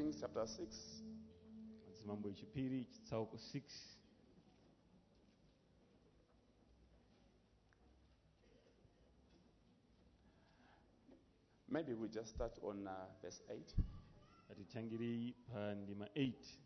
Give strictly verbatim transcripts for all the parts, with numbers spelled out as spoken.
Kings chapter six. Madzimambo echipiri chitsauko six. Maybe we just start on uh, verse eight. Atitangiri pandima eight.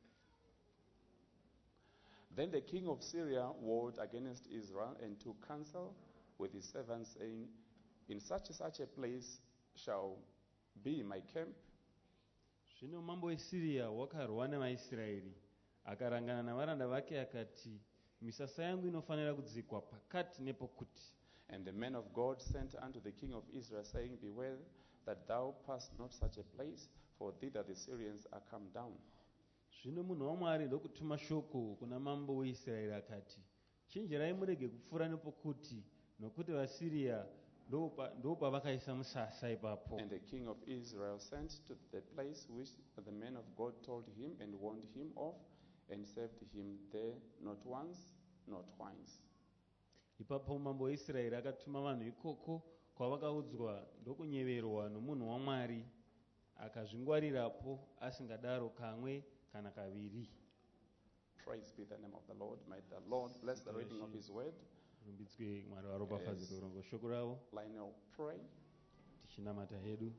Then the king of Syria warred against Israel and took counsel with his servants, saying, in such and such a place shall be my camp. Zvino mambo weSiria wakarwa navaIsraeri, akarangana navaranda vake akati, misasa yangu inofanira kudzikwa pakati nepokuti. And the man of God sent unto the king of Israel, saying, beware that thou pass not such a place, for thither the Syrians are come down. Zvino munhu waMwari ndokutuma shoko kuna mambo weIsraeri akati, chenjerai murege kupfuura nepokuti, nokuti vaSiria ndo pavakaisa musasa ipapo. And the king of Israel sent to the place which the man of God told him and warned him of, and served him there not once, nor twice. Ipapo mambo weIsraeri akatuma vanhu ikoko kwavakaudzwa ndokunyeverwa nomunhu waMwari, akazvingwarirapo asingadaro kamwe kana kaviri. Praise be the name of the Lord. May the Lord bless the reading of his word. Rumbidzwe Mwari varopafadze kurongo shoko ravo. Lionel, pray. Tichinamata hedu.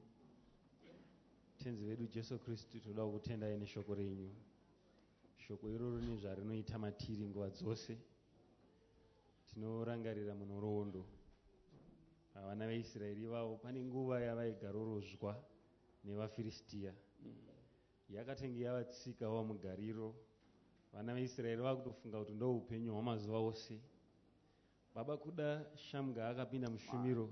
Tenzi vedu Jesu Kristu, toda kutendai neshoko renyu. Shoko iroro nezvarinoita matiri nguva dzose. Tinorangarira munhoroondo. Vana veIsraeri vavo pane nguva yavaigarorozhwa nevaFiristia. Yakatenge yavatsika wamugariro. Vana veIsraeri vakutofunga kuti ndo upenyu hwamazuva ose. Baba kuda Shamga akapinda mushumiro,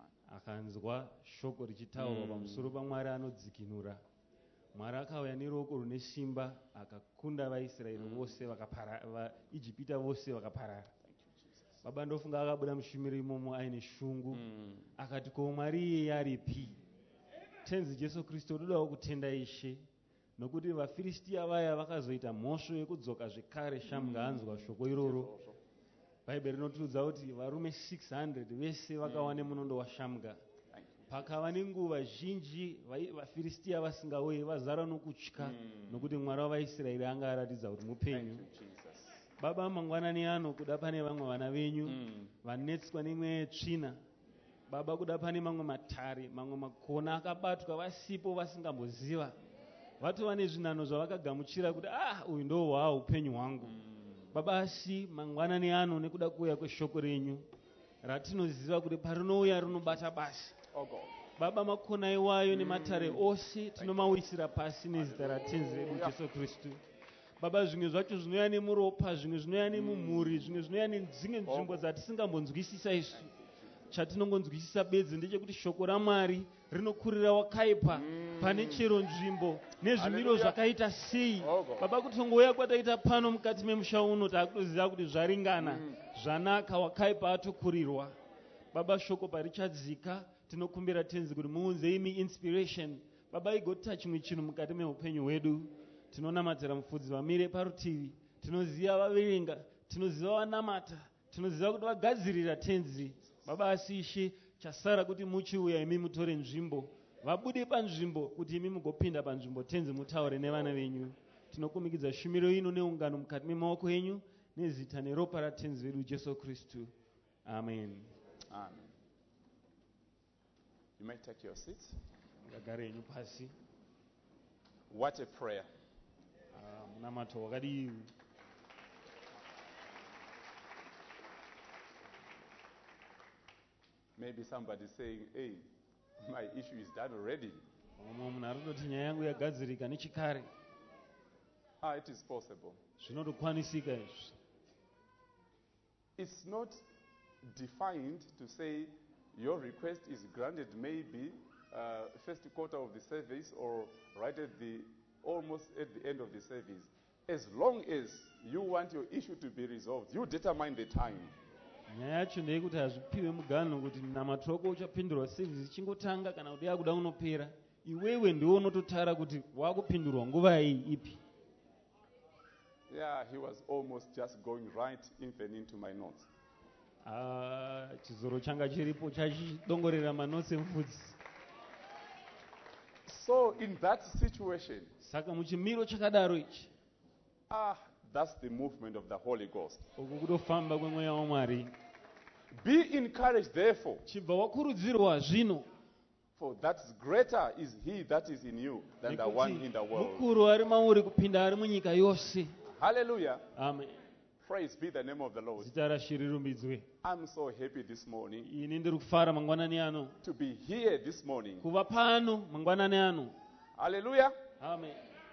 akanzwa shoko richitaurwa pamusoro paMwari anodzikinura. Mwari akauya neruoko rune simba, akakunda vaIsraeri vose vakapara, vaIjipita vose vakaparara. Baba ndofunga akabuda mushumiro imomo aine shungu, akati ko Mwari iye aripi? Tenzi Jesu Kristu, todawo kutenda Ishe, nokuti vaFiristia vaya vakazoita mhosvo yekudzoka zvekare Shamga anzwa shoko iroro. Bhaibheri rinotiudza kuti varume six hundred vese vakawa nemunondo waShamga. Pakava nenguva zhinji vaFiristia vasingauye, vazara nokutya, nokuti Mwari wavaIsraeri anga aratidza kuti mupenyu. Baba, mangwanani ano kuda pane vamwe vana venyu vanetswa nemweya yetsvina. Baba, kuda pane mamwe matare, mamwe makona akabatwa vasipo vasingamboziva. Vatova nezvinano zvavakagamuchira kuti ah, uyu ndo hwa upenyu hwangu. Baba, asi mangwanani ano nekuda kuuya kweshoko renyu ratinoziva kuti parinouya rinobata basi. Baba, makona iwayo nematare ose tinomawisira pasi nezita ratenzi redu Jesu Kristu. Baba, zvimwe zvacho zvinouya nemuropa, zvimwe zvinouya nemumhuri, zvimwe zvinouya nedzimwe nzvimbo dzatisingambonzwisisa isu. Chatinongonzwisisa bedzi ndechekuti shoko raMwari rinokurira wakaipa pane chero nzvimbo nezvimiro zvakaita sei. Baba, kutongouya kwataita pano mukati memusha uno takutoziva kuti zvaringana, zvanaka, wakaipa atokurirwa. Baba, shoko parichadzika tinokumbira tenzi kuti muunze imi inspiration. Baba, igota chimwe chinhu mukati meupenyu hwedu. Tinonamatira mufudzi vamire parutivi, tinoziva vaverenga, tinoziva vanamata, tinoziva kuti vagadzirira tenzi. Baba, asi Ishe chasara kuti muchiuya imi mutore nzvimbo, vabude panzvimbo kuti imi mugopinda panzvimbo. Tenzi mutaure nevana venyu. Tinokumikidza shumiro ino neungano mukati memaoko enyu, nezita neropa ratenzi vedu Jesu Kristu. Amen. Amen. You may take your seats. Ngagare enyu pasi. What a prayer. Munamato wakadi. Maybe somebody saying, hey, my issue is done already. Ah, it is possible. It's not defined to say your request is granted maybe uh, first quarter of the service or right at the almost at the end of the service. As long as you want your issue to be resolved, you determine the time. Nyaya yacho ndeyekuti hazvipiwe mugano kuti namatoro wako uchapindurwa sevhisi chingotanga kana kuti yakuda unopera. Iwewe ndiwe unototara kuti wakupindurwa nguva ipi. Yeah, he was almost just going right even into my notes. Ah, chizoro changa chiripo chachidongorera manotsi emufudzi. So in that situation, saka muchimiro chakadaro ichi ah, that's the movement of the Holy Ghost. uku kutofamba kwemweya waMwari. Be encouraged, therefore, chibva wakurudzirwa zvino for that greater is he that is in you than the one in the world. mukuru ari mauri kupinda ari munyika yose. Hallelujah. Amen. Praise be the name of the Lord. Zita raShe rirumbidzwe. I'm so happy this morning Ini ndiri kufara mangwanani ano to be here this morning. kuva pano mangwanani ano. Hallelujah. Amen.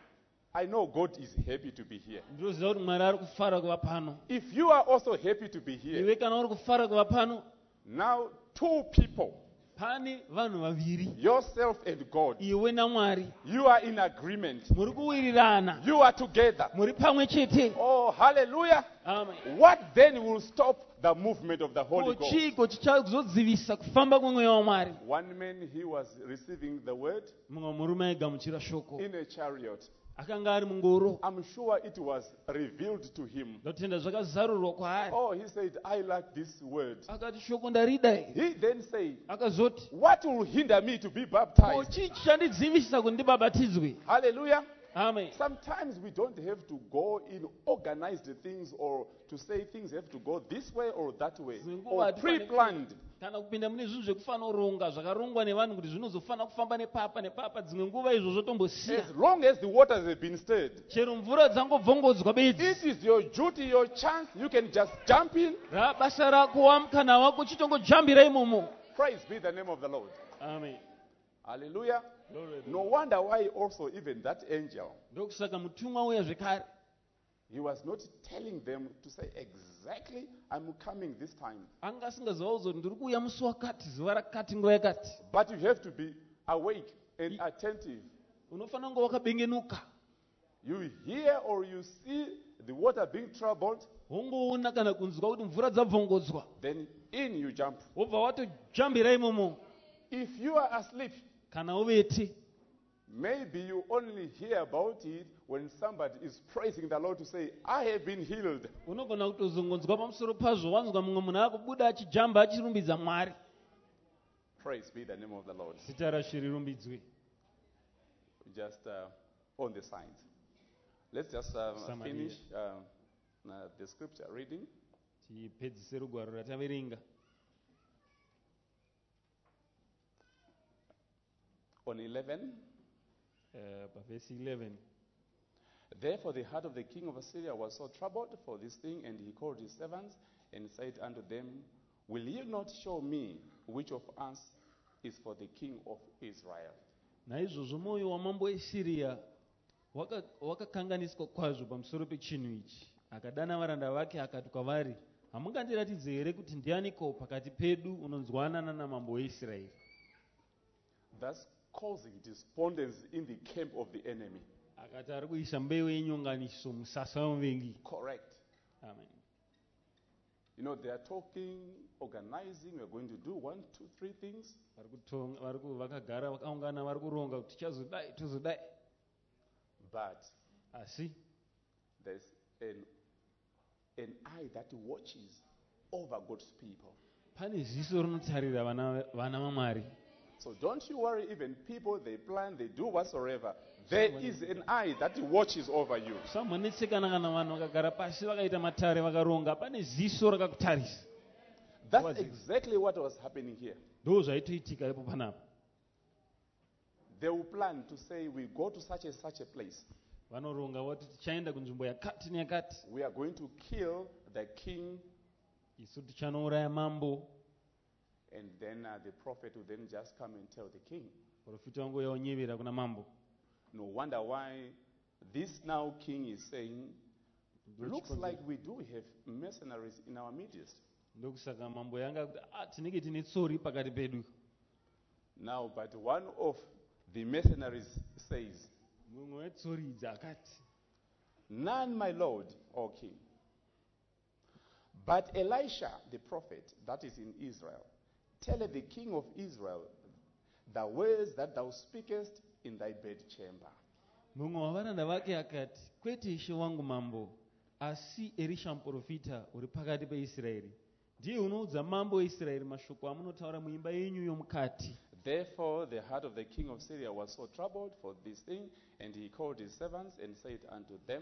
I know God is happy to be here. Ndinoziva kuti Mwari ari kufara kuva pano. If you are also happy to be here, Iwe kana uri kufara kuva pano, now two people, pane vanhu vaviri, yourself and God, iwe naMwari, you are in agreement. muri kuwirirana, You are together. muri pamwe chete. Oh, hallelujah. Amen. What then will stop the movement of the Holy Ghost? Chiko chichazodzivisa kufamba kwemweya waMwari. One man, he was receiving the word Mumwe murume aigamuchira shoko in a chariot. akanga ari mungoro. I'm sure it was revealed to him. Ndotenda zvakazarurwa kwaari. Oh, he said, I like this word. Akati shoko ndarida iri. He then said, Akazoti, what will hinder me to be ko baptized? chii chichandidzivisa kuti ndibhabhatidzwe? Hallelujah. Amen. Sometimes we don't have to go in organized things or to say things have to go this way or that way or pre-planned. Kana kupinda mune zvinhu zvekufana kuronga zvakarongwa nevanhu kuti zvinozofana kufamba nepapa nepapa, dzimwe nguva izvo zvotombosiya. As long as the waters have been stirred, Chero mvura dzangobvongodzwa bedzi, it is your duty, your chance. You can just jump in. rabasa rako wamukana wako chitongojambira imomo. Praise be the name of the Lord. Amen. Hallelujah. Glory. No wonder why also even that angel, Ndokusaka mutumwa uya zvekare he was not telling them to say exactly, I'm coming this time. anga asingazivawo kuti ndiri kuuya musi wakati zuva rakati nguva yakati. But you have to be awake and attentive. Unofanira kunge wakabengenuka. You hear or you see the water being troubled, Wongoona kana kunzwa kuti mvura dzabvongodzwa, then in you jump. wobva watojambira imomo. If you are asleep, Kana uvete, maybe you only hear about it when somebody is praising the Lord to say, I have been healed. unogona kutozongonzwa pamusoro pazvo wanzwa mumwe munhu akubuda achijamba achirumbidza Mwari. Praise be the name of the Lord. Zita raShe rirumbidzwe. Just uh, on the signs. Let's just um, Summary. finish um, uh, the scripture reading. Tipedzise rugwaro rataverenga. On eleven, Uh, pavhesi eleven. therefore the heart of the king of Assyria was so troubled for this thing, and he called his servants and said unto them, will ye not show me which of us is for the king of Israel? Naizvozvo mwoyo wamambo weSiriya waka- wakakanganiswa kwazvo pamusoro pechinhu ichi. Akadana varanda vake akati kwavari, hamungandiratidze here kuti ndianiko pakati pedu unonzwanana namambo weIsraeri? Thus causing despondence in the camp of the enemy. Akati ari kuisa mbeu yenyonganiso musasa wemuvengi. Correct. Amen. You know, they are talking, organizing, we're going to do one, two, three things. Vari kutonga- vari ku- vakagara vakaungana vari kuronga kuti tichazodai tozodai, But asi there's an, an eye that watches over God's people. pane ziso rinotarira vana vana vaMwari. So don't you worry, even people, they plan, they do whatsoever. There is an eye that watches over you. Usamhonetsekana kana vanhu vakagara pasi vakaita matare vakaronga, pane ziso rakakutarisa. That's Was it? exactly what was happening here. Ndo zvaitoitika ipo panapa. They will plan to say, we go to such and such a place. Vanoronga voti tichaenda kunzvimbo yakati neyakati, We are going to kill the king. isu tichanouraya mambo. And then uh, the prophet will then just come and tell the king. Profita wangouya onyevera kuna mambo. No wonder why this now king is saying, looks like we do have mercenaries in our midst. Ndokusaka mambo yanga kuti ah, tinenge tine tsori pakati pedu. Now, but one of the mercenaries says, Mumwe wetsori idzi akati, none, my lord, O king. But Elisha, the prophet, that is in Israel, telleth the king of Israel the words that thou speakest in thy bedchamber. mumwe wavaranda vake akati, kwete ishe wangu mambo, asi Elisha muprofita uri pakati peIsraeri ndiye unoudza mambo weIsraeri mashoko amunotaura muimba yenyu yomukati. Therefore the heart of the king of Syria was so troubled for this thing, and he called his servants and said unto them,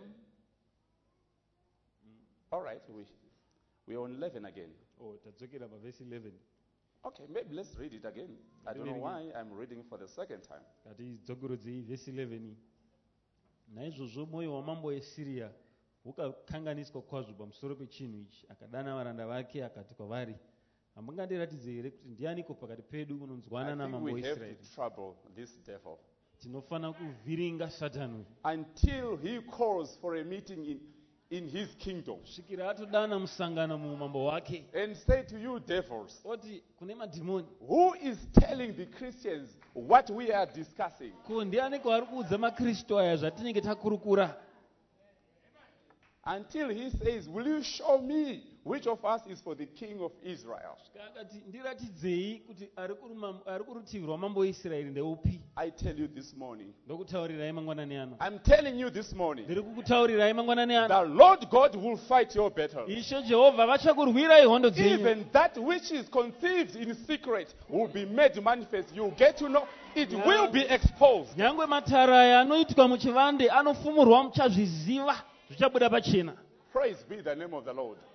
all right, we, we're on eleven again. Oh, tadzokera pavesi eleven. Okay, maybe let's read it again. I don't know why I'm reading for the second time. Kati dzogurudzei vesi eleven. Naizvozvo mwoyo wamambo weSiria ukakanganiswa kwazvo pamusoro pechinhu ichi, akadana varanda vake akati kwavari, hamungandiratidze here kuti ndianiko pakati pedu unonzwana namambo weIsraeri? Tinofana kuvhiringa Satani until he calls for a meeting in in his kingdom svikira atodana musangano mumambo wake and say to you devils, oti kune madhimoni, who is telling the Christians what we are discussing? Ko ndianiko ari kuudza maKristu aya zvatinenge takurukura? Until he says, will you show me which of us is for the king of Israel? Ndiratidzei kuti ari kurutivi rwamambo weIsraeri ndeupi? I tell you this morning. Ndokutaurirai mangwanani ano. I'm telling you this morning. Ndiri kukutaurirai mangwanani ano. The Lord God will fight your battle. Ishe Jehovha vachakurwirai hondo dzenyu. Even that which is conceived in secret will be made manifest. You get to know it yeah. will be exposed. Nyangwe matara aya anoitwa muchivande anofumurwa muchazviziva. Praise be the name of the Lord.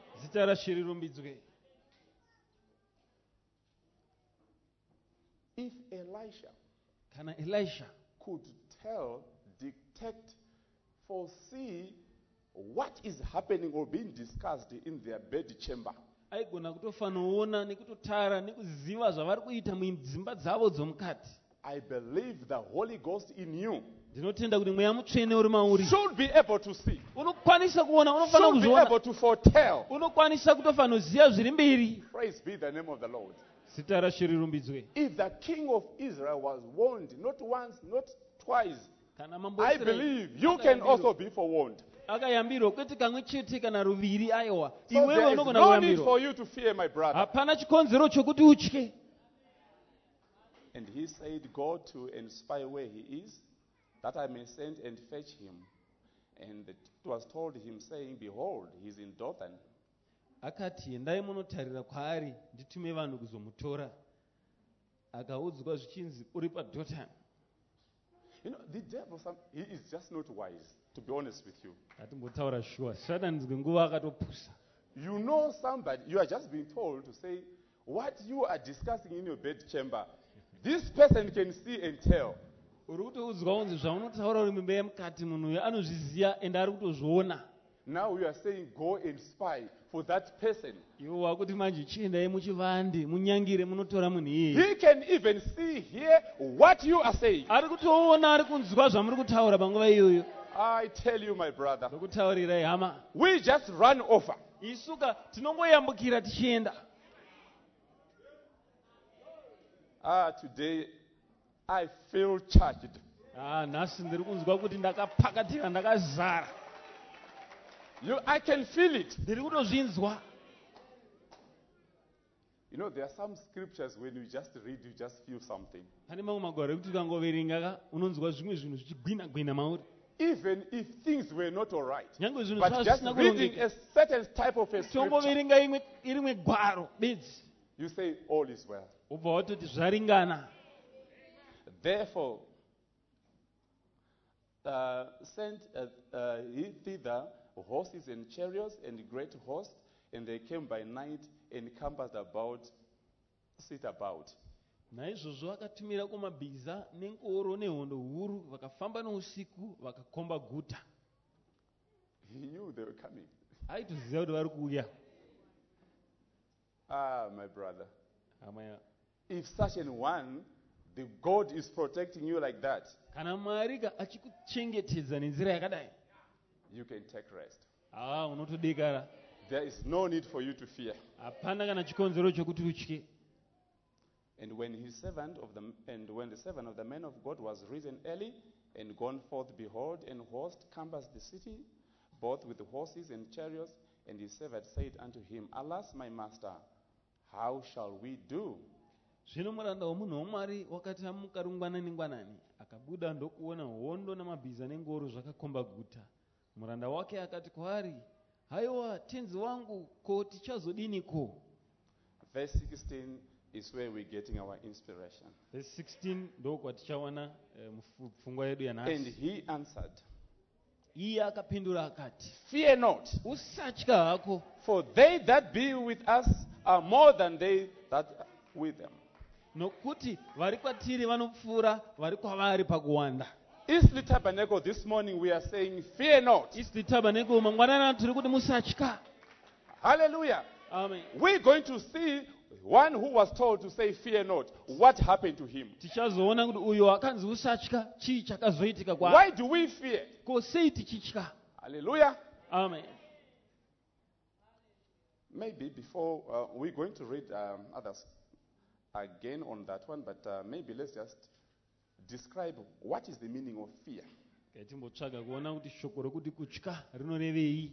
If Elisha Kana Elisha could tell, detect, foresee what is happening or being discussed in their bedchamber, aigona kutofanoona nekutotara nekuziva zvavari kuita mudzimba dzavo dzomukati, I believe the Holy Ghost in you ndinotenda kuti mweya mutsvene uri mauri should be able to see, unokwanisa kuona, unofana should be able to foretell, unokwanisa kutofanoziva zviri mberi. Praise be the name of the Lord. Zita raShe rirumbidzwe. If the king of Israel was warned not once, not twice, I believe you can also be forewarned. akayambirwa kwete kamwe chete kana ruviri aiwa. So there is no need for you to fear, my brother. Hapana chikonzero chokuti utye. And he said, go to and spy where he is, that I may send and fetch him. And it was told him, saying, behold, he is in Dothan. Akati endai munotarira kwaari nditume vanhu kuzomutora. Akaudzwa zvichinzi uri paDhotani. You know, the devil, some, he is just not wise, to be honest with you. Atimbotaura sure. Satani nguva akatopusa. You know somebody, you are just being told to say, what you are discussing in your bedchamber, this person can see and tell. Now we are saying go and spy for that person. He can even see here what you are saying. I tell you, my brother, we just run over. Ah, today I feel charged. Ah, nasi ndiri kunzwa kuti ndakapakatira ndakazara. You, I can feel it. Ndiri kutozvinzwa. You know, there are some scriptures when you just read, you just feel something. Pane mamwe magwaro ekuti ukangoverenga unonzwa zvimwe zvinhu zvichigwina gwina mauri. Even if things were not all right, Nyange zvinhu but just reading a certain type of a scripture, tongoverenga imwe irimwe gwaro bedzi, you say all is well. ubva watoti zvaringana. Therefore, uh, sent uh, uh, he thither horses and chariots and great hosts, and they came by night and encamped about, sit about. Naizvozvo akatumira kumabhiza nengoro nehondo huru vakafamba nousiku vakakomba guta. He knew they were coming. Aitoziva kuti vari kuuya. Ah, my brother. Amaya. If such an one, the God is protecting you like that, kana Mwari achikuchengetedza nenzira yakadai, you can take rest. Ah, unotodekara. There is no need for you to fear. Hapana kana chikonzero chokuti utye. And when his servant of the and when the servant of the man of God was risen early and gone forth, behold, and host compassed the city, both with horses and chariots, and his servant said unto him, alas, my master, how shall we do? Zvino muranda womunhu waMwari wakati amuka rungwanani ngwanani akabuda ndokuona hondo namabhiza nengoro zvakakomba guta. Muranda wake akati kwaari, haiwa tenzi wangu, ko tichazodiniko? Verse sixteen, is where we're getting our inspiration. Verse sixteen ndo kwatichawana eh, mfu- pfungwa yedu And yanhasi. he answered, Iye akapindura akati, fear not, usatya hako, for they that be with us are more than they that are with them. nokuti vari kwatiri vanopfuura vari kwavari pakuwanda. Eastleigh Tabernacle this morning we are saying, fear not. Eastleigh Tabernacle mangwanani tiri kuti musatya. Hallelujah. Amen. We're going to see one who was told to say, fear not. What happened to him? Tichazoona kuti uyo akanzi usatya chii chakazoitika Why kwaari. do we fear? Ko sei tichitya. Hallelujah. Amen. Maybe before, uh, we're going to read um, others again on that one, but uh, maybe let's just describe what is the meaning of fear. Timbotsvaga kuona kuti shoko rokuti kutya rinorevei.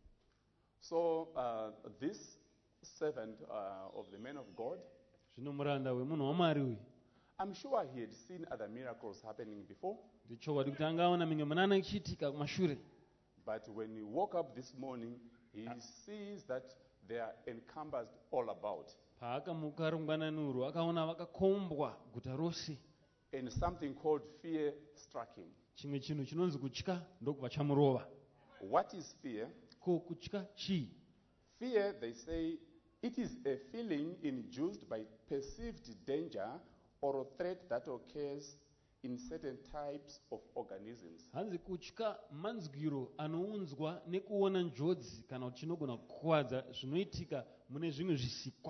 So uh, this servant uh, of the man of God, Zvino muranda wemunhu waMwari uyu, I'm sure he had seen other miracles happening before, ndichokwadi kuti angaona mimwe manana ichiitika kumashure. but when he woke up this morning, he sees that they are encompassed all about. Paakamuka rungwanani urwu akaona vakakombwa guta rose. And something called fear struck him. Chimwe chinhu chinonzi kutya ndokubva chamurova. What is fear? Ko kutya chii? Fear, they say, it is a feeling induced by perceived danger or a threat that occurs in certain types of organisms. Hanzi kutya manzwiro anounzwa nekuona njodzi kana kuti chinogona kukuwadza zvinoitika mune zvimwe zvisikwa.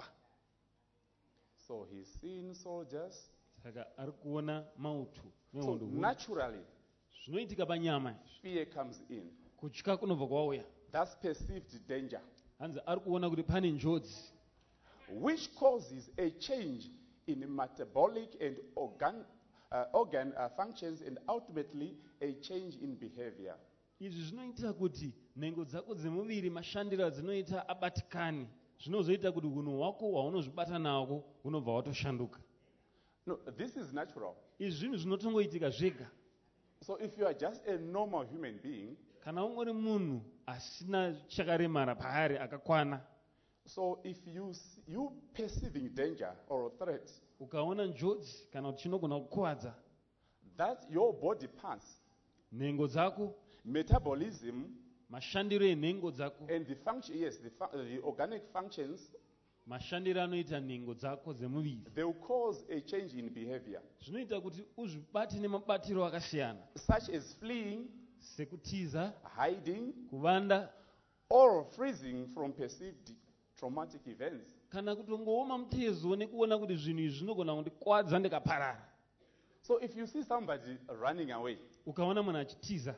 So he's seen soldiers. Saka ari kuona mautu So nehondo huru. naturally, Zvinoitika panyama izvi. fear comes in. Kutya kunobva kwauya. That's perceived danger, Hanzi ari kuona kuti pane njodzi which causes a change in metabolic and organ, uh, organ uh, functions and ultimately a change in behavior. izvi zvinoita kuti nhengo dzako dzemuviri mashandiro adzinoita abatikane. Zvinozoita kuti unhu hwako hwaunozvibata nahwo hunobva hwatoshanduka. No, this is natural. Izvi zvinhu zvinotongoitika zvega. So if you are just a normal human being, Kana ungori munhu asina chakaremara paari akakwana, so if you s- you perceiving danger or a threat, ukaona njodzi kana kuti chinogona kukuwadza, that your body parts, nhengo dzako, metabolism, mashandiro enhengo dzako, and the function, yes, the, fu- the organic functions, mashandiro anoita nhengo dzako dzemuviri, they will cause a change in behavior, zvinoita kuti uzvibate nemabatiro akasiyana, such as fleeing, sekutiza, hiding, kuvanda, or freezing from perceived traumatic events. kana kutongooma mutezo nekuona kuti zvinhu izvi zvinogona kundikwadza ndikaparara. So if you see somebody running away, Ukaona munhu achitiza,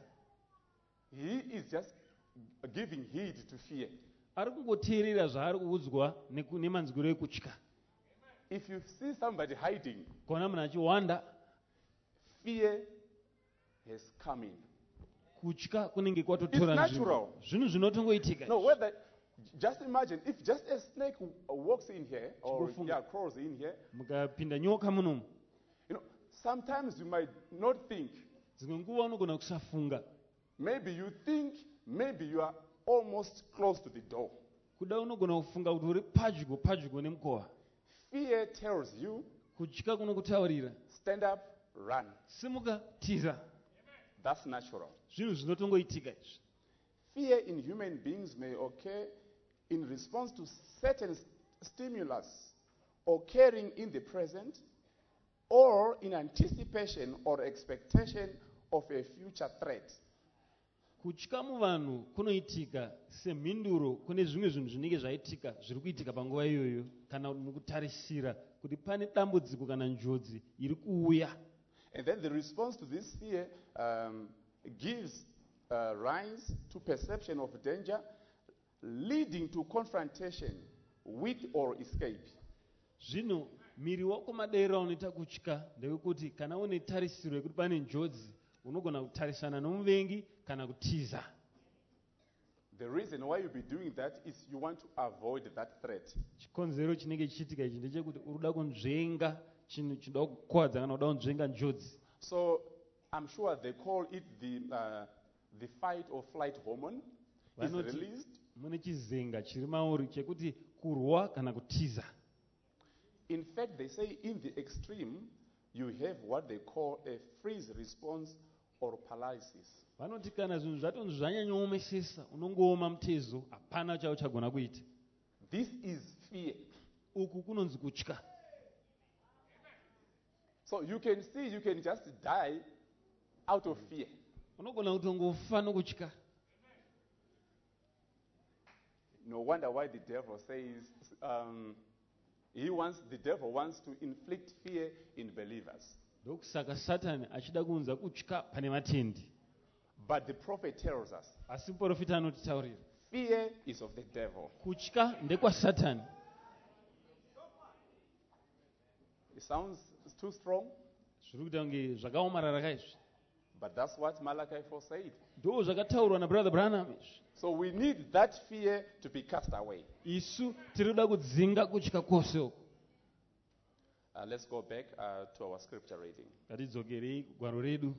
he is just giving heed to fear. ari kungoteerera zvaari kuudzwa neku- nemanzwiro ekutya. If you see somebody hiding, Ukaona munhu achiwanda, fear has come in. kutya kunenge kwatotora It's nzvimbo. natural. Zvinhu zvinotongoitika. No, whether just imagine if just a snake w- walks in here or Chikufunga. yeah, crawls in here. Mukapinda nyoka munomu, You know, sometimes you might not think. dzimwe nguva unogona kusafunga. Maybe you think maybe you are almost close to the door. Kuda unogona kufunga kuti uri padyo padyo nemukova. Fear tells you, Kutya kunokutaurira, stand up, run. simuka, tiza. That's natural. Zvinhu zvinotongoitika izvi. Fear in human beings may occur in response to certain st- stimulus occurring in the present or in anticipation or expectation of a future threat. Kutya muvanhu kunoitika semhinduro kune zvimwe zvinhu zvinenge zvaitika zviri kuitika panguva iyoyo kana mukutarisira kuti pane dambudziko kana njodzi iri kuuya. And then the response to this fear um, gives uh, rise to perception of danger, leading to confrontation with or escape. Zvino miri wako madeira unoita kutya ndewekuti kana une tarisiro yekuti pane njodzi unogona kutarisana nomuvengi kana kutiza. The reason why you'll be doing that is you want to avoid that threat. Chikonzero chinenge chichitika ichi ndechekuti uri kuda kunzvenga chinhu chinoda kukuwadza kana kuda kunzvenga njodzi. So I'm sure they call it the, uh, the fight or flight hormone is Vanoti released. mune chizenga chiri mauri chekuti kurwa kana kutiza. In fact, they say in the extreme, you have what they call a freeze response or paralysis. vanoti kana zvinhu zvatonzi zvanyanyoomesesa unongooma mutezo hapana chauchagona kuita. This is fear. Uku kunonzi kutya. So you can see you can just die out of fear. Unogona kutongofa nokutya. No wonder why the devil says um, he wants the devil wants to inflict fear in believers. Ndokusaka Satani achida kuunza kutya pane vatendi. But the prophet tells us Asi muprofita anotitaurira fear is of the devil. kutya ndekwaSatani. It sounds too strong, Zviri kuita kunge zvakaomarara kaizvi. but that's what Malachi four said. Ndo zvakataurwa nabrother Branham izvi. So we need that fear to be cast away. Isu tiri kuda kudzinga kutya kwose uku. Uh, let's go back uh, to our scripture reading. Ngatidzokerei kugwaro redu.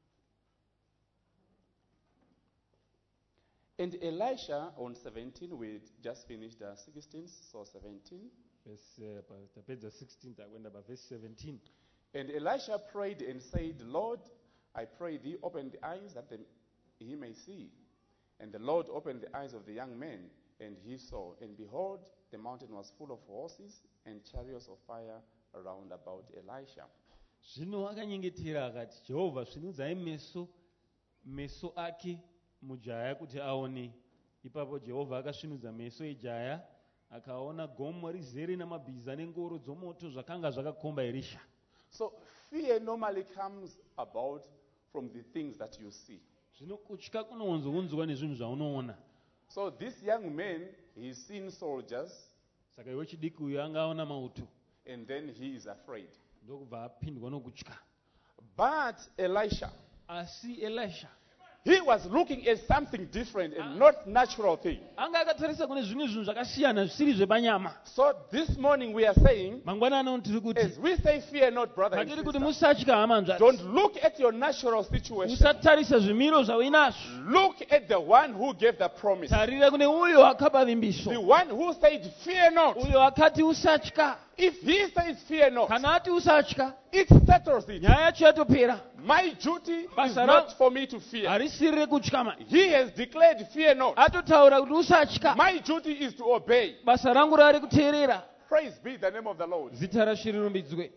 And Elisha on seventeen, we just finished uh, sixteen, so seventeen. Verse, uh, pa- tapedza sixteen takwenda paverse seventeen. And Elisha prayed and said, Lord, I pray thee, open the eyes that the, he may see. And the Lord opened the eyes of the young man, and he saw. And behold, the mountain was full of horses and chariots of fire around about Elisha. Zvino akanyengetera akati, Jehovha, svinudzai meso, meso ake mujaya kuti aone. Ipapo Jehovha akasvinudza meso ejaya, akaona gomo rizere namabhiza nengoro dzomoto zvakanga zvakakomba Elisha. So fear normally comes about from the things that you see. Zvino kutya kunowanzounzwa nezvinhu zvaunoona. So this young man, he's seen soldiers, Saka iwe chidiki uyu angaona mauto, and then he is afraid. ndokubva apindwa nokutya. But Elisha, Asi Elisha he was looking at something different and not natural thing. anga akatarisa kune zvimwe zvinhu zvakasiyana zvisiri zvepanyama. So this morning we are saying, Mangwanani ano tiri kuti as we say fear not, brother and patiri kuti sister, musatya hama nzvati. don't look at your natural situation. Usatarisa zvimiro zvauinazvo. Look at the one who gave the promise. Tarira kune uyo akapa The vimbiso. one who said fear not. Uyo akati usatya. If he says fear not, Kana ati usatya, it settles it. nyaya yacho yatopera. My duty is Basa not ra- for me to fear. Harisirire kutya mani. He has declared fear not. Atotaura kuti usatya. My duty is to obey. Basa rangu rari kuteerera. Praise be the name of the Lord. Zita raShe rirumbidzwe.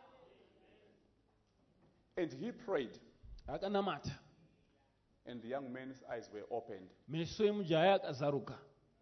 And he prayed, Akanamata. and the young man's eyes were opened. Meso emujaya akazaruka.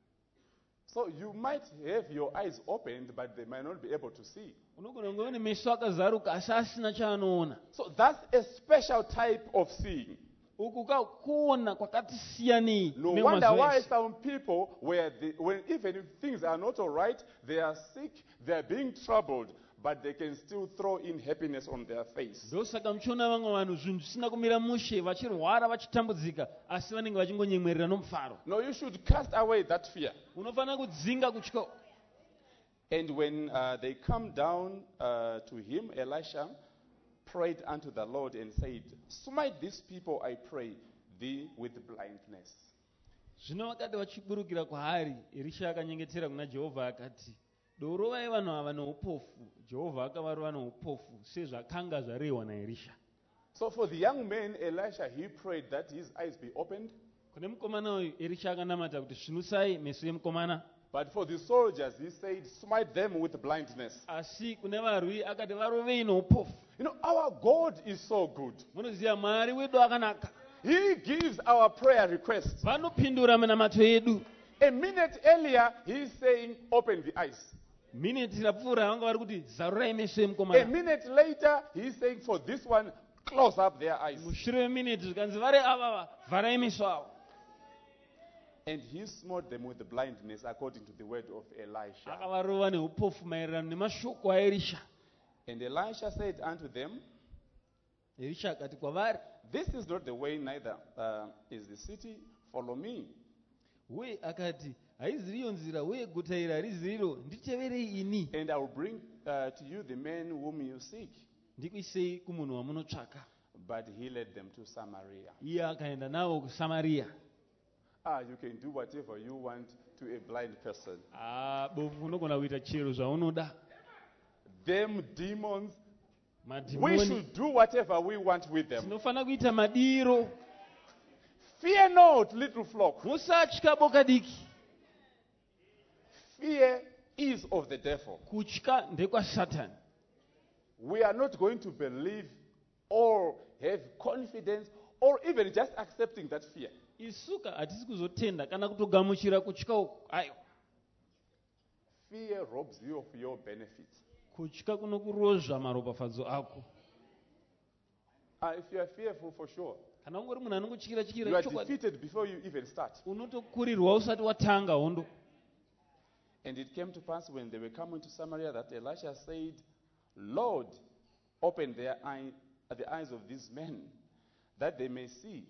So you might have your eyes opened, but they might not be able to see. Unogona kunge une meso akazaruka asi asina chaanoona. So that's a special type of seeing. Uku kakuona kwakati siyanei No nemwazvo wonder why eshe. some people, where they, when even if things are not all right, they are sick, they are being troubled, but they can still throw in happiness on their face. Ndosaka muchiona vamwe vanhu zvinhu zvisina kumira mushe vachirwara vachitambudzika asi vanenge vachingonyemwerera nomufaro. No, you should cast away that fear. Unofanira kudzinga kutya. And when uh, they come down uh, to him, Elisha prayed unto the Lord and said, smite these people, I pray thee, with blindness. Zvino vakati vachiburukira kwaari, Elisha akanyengetera kuna Jehovha akati, dorovai vanhu ava noupofu. Jehovha akavarova noupofu sezvakanga zvarehwa naElisha. So for the young man, Elisha, he prayed that his eyes be opened. Kune mukomana uyu Elisha akanamata kuti svinusai meso emukomana. But for the soldiers, he said, smite them with blindness. Asi kune varwi akati varovei noupofu. You know, our God is so good. Munoziva Mwari wedu akanaka. He gives our prayer requests. Vanopindura minamato yedu. A minute earlier, he's saying, open the eyes. Minute rapfuura vanga vari kuti zarurai meso A emukomana. minute later, he's saying, for this one, close up their eyes. Mushure meminute zvikanzi vari avava vharai meso avo. And he smote them with the blindness according to the word of Elisha. Akavarova neupofu maererano nemashoko aElisha. And Elisha said unto them, Elisha akati kwavari, this is not the way, neither uh, is the city. Follow me. uye akati haiziriyo nzira uye guta iri hariziriro, nditeverei ini And I will bring uh, to you the men whom you seek. ndikuisei kumunhu wamunotsvaka. But he led them to Samaria. Iye akaenda navo kuSamaria. Ah, you can do whatever you want to a blind person. Ah, bofu unogona kuita chero zvaunoda. them demons. We madhimoni should do whatever we want with them. tinofana kuita madiro. Fear not, little flock. Musatya boka diki. Fear is of the devil. Kutya ndekwa Satani. We are not going to believe or have confidence or even just accepting that fear. Isuka hatisi kuzotenda kana kutogamuchira kutya uku. Ayo. Fear robs you of your benefits. Kutya kunokurozva maropafadzo ako. Uh, if you are fearful, for sure, Kana ungori munhu anongotyira you tyira are chokwadi. defeated before you even start. Unotokurirwa usati watanga hondo. And it came to pass when they were coming to Samaria that Elisha said, Lord, open their eye, the eyes of these men, that they may see.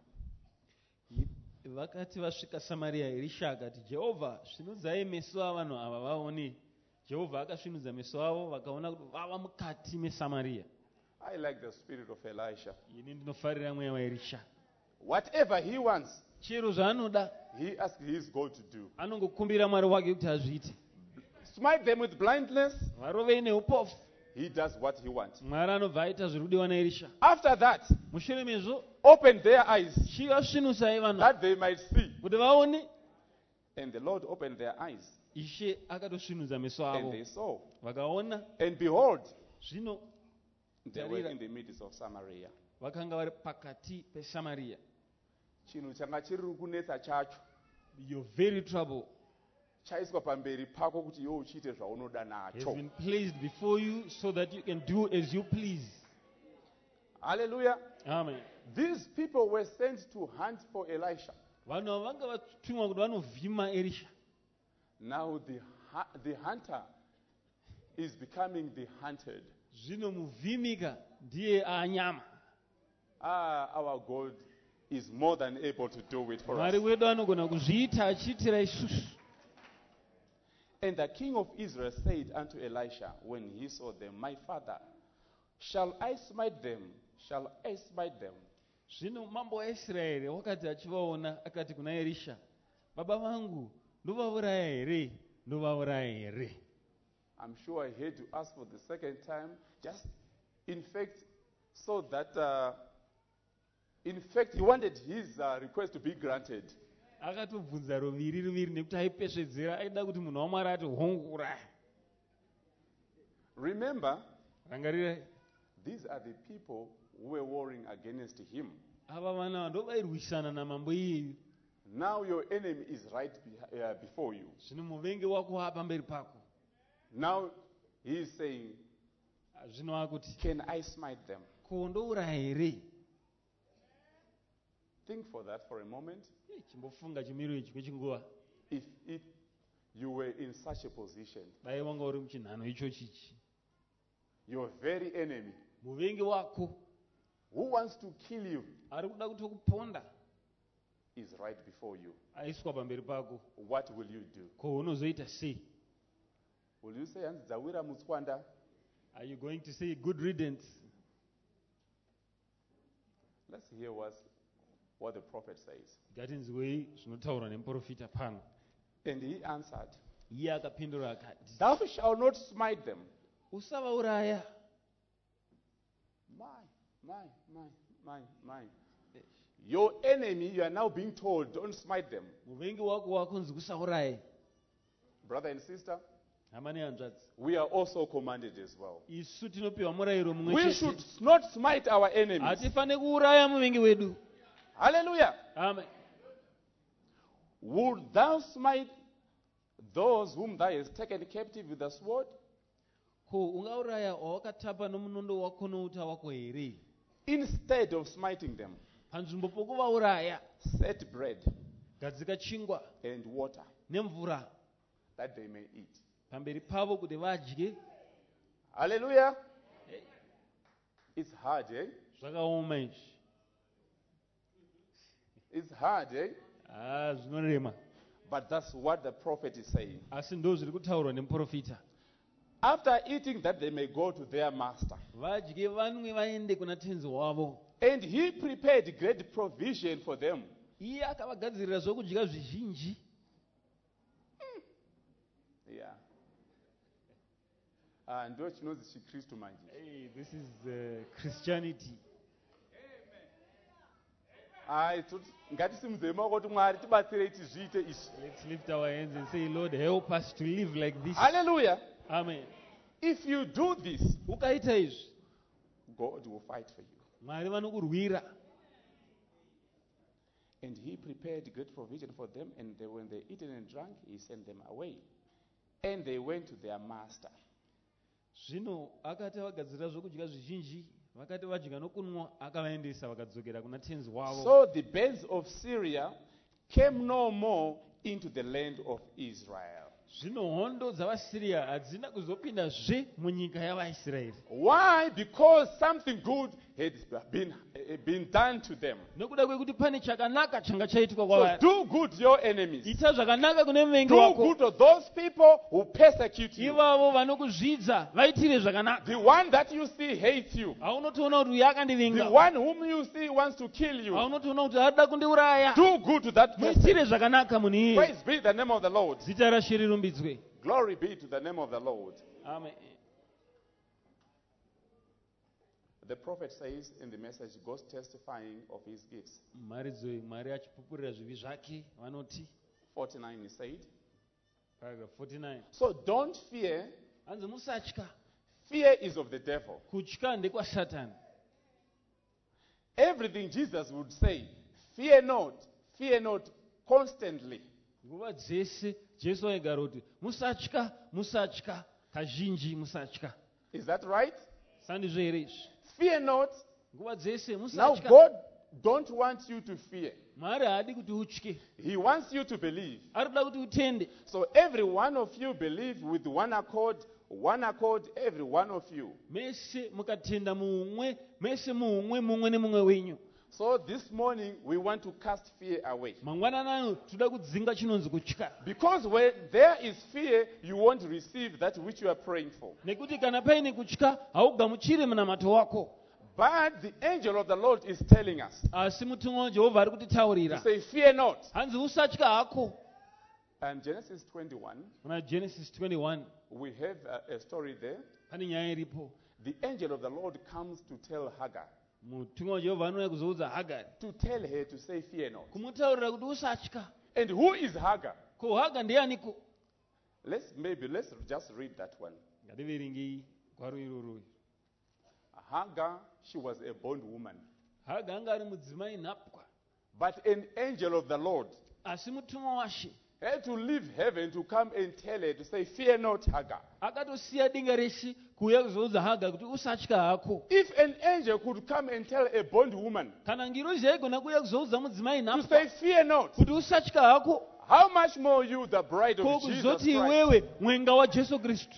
Vakati vasvika Samaria, Elisha akati, Jehovha, svinudzai meso avanhu ava vaone. Jehovha akasvinudza meso avo vakaona kuti vava mukati meSamaria. I like the spirit of Elisha. Ini ndinofarira mweya waElisha. Whatever he wants, Chero zvaanoda, he asks his God to do. anongokumbira Mwari wake kuti azviite. Smite them with blindness, Varovei neupofu, he does what he wants. Mwari anobva aita zviri kudiwa naElisha. After that, Mushure mezvo, open their eyes chivasvinusai vanhu that they might see. kuti vaone. And the Lord opened their eyes, Ishe akatosvinudza meso and avo, they saw. vakaona. And behold, Zvino they were in the midst of Samaria. vakanga vari pakati peSamaria. Chinhu changa chiri kunetsa chacho Your very trouble chaiswa pamberi pako kuti iwe uchiite zvaunoda has nacho. been placed before you so that you can do as you please. Hallelujah. Amen. These people were sent to hunt for Elisha. Vanhu ava vanga vatumwa kuti vanovhima Elisha. Now the, hu- the hunter is becoming the hunted. Zvino muvhimika ndiye anyama. Ah, our God is more than able to do it for us. Mwari wedu anogona kuzviita achiitira isusu. And the king of Israel said unto Elisha when he saw them, My father, shall I smite them? Shall I smite them? Zvino mambo waIsraeri wakati achivaona akati kuna Elisha, baba vangu ndovauraya here, ndovauraya here. I'm sure he had to ask for the second time, just in fact, so that, uh, in fact, he wanted his uh, request to be granted. Akatobvunza ruviri ruviri nekuti aipesvedzera aida kuti munhu waMwari ati hongura. Remember, Rangarirai, these are the people who were warring against him. ava vana ndo vairwisana namambo iyeyu. Now your enemy is right be- uh, before you. Zvino muvengi wako apamberi pako. Now he is saying, Zvino akuti, Can I smite them? ko ndouraya here? Think for that for a moment. Eh, chimbofunga chimiro ichi kwechinguva. If, if you were in such a position, Dai wanga uri muchinhano ichochichi. your very enemy Muvengi wako who wants to kill you ari kuda kutokuponda is right before you. aiswa pamberi pako. What will you do? Ko unozoita sei? Will you say, "Hanzi dzawira mutswanda"? Are you going to say good riddance? Let's hear what, what the prophet says. Ngatinzwei zvinotaurwa nemuprofita pano. And he answered, Iye akapindura akati, Thou shalt not smite them. usavauraya. My, my, my, my, my. Your enemy, you are now being told, don't smite them. Muvengi wako wakunzi kusauraye. Brother and sister, Hama nehanzvadzi, we are also commanded as well. isu tinopiwa murayiro mumwe We chete. should not smite our enemies. Hatifane kuuraya muvengi wedu. Hallelujah. Amen. Would thou smite those whom thou hast taken captive with the sword? Ko ungauraya wawakatapa nomunondo wako nouta wako here? Instead of smiting them, Panzvimbo pokuvauraya, set bread gadzika chingwa and water nemvura that they may eat. pamberi pavo kuti vadye. Hallelujah. It's hard, eh? Zvakaoma izvi. It's hard, eh? Ah, zvinorema. But that's what the prophet is saying. Asi ndo zviri kutaurwa nemuprofita. After eating that, they may go to their master. Vadye vanwe vaende kuna tenzi wavo. And he prepared great provision for them. Iye akavagadzirira zvokudya zvizhinji. Yeah. Ah, ndo chinonzi chiKristu manje. Hey, this is uh, Christianity. Ai, ngatisimudze maoko kuti Mwari tibatsire kuti zviite izvi. Let's lift our hands and say, Lord, help us to live like this. Hallelujah. Amen. If you do this, Ukaita izvi, God will fight for you. Mwari vanokurwira. And he prepared great provision for them, and they, when they eaten and drank, he sent them away. And they went to their master. Zvino akati vagadzira zvokudya zvizhinji, vakati vadya nokunwa, akavaendesa vakadzokera kuna tenzi wavo. So the bands of Syria came no more into the land of Israel. Zvino hondo dzavaSiria hadzina kuzopindazve munyika yavaIsraeri. Why? Because something good had been, uh, been done to them. Nokuda kwekuti pane chakanaka changa chaitwa So kwavari. do good to your enemies. Ita zvakanaka kune muvengi Do wako. good to those people who persecute you. Ivavo vanokuzvidza vaitire zvakanaka. The one that you see hates you. Haunotoona kuti uyu The akandivinga. one whom you see wants to kill you. Haunotoona kuti arida kundiuraya. Do good to that person. Muitire zvakanaka munhu iye. Praise be the name of the Lord. Zita raShe rirumbidzwe. Glory be to the name of the Lord. Amen. The prophet says in the message, God's testifying of his gifts. Maridzo Mwari achipupurira zvivi zvake vanoti. forty-nine he said. Paragraph forty-nine. So don't fear. Hanzi musatya. Fear is of the devil. Kutya ndekwaSatani. Everything Jesus would say, fear not, fear not, constantly. Nguva dzese Jesu aigara kuti musatya, musatya, kazhinji musatya. Is that right? Sandizvo here izvi. Fear not. Nguva dzese Now musatya. God don't want you to fear. Mwari haadi kuti utye. He wants you to believe. Ari kuda kuti utende. So every one of you believe with one accord, one accord, every one of you. Mese mukatenda muumwe, mese muumwe mumwe nemumwe wenyu. So this morning we want to cast fear away. Mangwanani toda kudzinga chinonzi kutya. Because when there is fear, you won't receive that which you are praying for. Nekuti kana paine kutya, haugamuchiri munamato wako. But the angel of the Lord is telling us, Asi mutumwa waJehovha ari to kutitaurira. say, fear not. Hanzi usatya hako. And Genesis twenty-one, Muna Genesis twenty-one, we have a, a story there. pane nyaya iripo. The angel of the Lord comes to tell Hagar, Mutumwa waJehovha anouya kuzoudza Hagari. to tell her to say, fear not. Kumutaurira kuti usatya. And who is Hagar? Ko Haga ndianiko? Let's maybe let's just read that one. Ngativerengei gwaro iroro. Hagar, she was a bondwoman. Haga anga ari mudzimai nhapwa. But an angel of the Lord Asi mutumwa waShe had to leave heaven to come and tell her to say, fear not, Hagar. akatosiya denga reshe kuuya kuzoudza Haga kuti usatya hako. If an angel could come and tell a bondwoman Kana ngirozi yaigona kuuya kuzoudza mudzimai to nhapwa say, fear not, kuti usatya hako, how much more you, the bride ko of Jesus kuzoti Christ? iwewe mwenga waJesu Kristu.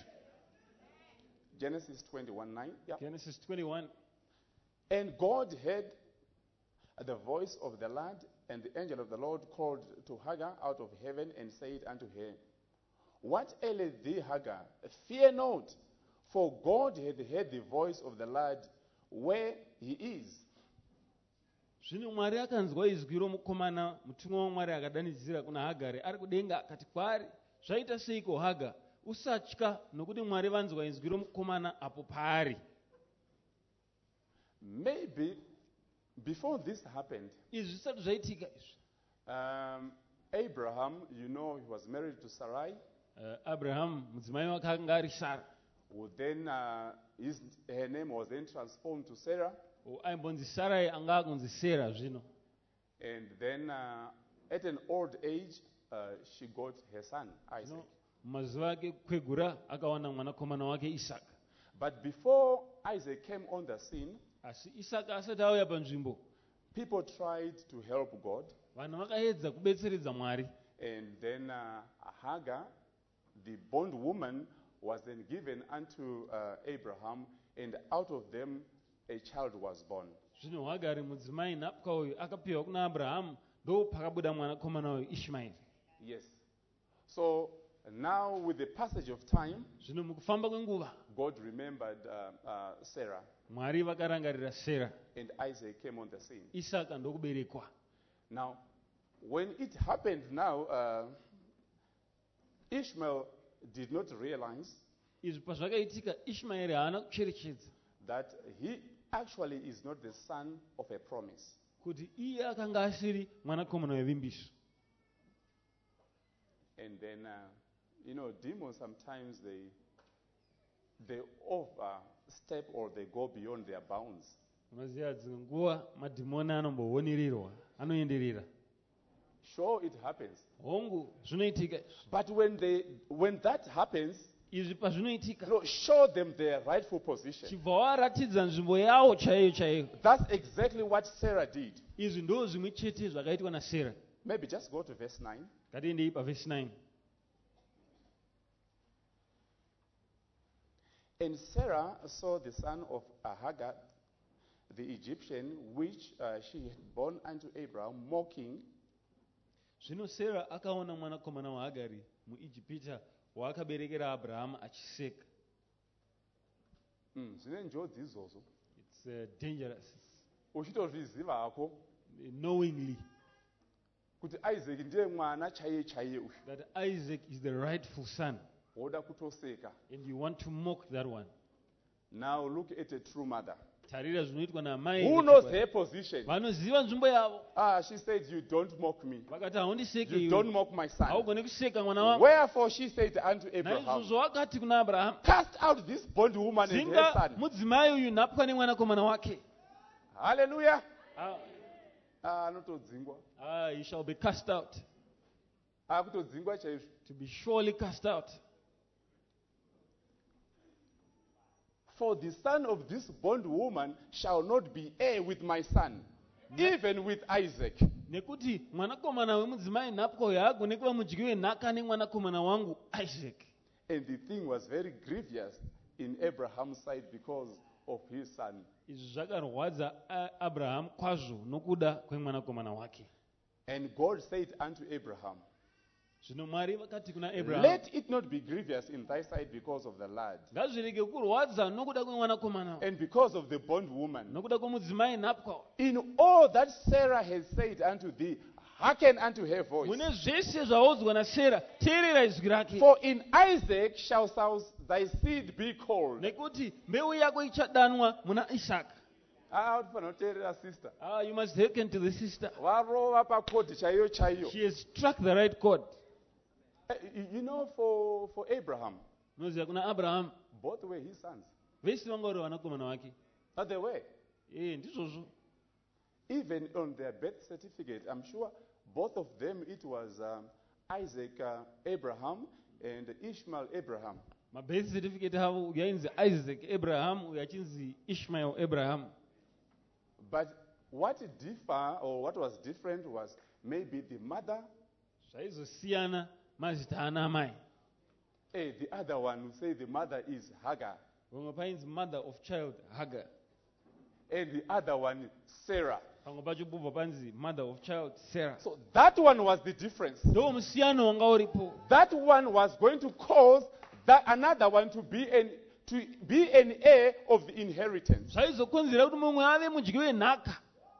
Genesis twenty-one nine. Yeah. Genesis twenty-one. And God heard the voice of the lad, and the angel of the Lord called to Hagar out of heaven and said unto her, What aileth thee, Hagar? Fear not, for God hath heard the voice of the lad where he is. Zvino Mwari akanzwa izwi romukomana, mutumwa waMwari akadanidzira kuna Hagari ari kudenga akati kwaari, zvaita seiko Haga, usatya nokuti Mwari vanzwa izwi romukomana apo paari. Maybe before this happened, Izvi zvisati zvaitika izvi. um, Abraham, you know, he was married to Sarai. Uh, Abraham mudzimai wake akanga ari Sara. Who then uh, his, her name was then transformed to Sarah. Aimbonzi Sarai anga akunzi Sera zvino. And then uh, at an old age, uh, she got her son, Isaac. No, mumazuva ake kwegura akawana mwanakomana wake Isaka. But before Isaac came on the scene, Asi Isaka asati auya panzvimbo, people tried to help God. vanhu vakaedza kubetseredza Mwari. And then uh, Hagar, the bondwoman, was then given unto uh, Abraham, and out of them a child was born. Zvino Hagari mudzimai nhapwa uyu akapiwa kuna Abrahamu, ndo pakabuda mwanakomana uyu Ishmaeri. Yes. So now with the passage of time, Zvino mukufamba kwenguva, God remembered uh, uh, Sarah, Mwari vakarangarira Sera, and Isaac came on the scene. Isaka ndokuberekwa. Now, when it happened now, uh, Ishmael did not realize izvi pazvakaitika ishmaeri haana kucherechedza that he actually is not the son of a promise. kuti iye akanga asiri mwanakomana wevimbiso. And then, uh, you know, demons sometimes they they overstep or they go beyond their bounds. unoziva dzimwe nguva madhimoni anomboonerirwa, anoenderera. Sure, it happens. hongu zvinoitika izvi. But when they when that happens, izvi pazvinoitika you know, show them their rightful position. chibva waratidza nzvimbo yawo chaiyo chaiyo. That's exactly what Sarah did. izvi ndo zvimwe chete zvakaitwa nasera. Maybe just go to verse nine. ngatiendei pavhesi nine. And Sarah saw the son of Hagar, the Egyptian, which uh, she had born unto Abraham, mocking. zvino sera akaona mwanakomana waHagari muIjipita waakaberekera Abrahama achiseka. Mm, zvine njodzi izvozvo. It's uh, dangerous. Uchitozviziva hako Knowingly kuti Isaac ndiye mwana chaiye chaiye uyu. that Isaac is the rightful son Woda kutoseka. and you want to mock that one. Now look at a true mother. tarira zvinoitwa namai Who knows her position? vanoziva nzvimbo yavo. Ah, she said, you don't mock me. vakati haundiseke You iwe, don't mock my son. haugoni kuseka mwana wangu. Wherefore she said unto Abraham, naizvozvo wakati kuna Abrahamu, cast out this bond woman and her dzinga son. mudzimai uyu nhapwa nemwanakomana wake. Hallelujah. Ah, Ah, anotodzingwa. ah, he shall be cast out, Ah, kutodzingwa chaizvo. to be surely cast out. For the son of this bondwoman shall not be heir with my son, even with Isaac. nekuti mwanakomana wemudzimai nhapwa uyu haagoni kuva mudyi wenhaka nemwanakomana wangu Isaac. And the thing was very grievous in Abraham's sight because of his son. izvi zvakarwadza A- Abrahamu kwazvo nokuda kwemwanakomana wake. And God said unto Abraham, zvino Mwari vakati kuna Abrahamu, let it not be grievous in thy sight because of the lad, ngazvirege kurwadza nokuda kwemwanakomana and because of the bondwoman. nokuda kwemudzimai nhapwa. In all that Sarah has said unto thee, hearken unto her voice. mune zvese zvaudzwa naSera, teerera izwi rake. For in Isaac shall thou- thy seed be called. nekuti mbeu yako ichadanwa muna Isaka. Ah, unofanira kuteerera sister. Ah, you must hearken to the sister. Warova pakoti chaiyo chaiyo. She has struck the right chord. Eh, y- You know, for, for Abraham, Unoziva kuna Abrahamu, both were his sons. vese vanga vari vanakomana vake. But they were. Eh, ndizvozvo. Even on their birth certificate, I'm sure both of them, it was um, Isaac uh, Abraham and Ishmael Abraham. mabirth certificate avo uyu ainzi Isaac Abraham, uyu achinzi Ishmael Abraham. But what differ or what was different was maybe the mother, zvaizosiyana mazita ana amai. eh, the other one who say the mother is Hagar, Pamwe painzi mother of child Hagar, and the other one Sarah. pamwe pacho pobva panzi mother of child Sarah. So that one was the difference. ndo musiyano wanga uripo. That one was going to cause that another one to be an to be an heir of the inheritance. zvaizokonzera kuti mumwe ave mudyi wenhaka.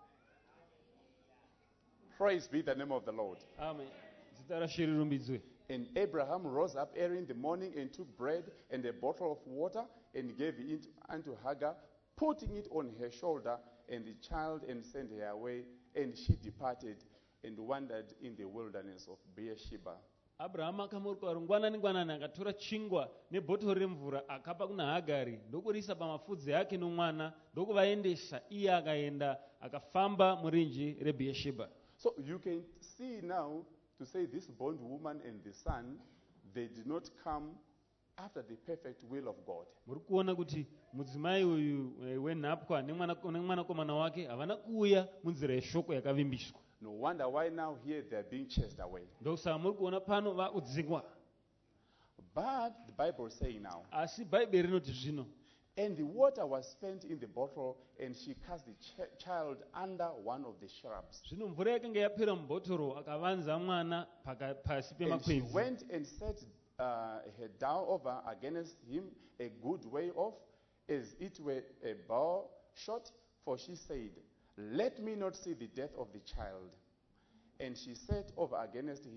Praise be the name of the Lord. Amen. Zita raShe rirumbidzwe. And Abraham rose up early in the morning and took bread and a bottle of water and gave it unto Hagar, putting it on her shoulder and the child, and sent her away. And she departed and wandered in the wilderness of Beersheba. Abrahamu akamuruka rungwanani ngwanani akatora chingwa nebhotoro remvura akapa kuna Hagari ndokuriisa pamapfudzi ake nomwana ndokuvaendesa. Iye akaenda akafamba murenje reBheersheba. So you can see now to say this bondwoman and the son, they did not come after the perfect will of God. Muri kuona kuti mudzimai uyu eh, wenhapwa nemwana- nemwanakomana wake havana kuuya munzira yeshoko yakavimbiswa. No wonder why now here they are being chased away. Ndokusaka muri kuona pano vakudzingwa. But the Bible is saying now, Asi Bhaibheri rinoti zvino, and the water was spent in the bottle, and she cast the ch- child under one of the shrubs. zvino mvura yakanga yapera mubhotoro akavanza mwana paka- pasi And she pemakwenzi. went and sat uh, her down over against him a good way off, as it were a bow shot, for she said, let me not see the death of the child. And she sat over against him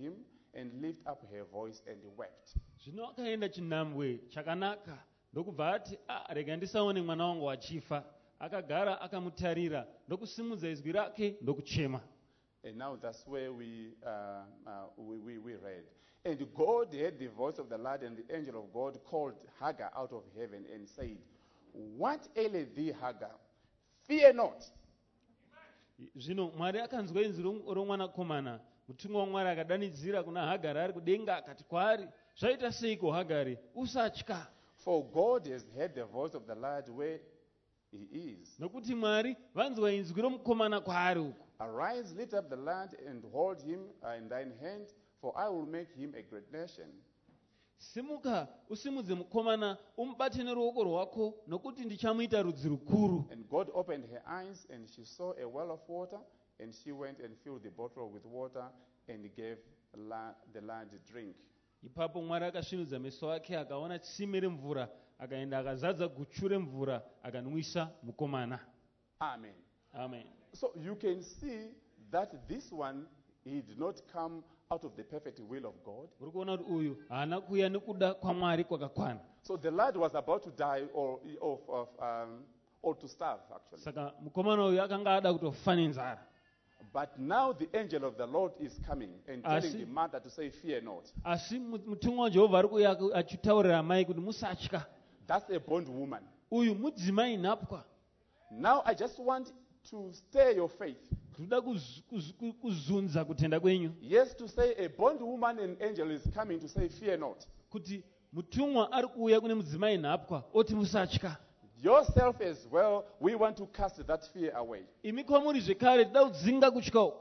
and lifted up her voice and wept. Zvino akaenda chinhambwe chakanaka ndokubva ati ah, rega ndisaone mwana wangu achifa. Akagara akamutarira ndokusimudza izwi rake ndokuchema. And now that's where we, uh, uh, we, we, we read. And God heard the voice of the Lord, and the angel of God called Hagar out of heaven and said, What aileth thee, Hagar? Fear not. Zvino Mwari akanzwa inzwi romwanakomana. Mutumwa waMwari akadanidzira kuna Hagari ari kudenga akati kwaari, zvaita seiko Hagari, usatya. For God has heard the voice of the Lord where he is. Nokuti Mwari vanzwa inzwi romukomana kwaari uku. Arise, lift up the land, and hold him in thine hand, for I will make him a great nation. Simuka usimudze mukomana umubate neruoko rwako nokuti ndichamuita rudzi rukuru. And God opened her eyes, and she saw a well of water, and she went and filled the bottle with water and gave la- the land drink. Ipapo Mwari akasvinudza meso ake akaona tsime remvura, akaenda akazadza guchu remvura akanwisa mukomana. Amen. Amen. So you can see that this one, he did not come out of the perfect will of God. Uri kuona kuti uyu haana kuuya nekuda kwaMwari kwakakwana. So the lad was about to die or, of, of, um, or to starve, actually. Saka mukomana uyu akanga ada kutofa nenzara. But now the angel of the Lord is coming and telling Asi- the mother to say, fear not. Asi mu- mutumwa waJehovha ari kuuya aku- achitaurira mai kuti musatya. That's a bond woman. Uyu mudzimai nhapwa. Now I just want to stir your faith. Tinoda kuz- kuz- ku- kuzunza kutenda kwenyu. Yes, to say a bond woman and angel is coming to say, fear not. Kuti mutumwa ari kuuya kune mudzimai nhapwa oti musatya. Yourself as well, we want to cast that fear away. Imi kwamuri zvekare tida kudzinga kutya uku.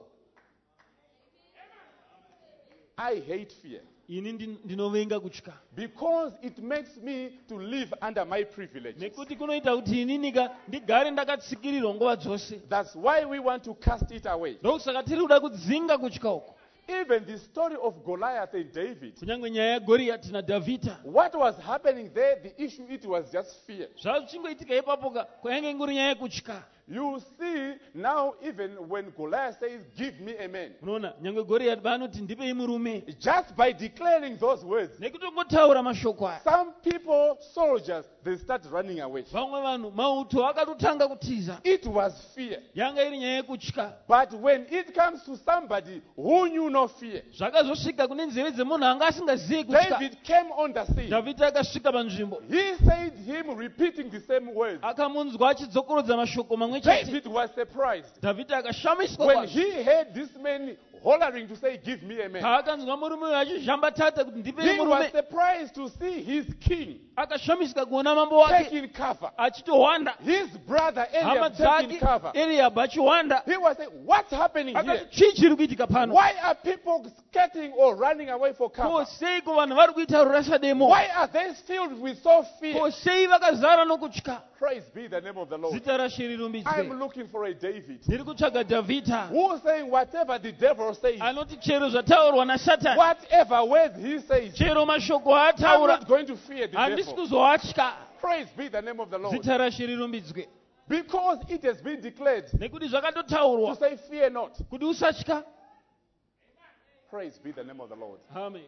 I hate fear Ini ndi- ndinovenga kutya. because it makes me to live under my privileges. Nekuti kunoita kuti ininika ndigare ndakatsikirirwa nguva dzose. That's why we want to cast it away. Ndokusaka tiri kuda kudzinga kutya uku. Even the story of Goliath and David, Kunyange nyaya yaGoriati naDhavhidha. what was happening there, the issue, it was just fear. Zvazvichingoitika ipapo ka kwainge ingori nyaya yekutya. You see, now even when Goliath says, give me a man, Unoona nyangwe Goriati paanoti ndipei murume. just by declaring those words, Nekutongotaura mashoko aya. some people, soldiers, they start running away. Vamwe vanhu mauto akatotanga kutiza. It was fear. Yanga iri nyaya yekutya. But when it comes to somebody who knew no fear, Zvakazosvika kune nzeve dzemunhu anga asingazivi kutya. David came on the scene. Dhavhidha akasvika panzvimbo. He said him repeating the same words. Akamunzwa achidzokorodza mashoko mamwe chete. David was surprised Dhavhidha akashamiswa when kwazvo. he heard this man hollering to say, give me a man. Paakanzwa murume uyu achizhambatata kuti ndipei He was murume. surprised to see his king Akashamisika kuona mambo wake taking cover. achitohwanda. His brother Hama Eliab taking dzake cover. Eliabha achihwanda. He was saying, what's happening here? Akati chii chiri kuitika pano? Why are people skating or running away for Ko cover? seiko vanhu vari kuita rurasa demo? Why are they filled with so fear? Ko sei vakazara nokutya? Praise be the name of the Lord. Zita raShe I'm rirumbidzwe. looking for a David Ndiri kutsvaga Dhavhidha who's saying whatever the devil says, anoti chero zvataurwa naSatani, whatever words he says, chero mashoko I'm aataura not going to fear the handisi devil. kuzoatya. Praise be the name of the Lord. Zita raShe rirumbidzwe. Because it has been declared Nekuti to zvakatotaurwa say, fear not. kuti usatya. Praise be the name of the Lord. Amen.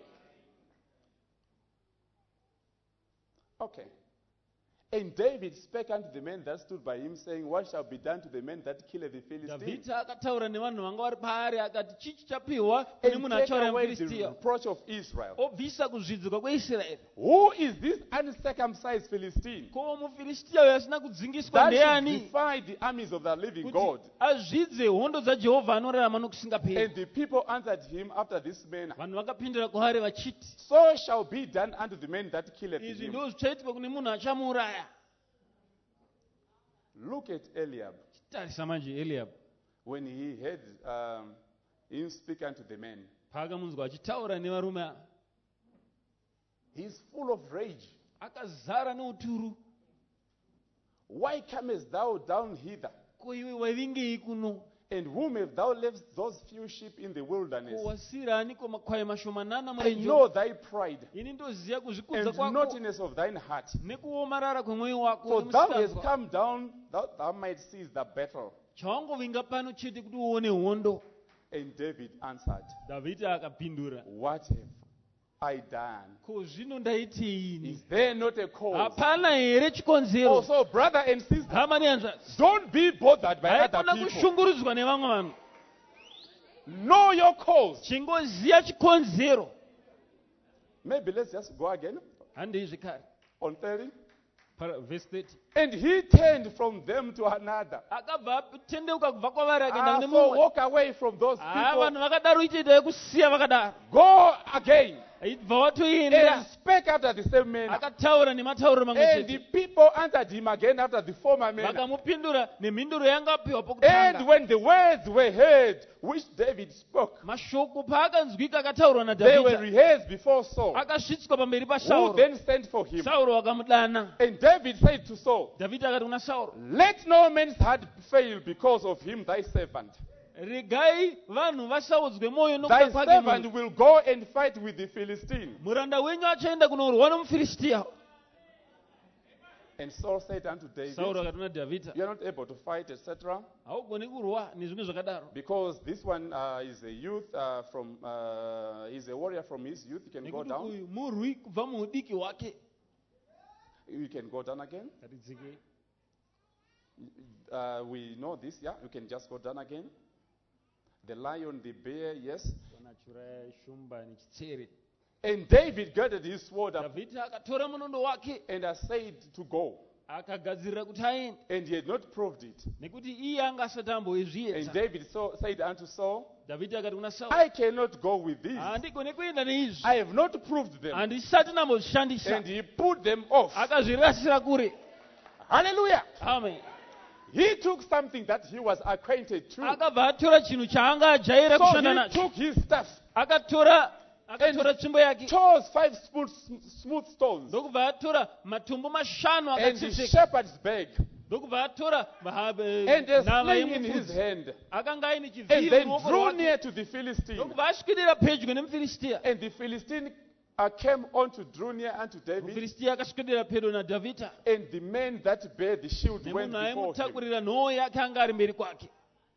Okay. And David spake unto the men that stood by him, saying, What shall be done to the men that killeth the Philistines? Dhavhidha akataura nevanhu vanga vari paari akati chii chichapiwa kune And munhu take achauraya away the muFiristia reproach of Israel. obvisa kuzvidzwa kweIsraeri. Who is this uncircumcised Philistine Ko muFiristia uyo asina kudzingiswa that should ndeani defy the armies of the living God? kuti azvidze hondo dzaJehovha anorarama nokusingaperi? And the people answered him after this manner, Vanhu vakapindura kwaari vachiti, So shall be done unto the men that killeth izvi him. ndizvo zvichaitika kune munhu achamuuraya. Look at Eliab Tarisa manje Eliabha when he heard um, him speak unto the men. paakamunzwa achitaura nevarume ava, He's full of rage. akazara neuturu. Why comest thou down hither? Ko iwe waivingei kuno? And whom have thou left those few sheep in the wilderness? Ko wasiyira aniko makwai mashomanana I murenje? know thy pride Ini ndoziva kuzvikudza and kwako naughtiness of thine heart. nekuomarara kwemwoyo wako For thou hast nemusikazwa. come down, thou, thou might seize the battle. Chawangovinga pano chete kuti uone hondo. And David answered, Dhavhidhi akapindura, what have I done? ko zvino ndaiteini? Is there not a cause? Hapana here chikonzero? Also, brother and sister, Hama nehanzvadzi, don't be bothered by other haikona people. kushungurudzwa nevamwe vanhu. Know your cause. Chingoziya chikonzero. Maybe let's just go again Handei zvekare. on thirty. Para- Verse thirty. And he turned from them to another. Akabva tendeuka kubva kwavari akaenda Ah, kune so mumwe. walk away from those Ah, people. vanhu vakadaro ichiitai kusiya vakadaro. Go again Aibva watoenda. and spake after the same manner. Akataura nematauriro mamwe And the chete. people answered him again after the former manner. Vakamupindura nemhinduro yanga apiwa And pokutanga. when the words were heard, which David spoke, Mashoko paakanzwika akataurwa they were naDhavhidhi, rehearsed before Saul, akasvitswa pamberi who paSauro. then sent for him. Sauro akamudana. And David said to Saul, Dhavhidhi akati kuna Sauro, let no man's heart fail because of him, thy servant. regai vanhu vasaudzwe mwoyo Thy nokuda kwake servant munhu. will go and fight with the Philistine. Muranda wenyu achaenda kunorwa nomuFiristia. And Saul said unto David, Sauro akati kuna Dhavhidhi, you are not able to fight, et cetera, haugoni kurwa nezvimwe zvakadaro. because this one uh, is a youth uh, from, uh, he's a warrior from his youth. He can go Nekuti down. uyu murwi kubva muudiki hwake. You can go down again. Ngatidzikei. Uh, we know this, yeah? You can just go down again. The lion, the bear, yes. Vanachuraya shumba nechitsere. And David gathered his sword up Dhavhidhi akatora munondo wake and said to go. akagadzirira kuti aende, And he had not proved it. nekuti iye anga asati And amboizviedza. David so, said unto Saul, Dhavhidhi akati kuna Sauro, I cannot go with these. handigoni kuenda neizvi, I have not proved them. handisati ndambozvishandisa. And he put them off. Akazvirasira kure. Hallelujah. Amen. He took something that he was acquainted to. Akabva atora chinhu chaanga ajaira So kushanda he nacho. took his stuff, Akatora akatora tsvimbo yake. chose five smooth, smooth stones, Ndokubva atora matombo mashanu and the akatsetseka. shepherd's bag, Ndokubva atora maha- and a nhava sling in his yemufudzi. hand, Akanga aine and chivhiri then muruoko drew rwake. near to the Philistine. Ndokubva aswedera pedyo nemuFiristia. And the Philistine uh, came on to draw near unto David, muFiristia akaswedera pedo naDhavhidhi, and the men that bear the shield went nemunhu before him. aimutakurira nhoo yake anga ari mberi kwake.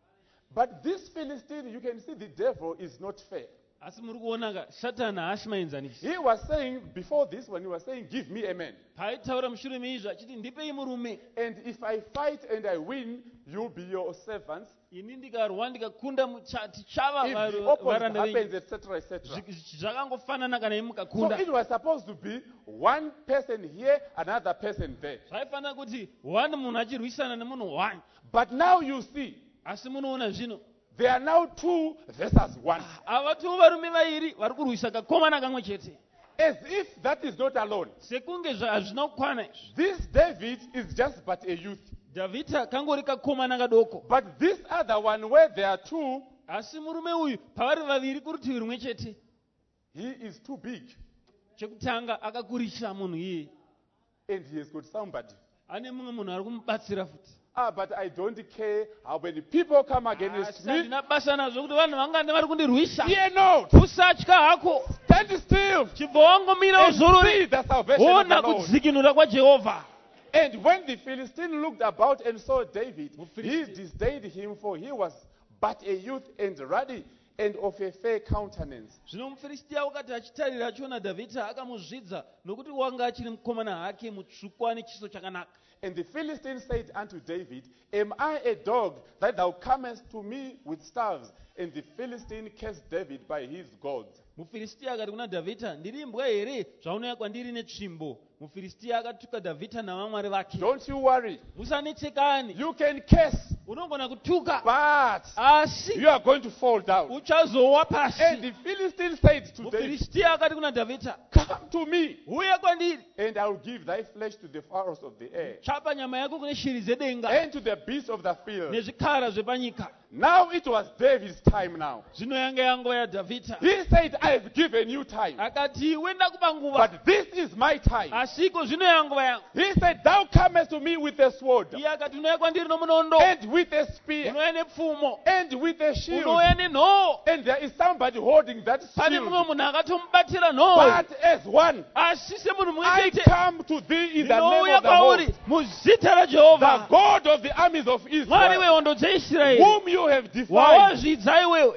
But this Philistine, you can see the devil is not fair. Asi muri kuona ka Satani haasi maenzanisi. He was saying, before this one, he was saying, give me a man. Paaitaura mushure meizvi achiti ndipei murume, And if I fight and I win, you'll be your servants. ini ndikarwa ndikakunda mucha- tichava If the var- opposite varanda venyu. happens, et cetera, et cetera. Zvi- Zvakangofanana kana imi So mukakunda. it was supposed to be one person here, another person there. Zvaifanira kuti one munhu achirwisana nemunhu one. But now you see, Asi munoona zvino there are now two versus one. ava tu varume vairi vari kurwisa kakomana kamwe chete, As if that is not alone. sekunge zva- hazvina kukwana izvi. This David is just but a youth. Dhavhidhi kangori kakomana kadoko, But this other one, where there are two, asi murume uyu pavari vaviri kurutivi rumwe chete, he is too big. chekutanga akakurisa munhu iyeye, And he has got somebody. ane mumwe munhu ari kumubatsira futi. Ah, but I don't care how many people come against Asi me. handina basa nazvo kuti vanhu vangane vari kundirwisa. Fear not. Usatya hako, Stand still chibva wangomira and uzorore, see the salvation of the ona Lord. kudzikinura kwaJehovha. And when the Philistine looked about and saw David, he Mufilistia. disdained him, for he was but a youth and ruddy and of a fair countenance. Zvino muFiristia wakati achitarira achiona Dhavhidhi akamuzvidza nokuti wanga achiri mukomana hake mutsvuku ane chiso chakanaka. And the Philistine said unto David, Am I a dog that thou comest to me with staves? And the Philistine cursed David by his gods. muFiristia akati kuna Dhavhidhi, ndiri imbwa here zvaunouya kwandiri netsvimbo? muFiristia akatuka Dhavhidhi navamwari vake. Don't you worry. Musanetsekani, You can curse, unogona kutuka but asi you are going to fall down. uchazowa And pasi. the Philistine said to David, muFiristia akati kuna Dhavhidhi, Come to me, uya kwandiri, and I will give thy flesh to the fowls of the air, chapa nyama yako kune shiri zedenga and to the beasts of the field. nezvikara zvepanyika. Now it was David's time now. Zvino yanga yanguva yaDhavhidhi. He said, I have given you time, Akati iwe ndakupa nguva, but this is my time. asiko zvino yanguva yangu. He said, Thou comest to me with a sword, Iye akati unouya kwandiri nomunondo, and with a spear, unouya nepfumo, and with a shield. unouya nenhoo. And there is somebody holding that Pane shield. mumwe munhu akatomubatira nhoo, But as one, asi semunhu mumwe I chete come to thee in the name ndinouya of the Lord, kwauri muzita the raJehovha, God of the armies of Mwari Israel, wehondo dzeIsraeri, whom you have defied. wawazvidza iwewe.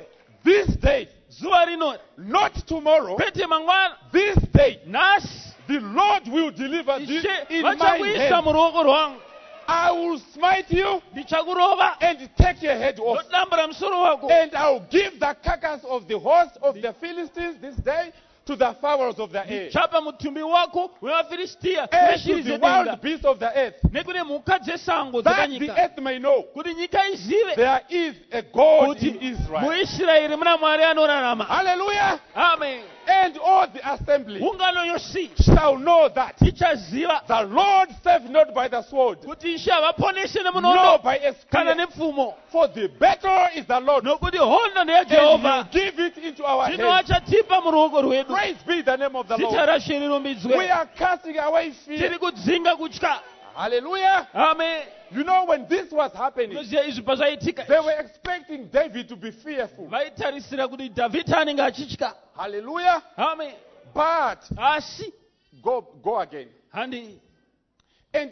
This day, zuva rino, not tomorrow, kwete mangwana, this day, nhasi, the Lord will deliver this Ishe in my vachakuisa hand. muruoko rwangu, I will smite you ndichakurova and take your head off. ndodambura musoro wako, And I will give the carcass of the host of the Philistines this day to the fowls of the air, chapa mutumbi wako wevafiristiya and to neshiri the dzedenga wild beasts of the earth, nekune mhuka dzesango that the dzepanyika, earth may know kuti nyika izive there is a God kuti in Israel. muisraeri muna mwari anorarama. Hallelujah. Amen. And all the assembly ungano yosi shall know that ichaziva the Lord saved not by the sword, kuti ishe havaponese nor nemunondo by a kana spear, nepfumo, for the battle is the Lord, nokuti hondo and neyajehovha, He will give it into our zvino hands. achatipa muruoko rwedu. Praise be the name of the Zita Lord. rashe We rirumbidzwe. are casting away fear. Tiri kudzinga kutya. Hallelujah. Amen. You know, when this was happening, Unoziva izvi pazvaitika, they were expecting David to be fearful. vaitarisira kuti Dhavhidhi anenge achitya. Hallelujah. Amen. But Asi go go again. handi And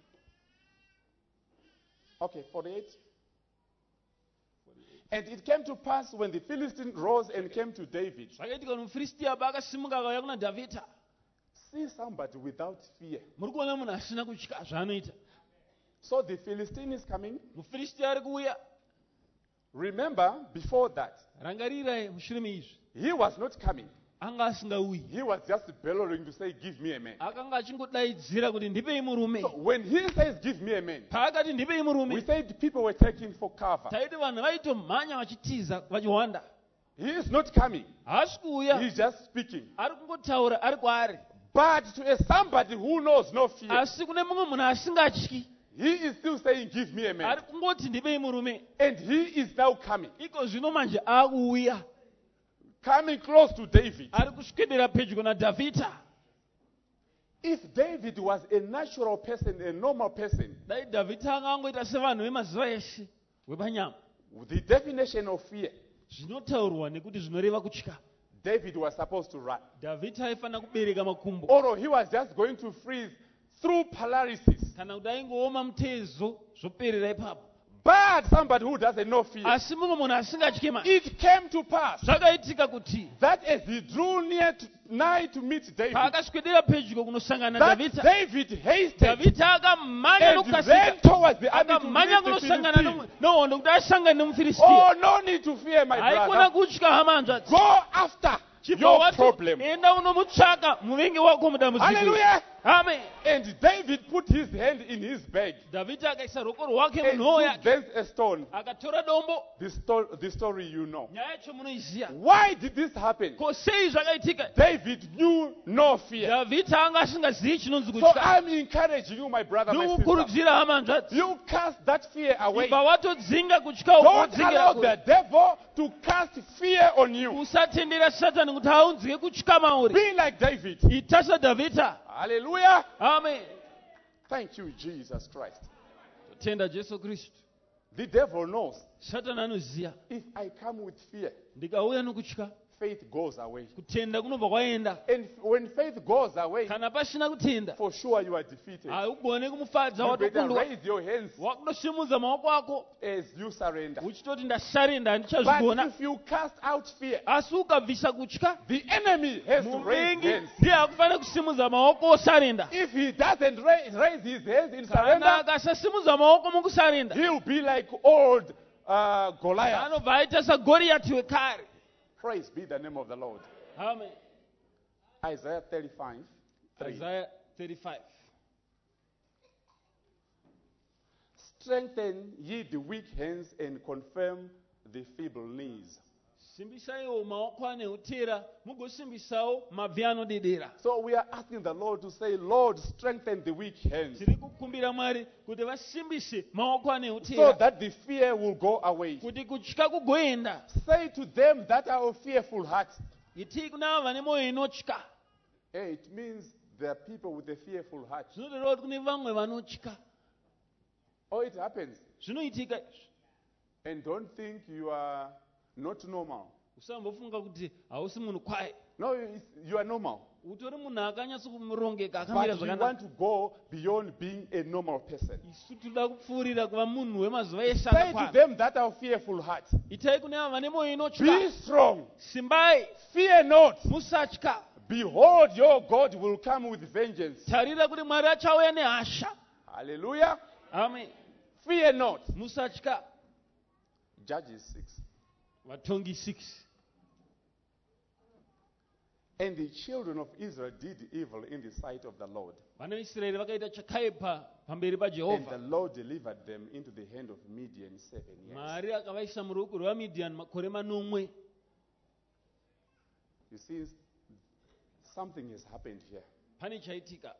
okay, forty-eight. And it came to pass when the Philistine rose and came to David. zvakaitika kuti mufiristiya paakasimuka akauya kuna Dhavhidhi. See somebody without fear. Muri kuona munhu asina kutya zvaanoita. So the Philistine is coming. Mufiristiya ari kuuya. Remember, before that, Rangarirai mushure meizvi, he was not coming. anga asingauyi. He was just bellowing to say, give me a man. Akanga achingodaidzira kuti ndipei murume. So when he says, give me a man, Paakati ndipei we murume, said people were taking for cover. taiti vanhu vaitomhanya vachitiza vachihwanda. He is not coming. Haasi kuuya, He's just speaking. ari kungotaura ari kwaari. But to a somebody who knows no fear, Asi kune mumwe munhu asingatyi, he is still saying, give me a man. ari kungoti ndipei murume. And he is now coming. Iko zvino manje akuuya, Coming close to David. ari kuswedera pedyo naDhavhidhi. If David was a natural person, a normal person, Dai Dhavhidhi anga angoita sevanhu vemazuva eshe wepanyama. the definition of fear, Zvinotaurwa nekuti zvinoreva kutya. David was supposed to run. Dhavhidhi aifanira kubereka makumbo. Or he was just going to freeze through paralysis. Kana kuti aingooma mutezo zvoperera ipapo. But somebody who doesn't know fear, Asi mumwe munhu asingatyi ma. it came to pass Zvakaitika kuti that as he drew near to, nigh to meet David, paakaswedera pedyo kunosangana that naDhavhidhi, David hasted Dhavhidhi akamhanya and nokukasika, ran towards the army to akamhanya meet the kunosangana Philistine. nomu- nehondo kuti asangane Oh, nemufiristiya. no need to fear, my Haikona brother. kutya hama hanzvadzi. Go after Chibva your wato, problem. enda unomutsvaka muvengi wako mudambudziko. Hallelujah. Amen. And David put his hand in his bag Dhavhidhi akaisa ruoko rwake and munhoo took yake, thence a stone. akatora dombo. The, sto- the story you know. Nyaya yacho munoiziya. Why did this happen? Ko sei zvakaitika? David knew no fear. Dhavhidhi anga asingazivi chinonzi So kutya. I'm encouraging you, my brother, my sister. Ndikukurudzira hama hanzvadzi. You cast that fear away. Ibva watodzinga kutya Don't ukodzingira allow kure. the devil to cast fear on you. Usatendera Satani kuti aunzike kutya mauri. Be like David. Ita saDhavhidhi. Hallelujah. Amen. Thank you, Jesus Christ. Tenda Jesu Kristu. The devil knows Satani anoziya. if I come with fear, Ndikauya nokutya, faith goes away. kutenda kunobva kwaenda. And when faith goes away, Kana pasina kutenda, for sure you are defeated. haugone kumufadza You better watokundwa. raise your hands Wakunosimudza maoko ako as you surrender. uchitoti ndasarenda But handichazvigona. if you cast out fear, Asi ukabvisa kutya, the enemy has to raise muvengi hands. ndiye akufanira kusimudza maoko osarenda. If he doesn't raise, raise his hands in Kana surrender, akasasimudza maoko mukusarenda, he'll be like old uh, Goliath. anobva aita sagoriyati wekare. Praise be the name of the Lord. Amen. Isaiah thirty-five, three. Isaiah thirty-five. Strengthen ye the weak hands and confirm the feeble knees. Simbisaiwo maoko ane utera, mugosimbisawo mabvi anodedera. So we are asking the Lord to say, Lord, strengthen the weak hands Tiri kukumbira Mwari kuti vasimbise maoko ane so utera, that the fear will go away. kuti kutya kugoenda. Say to them that are of fearful heart. Iti kunava vane mwoyo inotya. Hey, it means there are people with a fearful heart. Zvinoreva kuti kune vamwe vanotya. Oh, it happens. Zvinoitika izvi. And don't think you are not normal. Usambofunga kuti hausi munhu kwaye. No, it's, you are normal. utori munhu akanyatso kumurongeka But akamira we zvakanaka. want to go beyond being a normal person. Isu tinoda kupfuurira kuva munhu wemazuva Say eshana to kwazvo. them that are fearful heart, Itai kune ava vane mwoyo be inotya. strong, Simbai, fear not. musatya. Behold, your God will come with vengeance. Tarira kuti Mwari achauya nehasha. Hallelujah. Amen. Fear not. Musatya. Judges six. Vatongi six. And the children of Israel did evil in the sight of the Lord. Vana veIsraeri vakaita chakaipa pamberi And the paJehovha. Lord delivered them into the hand of Midian seven years. Mwari akavaisa muruoko rwavaMidhiani makore manomwe. You see, something has happened here. Pane chaitika.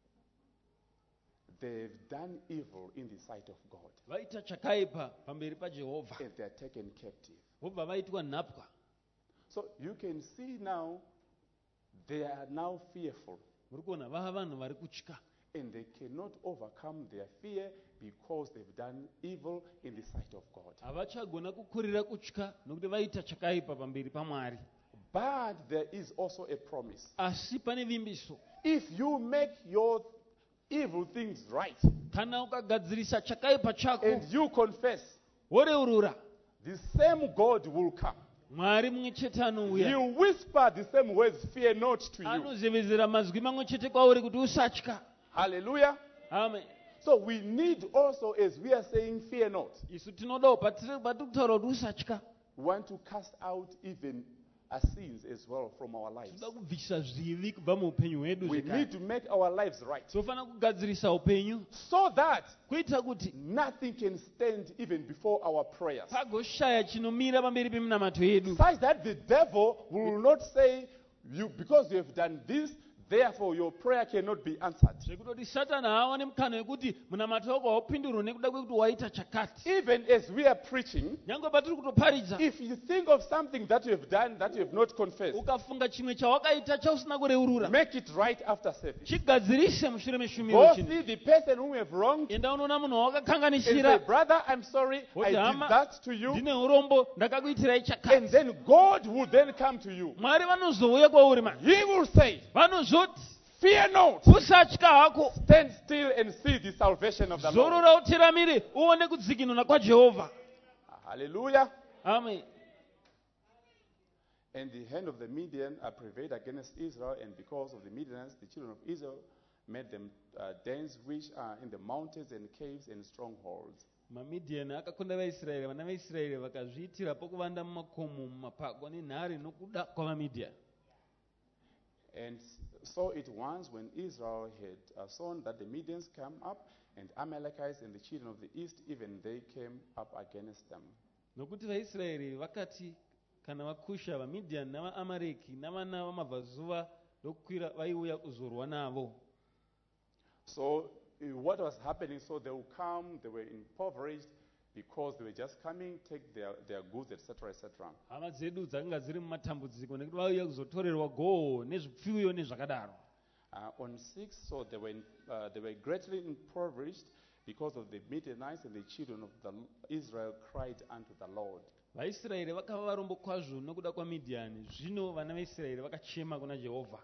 They've done evil in the sight of God. Vaita chakaipa pamberi paJehovha. And they are taken captive. Vobva vaitwa nhapwa. So you can see now, they are now fearful. Muri kuona vava vanhu vari kutya. And they cannot overcome their fear because they've done evil in the sight of God. Havachagona kukurira kutya nokuti vaita chakaipa pamberi paMwari. But there is also a promise. Asi pane vimbiso. If you make your evil things right Kana ukagadzirisa chakaipa chako and you confess, woreurura, the same God will come. Mwari mumwe chete anouya. He'll whisper the same words, fear not, to you. Anozevezera mazwi mamwe chete kwauri kuti usatya. Hallelujah. Amen. So we need also, as we are saying, fear not. Isu tinodawo patiri kutaura kuti usatya. We want to cast out even our sins as well from our lives. Tinoda kubvisa zvivi kubva muupenyu hwedu We zvekare. need to make our lives right Tinofanira kugadzirisa upenyu so that kuita kuti nothing can stand even before our prayers. pagoshaya chinomira pamberi peminamato yedu. Such that the devil will not say, you because you have done this, therefore your prayer cannot be answered. Zvekutoti Satani haawane mukana wekuti munamato wako haupindurwi nekuda kwekuti waita chakati. Even as we are preaching, Nyangwe patiri kutoparidza, if you think of something that you have done that you have not confessed, ukafunga chimwe chawakaita chausina kureurura, make it right after service. chigadzirise mushure meshumiro Go chino. see the person whom you have wronged Enda unoona munhu and say, wawakakanganishira, brother, I'm sorry, I Woti, did hama, that to you. ndine urombo, ndakakuitirai And chakati. then God will then come to you. Mwari vanozouya kwauri mani. He will say, Vanozoti, fear not. usatya hako. Stand still and see the salvation of the Lord. Zorora utiramire uone kudzikinura kwaJehovha. Hallelujah. Amen. And the hand of the Midian uh, prevailed against Israel, and because of the Midianites, the children of Israel made them uh, dens which are in the mountains and caves and strongholds. MaMidhiani akakonda vaIsraeri, vana vaIsraeri vakazviitira pokuvanda mumakomo, mumapagwa nenhare nokuda kwavaMidhiani. And so it was when Israel had uh, sown that the Midians came up, and Amalekites and the children of the east, even they came up against them. Nokuti vaIsraeri vakati kana vakusha vaMidhiani navaAmareki navana vamabvazuva rokukwira vaiuya kuzorwa navo. So uh, what was happening, so they would come, they were impoverished because they were just coming, take their, their goods, et cetera, et cetera. Hama dzedu dzakanga dziri mumatambudziko nekuti vauya kuzotorerwa goho nezvipfuyo nezvakadaro. Uh, on six, so they were, in, uh, they were greatly impoverished because of the Midianites, and the children of the Israel cried unto the Lord. VaIsraeri vakava varombo kwazvo nokuda kwaMidhiani. Zvino vana vaIsraeri vakachema kuna Jehovha.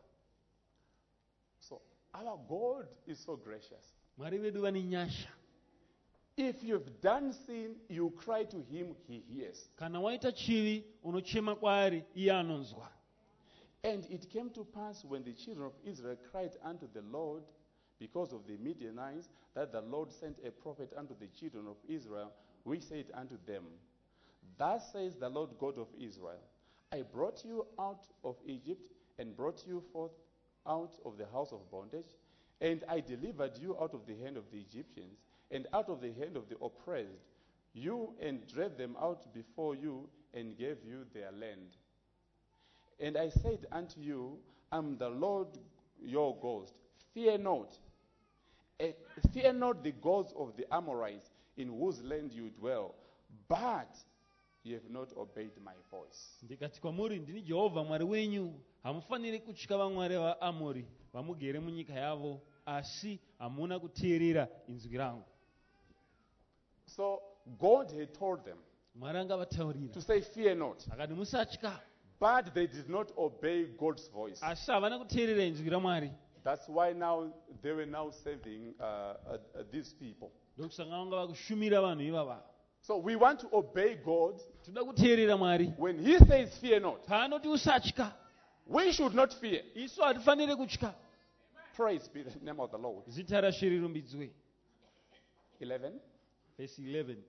So our God is so gracious. Mwari vedu vane nyasha. If you've done sin, you cry to him, he hears. Kana waita chivi unochema kwaari, iye anonzwa. And it came to pass when the children of Israel cried unto the Lord because of the Midianites, that the Lord sent a prophet unto the children of Israel, which said unto them, Thus says the Lord God of Israel, I brought you out of Egypt, and brought you forth out of the house of bondage, and I delivered you out of the hand of the Egyptians, and out of the hand of the oppressed, you and drave them out before you, and gave you their land. And I said unto you, I'm the Lord your God. Fear not. Eh, fear not the gods of the Amorites, in whose land you dwell, but you have not obeyed my voice. Ndikati kwamuri, ndini Jehovha Mwari wenyu, hamufaniri kutya vamwari vaAmori vamugere munyika yavo, asi hamuna kuteerera inzwi rangu. So God had told them Mwari angavataurira to say, fear not. akati musatya. But they did not obey God's voice. asi havana kuteerera inzwi ramwari. That's why now they were now serving uh, uh, uh, these people. ndokusanga vanga vakushumira vanhu ivava. So we want to obey God. toda kuteerera Mwari. When He says, "Fear not," paanoti usatya, we should not fear. isu hatifaniri kutya. Praise be the name of the Lord. zita raShe rirumbidzwe. eleven. Verse eleven.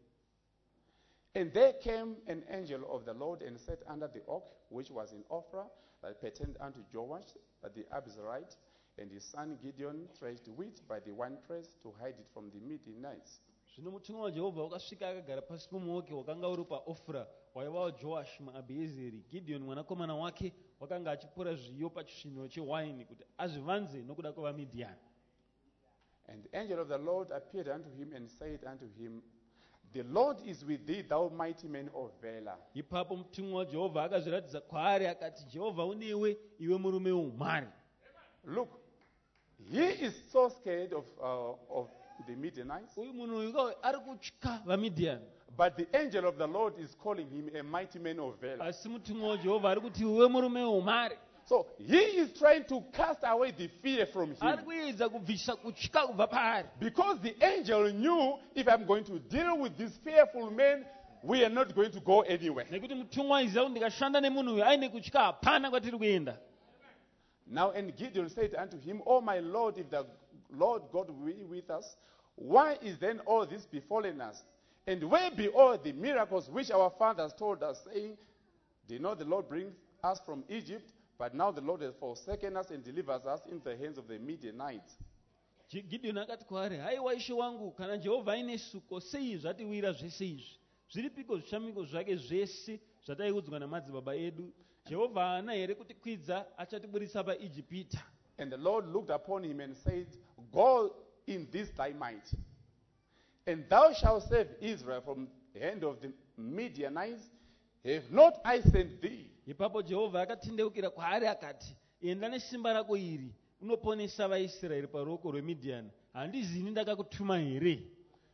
And there came an angel of the Lord and sat under the oak, which was in Ophrah, that pertained unto Joash, the Abiezrite, and his son Gideon threshed wheat by the winepress to hide it from the Midianites. Zvino mutumwa waJehovha wakasvika akagara pasi pomuouki wakanga uri paOfra, waivawo Joashi muAbhiezeri. Gideoni mwanakomana wake wakanga achipura zviyo pachisviniro chewaini kuti azvivanze nokuda kwavaMidhiani. And the angel of the Lord appeared unto him and said unto him, "The Lord is with thee, thou mighty man of valor." Ipapo mutumwa waJehovha akazviratidza kwaari akati, Jehovha unewe, iwe murume woumhare. Look, he is so scared of, uh, of the Midianites, Uyu munhu uyu ari kutya vaMidhiani. but the angel of the Lord is calling him a mighty man of valor. Asi mutumwa waJehovha ari kuti iwe murume woumhare. So he is trying to cast away the fear from Ari him. kuedza kubvisa kutya kubva paari. Because the angel knew, if I'm going to deal with this fearful man, we are not going to go anywhere. Nekuti mutumwa aiziva kuti ndikashanda nemunhu uyu aine kutya hapana kwatiri kuenda. Now, and Gideon said unto him, "O my Lord, if the Lord God be with us, why is then all this befallen us? And where be all the miracles which our fathers told us, saying, Did not the Lord bring us from Egypt? But now the Lord has forsaken us and delivers us into the hands of the Midianites." Gideoni akati kwaari, haiwa ishe wangu, kana Jehovha ainesuko, sei zvatiwira zvese izvi? Zviripiko zvishamiso zvake zvese zvataiudzwa namadzibaba edu? Jehovha haana here kutikwidza achatiburisa paIjipita? And the Lord looked upon him and said, "Go in this thy might, and thou shalt save Israel from the hand of the Midianites. Have not I sent thee?" Ipapo Jehovha akatendeukira kwaari akati, enda nesimba rako iri unoponesa vaIsraeri paruoko rweMidhiani. Handizini ndakakutuma here?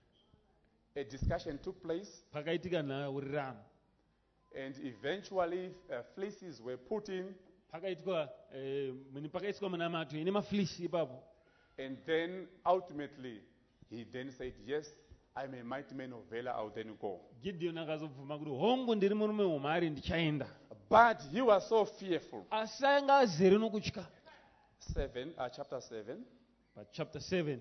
A discussion took place, Pakaitika nhaurirano. and eventually uh, fleeces were put in, Pakaitwa eh, muni pakaiswa munamato ine mafilisi ipapo. and then ultimately he then said, "Yes, I'm a mighty man of valor, I'll then go." Gideoni akazobvuma kuti hongu ndiri murume woumhare ndichaenda. But he was so fearful. Asi anga azere nokutya. Seven, uh, chapter seven. But chapter seven.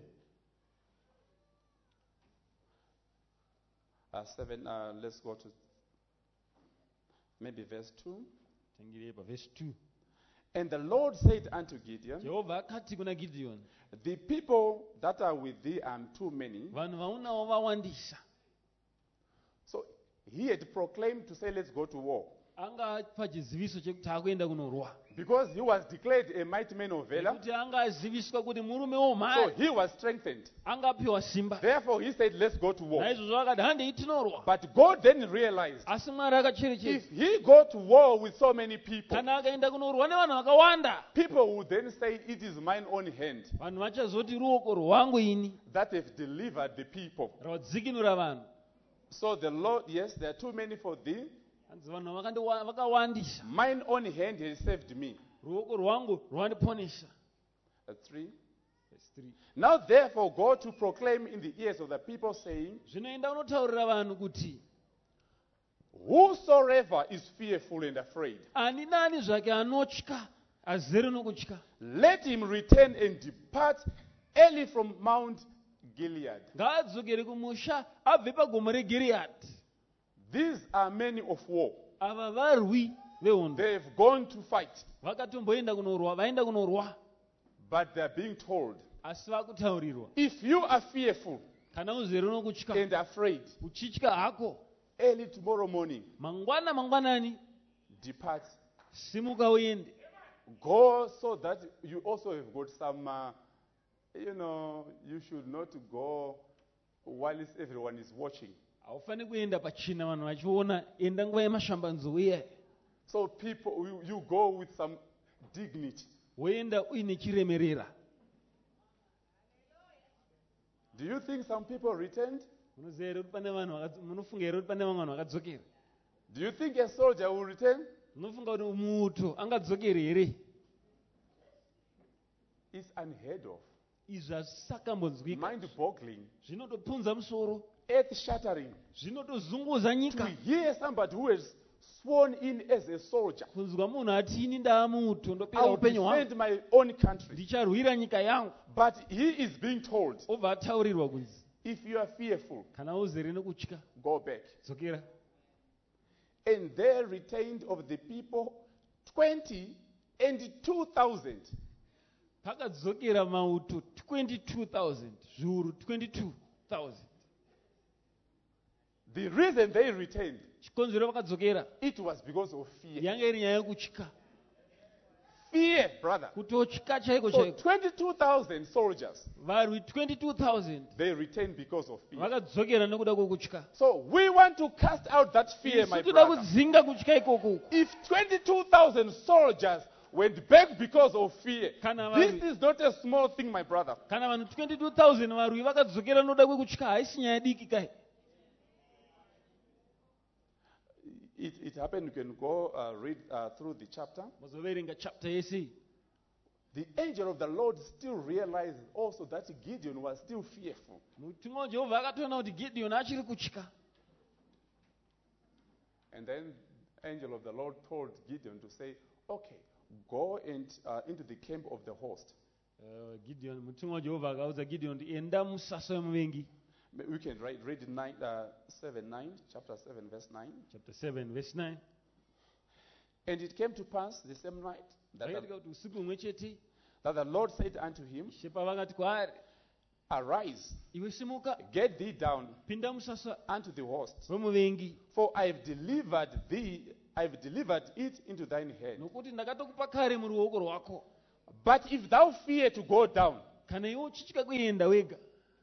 Uh, seven, uh, let's go to maybe verse two. Tangirei verse two. And the Lord said unto Gideon, Jehovha akati kuna Gideoni, "The people that are with thee are too many." vanhu vaunawo vawandisa. So he had proclaimed to say, "Let's go to war." Anga pachiziviso chekuti akuenda kunorwa. Because he was declared a mighty man of valor, Kuti anga aziviswa kuti murume so woumhare. he was strengthened. Anga apiwa simba. Therefore he said, "Let's go to war." Naizvozvo akati handei tinorwa. But God then realized, Asi Mwari akacherechedza. if he go to war with so many people, Kana akaenda kunorwa nevanhu vakawanda, people would then say, "It is mine own hand vanhu vachazoti ruoko rwangu ini that have delivered the people." rwadzikinura vanhu. So the Lord, yes, there are too many for thee. Hanzi vanhu vakandiwa- vakawandisa. Mine own hand has saved me. Ruoko rwangu rwandiponesa. That's three. Verse three. Now therefore go to proclaim in the ears of the people, saying, Zvinoenda unotaurira vanhu kuti "Whosoever is fearful and afraid, ani nani zvake anotya, azere nokutya, let him return and depart early from Mount Gilead." ngaadzokere kumusha abve pagomo reGiriadhi. These are many of war. Ava varwi vehondo. They have gone to fight, Vakatomboenda kunorwa, vaenda kunorwa, but they are being told, asi vakutaurirwa, if you are fearful kana uzere nokutya, and afraid, uchitya hako, early tomorrow morning, mangwana mangwanani, depart. simuka uende. Go so that you also have got some, uh, you know, you should not go while everyone is watching. Haufani kuenda pachina vanhu vachiona, enda nguva yemashambanzo iya. So people, you, you go with some dignity. Woenda uine chiremerera. Do you think some people returned? Munoziva here kuti pane vanhu vakadz- munofunga here kuti pane vamwe vanhu vakadzokera? Do you think a soldier will return? unofunga kuti muto angadzokere here? It's unheard of, Izvi hazvisakambonzwika, mind-boggling, zvinotopunza musoro, earth-shattering zvinotozunguza to nyika. hear somebody who is sworn in as a soldier. Kunzwa munhu ati ini ndaamuto ndopera I will upenyu hwangu, defend my own country. ndicharwira nyika yangu. But he is being told, Obva ataurirwa kunzi if you are fearful, kana uzere nekutya, go back. dzokera. And there retained of the people twenty and two thousand. Pakadzokera mauto twenty-two thousand, zviuru twenty-two thousand. The reason they retained, Chikonzero vakadzokera it was because of fear. yanga iri nyaya yekutya, Fear, brother. kutotya chaiko So chaiko. twenty-two thousand soldiers, Varwi twenty-two thousand they retained because of fear. vakadzokera nekuda kwekutya. So we want to cast out that fear, my Isu toda brother. kudzinga kutya ikoko. If twenty-two thousand soldiers went back because of fear, Kana this vari- is not a small thing, my brother. Kana vanhu twenty-two thousand varwi vakadzokera noda kwekutya, haisi nyaya diki kai. It, it happened, you can go uh, read uh, through the chapter. Mazoverenga chapter yese. The angel of the Lord still realized also that Gideon was still fearful. Mutumwa waJehovha akatoona kuti Gideon achiri kutya. And then angel of the Lord told Gideon to say, okay, go and uh, into the camp of the host. Uh, Gideon, mutumwa waJehovha akaudza Gideon kuti enda musasa wemuvengi. We can write, read nine, uh, seven, nine, chapter seven, verse nine. Chapter seven verse nine. And it came to pass the same night that the, Zvaitika kuti usiku umwe chete that the Lord said unto him, Ishe pavakati kwaari, arise, iwe simuka, get thee down pinda musasa unto the host, wemuvengi, for I have delivered thee, I have delivered it into thine hand. nokuti ndakatokupa kare muruoko rwako. But if thou fear to go down, Kana iwe uchitya kuenda wega.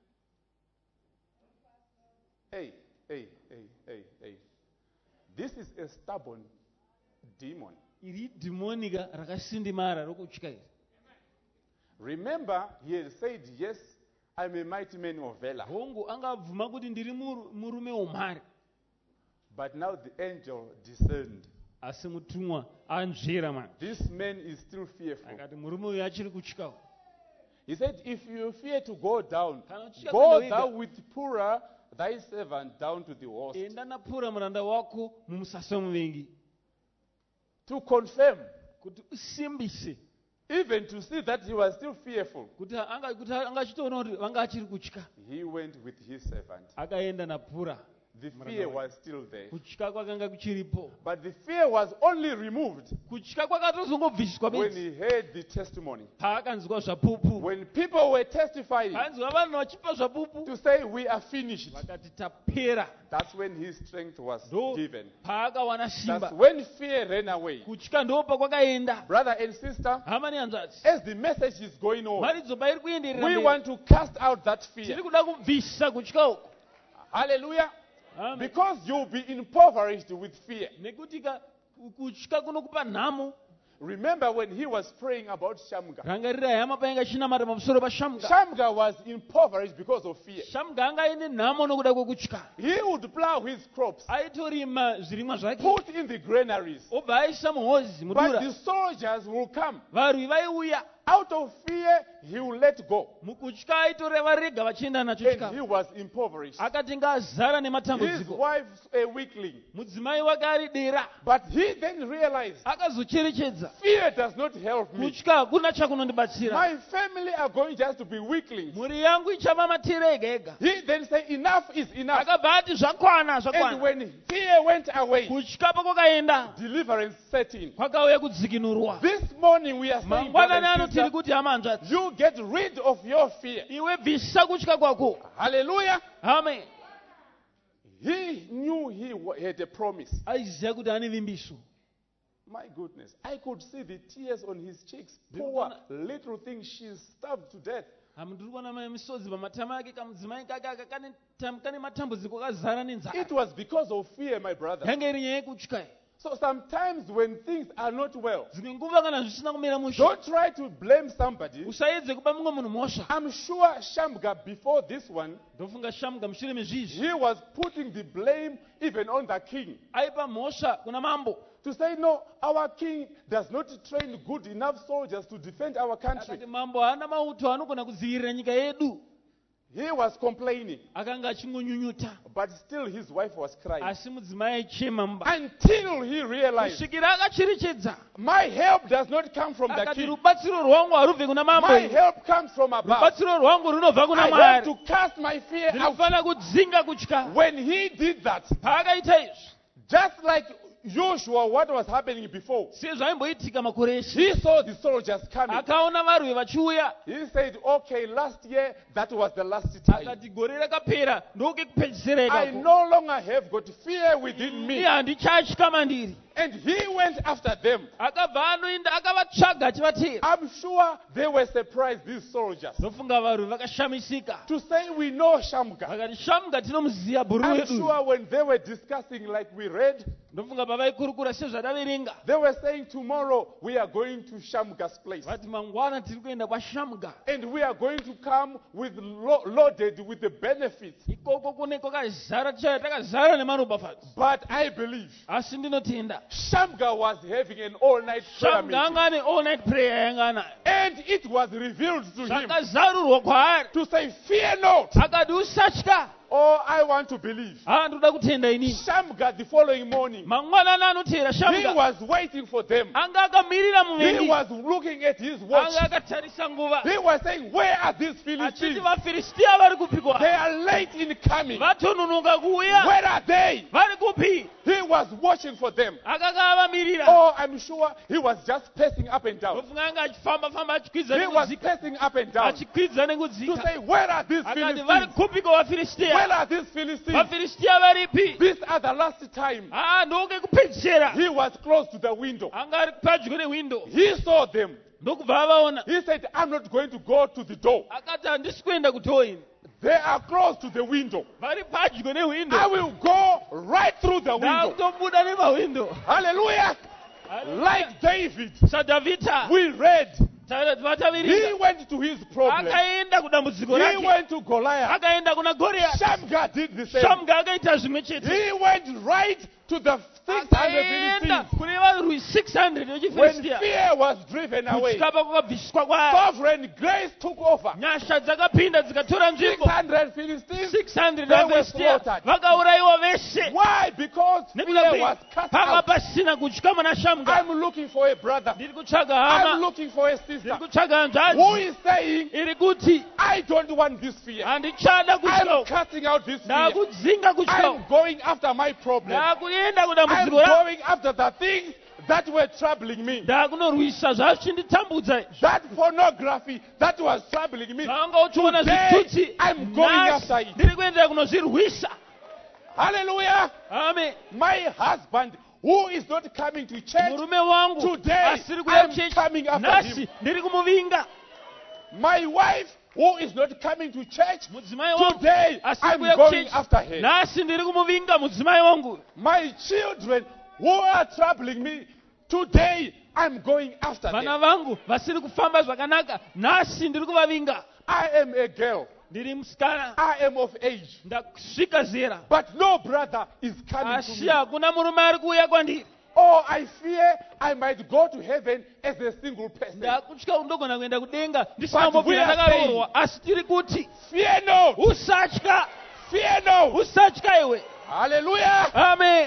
hey, hey, hey, hey, hey, this is a stubborn demon. Iri dhimonika rakasindimara rokutya iri. Remember, he had said, yes, I'm a mighty man of valor. Hongu angabvuma kuti ndiri muru- murume womhare. But now the angel discerned. Asi mutumwa anzvera mani. This man is still fearful. Akati murume uyu achiri kutyawo. He said, if you fear to go down, Kana uchitya go kuenda thou wega, with Purah thy servant down to the host. enda napura muranda wako mumusasa wemuvengi, To confirm, kuti usimbise, even to see that he was still fearful, kuti anga- kuti angachitoona kuti vanga achiri kutya. he went with his servant. Akaenda napura. The fear was still there. Kutya kwakanga kuchiripo. But the fear was only removed Kutya kwakatozongobviswa when bedzi. he heard the testimony. Paakanzwa zvapupu. When people were testifying Panzwa vanhu vachipa zvapupu. to say, we are finished, Vakati tapera. that's when his strength was Ndo given. paakawana That's simba. when fear ran away. Kutya ndopa kwakaenda. Brother and sister, Hama nehanzvadzi. as the message is going on, Maridzo pairi kuenderera we mberi. want to cast out that fear. Tiri kuda kubvisa kutya uku. Hallelujah. Amen. Because you'll be impoverished with fear. Nekuti ka- kutya kunokupa nhamo. Remember when he was praying about Shamga. Rangarira hama painga chinamata pamusoro paShamga. Shamga was impoverished because of fear. Shamga anga aine nhamo nokuda kwekutya. He would plow his crops, Aitorima zvirimwa zvake. put in the granaries. Obva aisa muhozi But mudura. the soldiers will come. Varwi vaiuya. Out of fear, he will let go. Mukutya aitora varega vachienda nacho And he chikafu. was impoverished. Akati ngazara His nematambudziko. wife's a weakling. Mudzimai wake ari dera. But he then realized, Akazocherechedza. fear does not help me. Kutya hakuna chakunondibatsira. My family are going just to be weaklings. Mhuri yangu ichava matire ega ega. He then said, enough is enough. Akabva ati zvakwana And zvakwana. when fear went away, Kutya pakwakaenda. deliverance set in. Kwakauya kudzikinurwa. This morning we are saying, brother Mangwanani and ano tiri sister, kuti hama hanzvadzi. you get rid of your fear. Iwe bvisa kutya kwako. Hallelujah. Amen. He knew he wa- had a promise. Aiziva kuti ane vimbiso. My goodness. I could see the tears on his cheeks. Did you Poor wanna- little thing. She's starved to death. Hamundiri kuona misodzi pamatama ake kamudzimai kake aka kane tam- kane matambudziko akazara nenzara. It was because of fear, my brother. Yanga iri nyaya yekutya. So sometimes when things are not well, Dzimwe nguva kana zvisina kumira mushe. don't try to blame somebody. Usaedze kupa mumwe munhu mhosva. I'm sure Shamga, before this one, Ndofunga Shamga mushure mezvizvi. he was putting the blame even on the king. Aipa mhosva kuna mambo. To say, no, our king does not train good enough soldiers to defend our country. akati mambo haana mauto anogona kudzivirira nyika yedu. He was complaining, Akanga achingunyunyuta. but still his wife was crying. Asi mudzimai aichema mumba. Until he realized, Kusvikira akacherechedza. my help does not come from the Akati king. rubatsiro rwangu harubve kuna mambo. My help comes from above. Rubatsiro rwangu runobva kuna I have Mwari. to cast my fear out. Ndinofana kudzinga kutya. When he did that, Paakaita izvi, just like usual, what was happening before, sezvaimboitika makore eshe, he saw the soldiers coming. akaona varwi vachiuya. He said, okay, last year, that was the last time. Akati gore rakapera ndoke kupedzisira I ikako. no longer have got fear within me. Ini handichatya mandiri. And he went after them. Akabva anoenda akavatsvaga achivatera. I'm sure they were surprised, these soldiers, Ndofunga varwi vakashamisika. to say we know Shamga. Vakati Shamga tinomuziva bhuru I'm wedu. sure when they were discussing, like we read, Ndofunga pavaikurukura sezvadaverenga. they were saying tomorrow we are going to Shamga's place. Vati mangwana tiri kuenda kwaShamga. And we are going to come with lo- loaded with the benefits. Ikoko kune kwakazara chaiyo takazara nemaropafadzo. But I believe Asi ndinotenda. Shamga was having an all-night prayer Shamga meeting. anga ane all night prayer yanga anayo. And it was revealed to him Zvakazarurwa kwaari. to say, fear not. Akati usatya. Oh, I want to believe. Ah, ndoda kutenda inini. Shamga, the following morning, Mangwanani anotera he Shamga. was waiting for them. Anga akamirira He muvengi. was looking at his watch. Anga akatarisa nguva. He was saying, where are these Achiti Philistines? vaFiristia vari kupikwa. They are late in coming. Vatononoka kuuya. Where are they? Vari kupi. He was watching for them. Akakavamirira. Oh, I'm sure he was just pacing up and down. Ndofunga anga achifamba-famba achikwidza He was nekudzika. pacing up and down Achikwidza to nekudzika. say, where are these Akati vari Philistines? kupikwa vaFiristia. Where are these Philistines? vaFiristia varipi. This other last time, Ah, ndoke kupedzisira. he was close to the window. Anga ari padyo newindo. He saw them. Ndokubva avaona. He said, I'm not going to go to the door. Akati handisi kuenda kudhoini. They are close to the window. Vari padyo newindo. I will go right through the window. Ndakutobuda nemawindo. Hallelujah. Like David, saDhavhidha. we read, Ta- he vataverenga. went to his problem. Akaenda kudambudziko He rake. went to Goliath. Akaenda kuna Goriath. Shamga did the same. Shamga akaita zvimwe chete. He went right to the six hundred Akaenda Philistines. kune varwi six hundred When vechiFiristia. fear was driven away, Kutyaba kwakabviswa kwaari. sovereign grace took over. Nyasha dzakapinda dzikatora six nzvimbo. hundred Philistines. six hundred They were vaFiristia slaughtered. vakaurayiwa veshe. Why? Because fear Nekuti was cast panga out. pasina kutya muna Shamga. I'm looking for a brother. Ndiri kutsvaga I'm hama. looking for a Ndiri sister kutsvaga who hanzvadzi. is saying, Iri kuti I don't want this fear. handichada I'm kutya. casting out this fear. Ndakudzinga kutya. I'm going after my problem. Ndakuenda I'm kudambudziko rangu. going after the things that were troubling me. Ndakunorwisa zvachinditambudza. That pornography that was troubling me. Zvanga uchiona Today, zvitutsi. I'm going after it. Ndiri kuendera kunozvirwisa. Hallelujah. Amen. My husband, who is not coming to church, Murume wangu Today, asiri kuuya I'm kuchechi. coming after Nhasi him. ndiri kumuvinga. my wife, who is not coming to church, Mudzimai wangu today asiri I'm kuuya going kuchechi. after her. Nhasi ndiri kumuvinga mudzimai wangu. My children, who are troubling me, today I'm going after Vana them. vangu vasiri kufamba zvakanaka. Nhasi ndiri kuvavinga. I am a girl. Ndiri musikana. I am of age. Ndasvika zera. But no brother is coming to Asi me. hakuna murume ari kuuya kwandiri. Oh, I fear I might go to heaven as a single person. Ndakutya kundogona kuenda kudenga we ndisingambopinda are ndakaroorwa. Asi tiri kuti Fear no. usatya. Fear no. Usatya iwe. Hallelujah. Amen.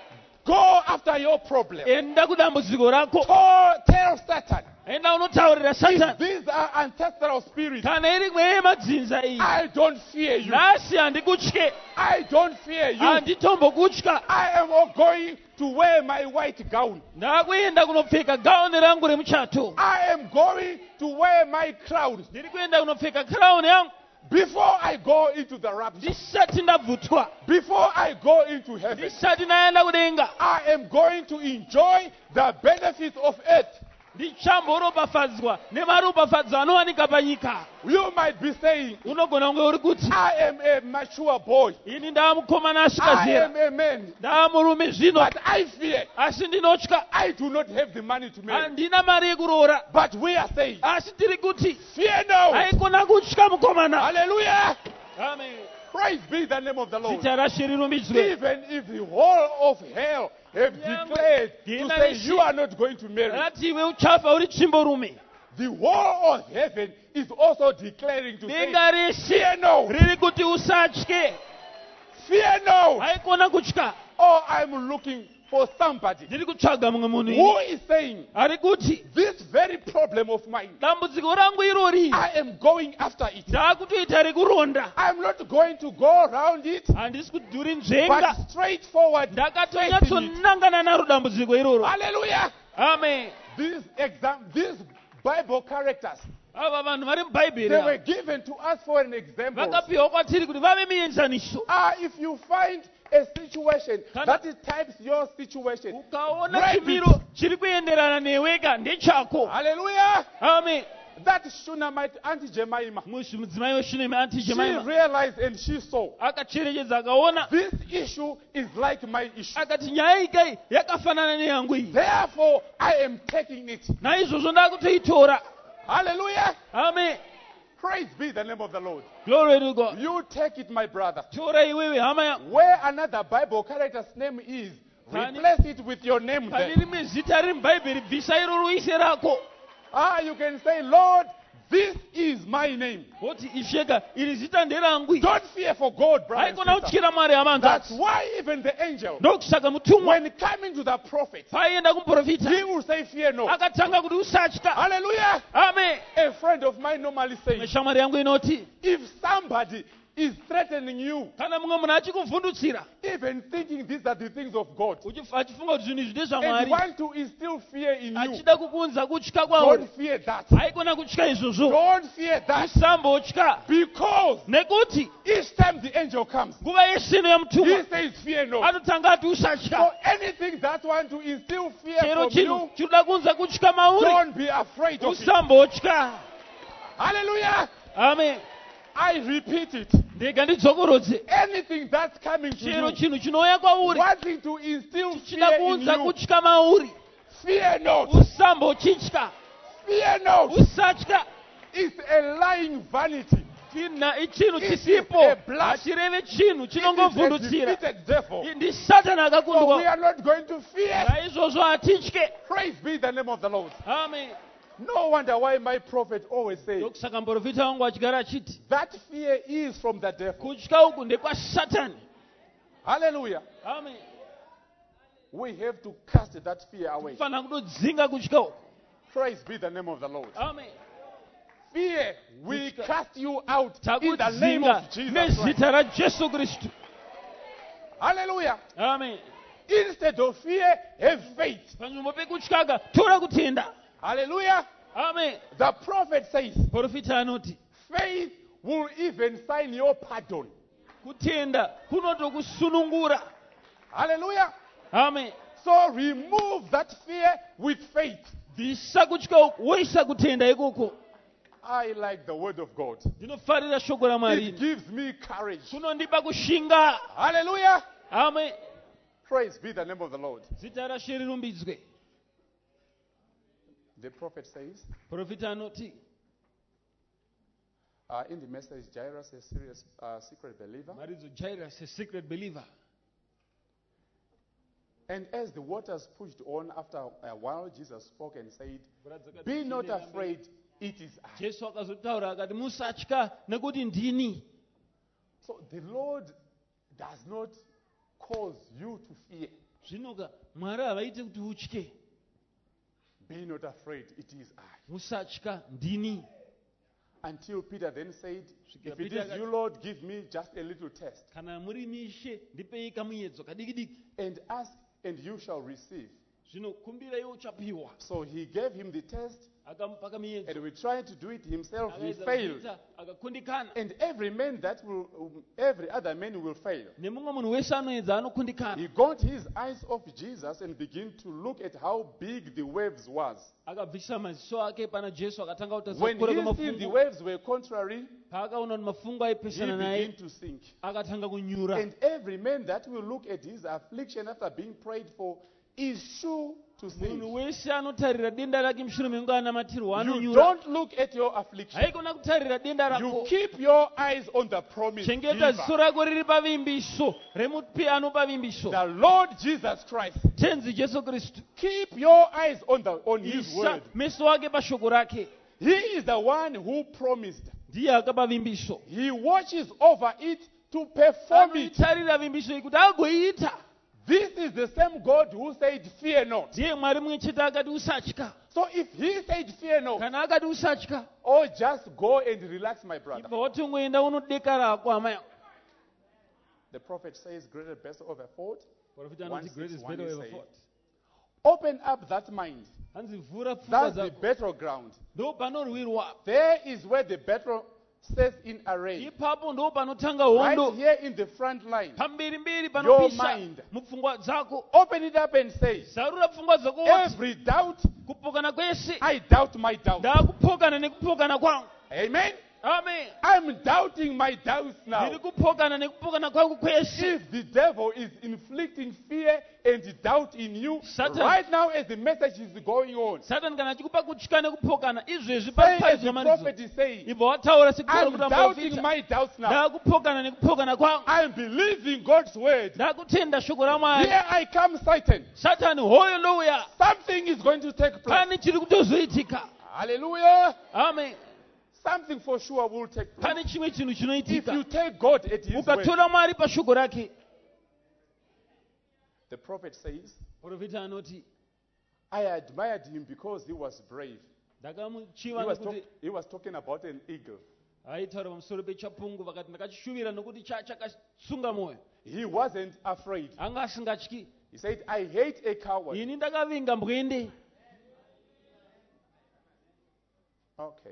Go after your problem. Enda kudambudziko rako. Oh, tell Satan. Enda unotaurira Satani. These are ancestral spirits. Kana iri mweya madzinza iyi. I don't fear you. Nhasi handikutye. I don't fear you. Handitombokutya. I am going to wear my white gown. Ndakuenda kunopfeka gauni rangu remuchato. I am going to wear my crown Ndiri kuenda kunopfeka krauni yangu. before I go into the rapture. Ndisati ndabvutwa. Before I go into heaven. Ndisati ndaenda kudenga. I am going to enjoy the benefits of earth. Ndichamboropafadzwa nemaropafadzo anowanika panyika. You might be saying, Unogona kunge uri kuti I am a mature boy. ini ndaamukomana asvika I zera. am a man. Ndaamurume zvino. But I fear Asi ndinotya. I do not have the money to marry. Handina mari yekuroora. But we are saying, Asi tiri kuti fear no. haikona kutya mukomana. Hallelujah. Amen. Praise be the name of the Lord. zita raShe rirumbidzwe. Even if the whole of hell have declared to say you are not going to marry, Rati iwe uchafa uri chimborume. the whole of heaven is also declaring to say, Denga reshe fear no, riri kuti usatye. fear no. Haikona kutya. Oh, I'm looking for somebody Ndiri kutsvaga mumwe munhu who ini. is saying, Ari kuti this very problem of mine, dambudziko rangu irori I am going after it. ndakutoita rekuronda. I'm not going to go around it, Handisi kudhuri nzvenga. but straight forward. facing it. Ndakatonyatsonangana naro dambudziko iroro. Hallelujah. Amen. These exam, these Bible characters, Ava vanhu vari they were mubhaibheri given to us for an example. vakapiwa kwatiri kuti vave mienzaniso. Ah, if you find a situation Kana- that is types your situation, Ukaona grab it. chimiro chiri kuenderana neweka ndechako. Hallelujah. Amen. That Shunammite Auntie Jemima, Mushi mudzimai weshunemi anti she Jemima realized and she saw akacherechedza akaona this issue is like my issue. akati nyaya ikai yakafanana neyangu iyi. Therefore, I am taking it. Naizvozvo ndakutoitora. Hallelujah. Amen. Praise be the name of the Lord. Glory to God. You take it, my brother. Tora iwewe hama yangu. Where another Bible character's name is, Pani- replace it with your name Pane there. rimwe zita riri mubhaibheri bvisa iroro uise rako. Ah, you can say, Lord, this is my name. Woti isheka iri zita nderangu. Don't fear for God, brother. and Haikona sister. kutyira Mwari hama That's ngatsi. why even the angel, Ndokusaka mutumwa when coming to the prophet, paienda kumuprofita he will say, fear no. akatanga kuti usatya. Hallelujah. Amen. A friend of mine normally says, Shamwari yangu inoti if somebody is threatening you, kana mumwe munhu achikuvhundutsira even thinking these are the things of God, uchifa- achifunga kuti zvinhu izvi and ndezvamwari want to instill fear in you, achida kukunza kutya kwauri don't fear that. haikona kutya izvozvo. Don't fear that. Usambotya Because nekuti each time the angel comes, nguva yesino he yemutumwa says, fear no. anotanga ati So usatya. anything that want to instill fear Chero from chinhu you, chinoda kunza kutya mauri don't be afraid of it. usambotya. Hallelujah. Amen. I repeat it. Ndega ndidzokorodze Anything that's coming to chero you, chinhu chinouya kwauri wanting to instill chichida fear in kuunza you, kutya mauri fear not. usambochitya. Fear not. Usatya. It's a lying vanity. China ichinhu It is chisipo a bluff. hachireve chinhu It is a chinongovhundutsira. defeated devil. Ndi Satani So we akakundwa. are not going to fear. Naizvozvo hatitye. Praise be the name of the Lord. Amen. No wonder why my prophet always says Ndokusaka muprofita wangu achigara achiti that fear is from the devil. kutya uku ndekwaSatani. Hallelujah. Amen. We have to cast that fear away. Fanira kutodzinga kutya uku. Praise be the name of the Lord. Amen. Fear, we cast you out in the name Takudzinga of Jesus Christ. nezita raJesu Kristu. Hallelujah. Amen. Instead of fear, have faith. Panzvimbo pekutyaga tora kutenda. Hallelujah. Amen. The prophet says, Profita anoti faith will even sign your pardon. kutenda kunotokusunungura. Hallelujah. Amen. So remove that fear with faith. Bvisa kutya uku woisa kutenda ikoko. I like the word of God. Ndinofarira shoko raMwari. It gives me courage. Kunondipa kushinga. Hallelujah. Amen. Praise be the name of the Lord. Zita raShe rirumbidzwe. The prophet says, Profita anoti uh, in the message, Jairus, a serious uh, secret believer. Maridzo Jairus, a secret believer. And as the waters pushed on, after a while, Jesus spoke and said, be not afraid, it is I. Jesu akazotaura akati musatya nekuti ndini. So the Lord does not cause you to fear. Zvinoka Mwari havaiti kuti utye. Be not afraid, it is I. Musatya ndini. Until Peter then said, if it Peter is you, Lord, give me just a little test. Kana muri mishe ndipei kamuedzo kadiki diki. And ask, and you shall receive. Zvino kumbira iwe uchapiwa. So he gave him the test, Akamupa kamuedzo. and we tried to do it himself, he Akaedza failed. kuita, akakundikana. And every man that will, um, every other man will fail. Nemumwe munhu wese anoedza anokundikana. He got his eyes off Jesus and began to look at how big the waves was. Akabvisa maziso ake pana Jesu akatanga kutaridza When kukura he seen the kwemafungo. waves were contrary, Paakaona kuti mafungo he aipesana began naye to sink. akatanga kunyura. And every man that will look at his affliction after being prayed for is sure to sin. munhu wese anotarira denda rake mushure mekunge anamatirwa You anonyura. don't look at your affliction. Haikona kutarira denda You rako. keep your eyes on the promise Chengeta giver, ziso rako riri pavimbiso remupi anopa vimbiso. the Lord Jesus Christ. Tenzi Jesu Kristu. Keep your eyes on the on His Isa word. meso ake pashoko rake. He is the one who promised. Ndiye akapa vimbiso. He watches over it to perform it. Anoitarira vimbiso iyi kuti agoiita. This is the same God who said, "Fear not." Ndiye Mwari mumwe chete akati usatya. So if He said, "Fear not," Kana akati usatya, or just go and relax, my brother. ibva watongoenda unodeka rako hama yangu. The prophet says, "Greater best over fought." Profita One anoti six great is one better is over saying. fought. Open up that mind. Hanzi vhura pfungwa That's the dzako. battleground. Ndo panorwirwa. There is where the battle says in array. Ipapo ndo panotanga Right hondo. here in the front line. Pambiri mbiri Your panopisa mind. mupfungwa dzako. Open it up and say, Zarura pfungwa dzako woti. every doubt, Kupokana kwese. I doubt my doubt. Ndakupokana nekupokana kwangu. Amen. Amen. I'm doubting my doubts now. Ndiri kupokana nekupokana kwangu kwese. If the devil is inflicting fear and doubt in you, Satan- right now as the message is going on, Satani kana achikupa kutya nekupokana izvezvi say as pariparizwa the maridzo. prophet is saying, Ibva wataura sekutaura I'm kuti doubting amuprofita. my doubts now. Ndakupokana nekupokana kwangu. I'm believing God's word. Ndakutenda shoko raMwari. Here I come, Satan. Satani hoyo ndouya. Something is going to take place. Pane chiri kutozoitika. Hallelujah. Amen. Something for sure will take place. Pane chimwe chinhu If chinoitika. you take God at His word. Ukatora Mwari pashoko rake. The prophet says, Profita anoti I admired him because he was brave. He ndakamuchiva was, talk- nekuti he was talking about an eagle. aitaura pamusoro pechapungu vakati ndakachishuvira nokuti cha- chakasunga mwoyo. He wasn't afraid. Anga asingatyi. He said, I hate a coward. Ini ndakavinga mbwende. Okay.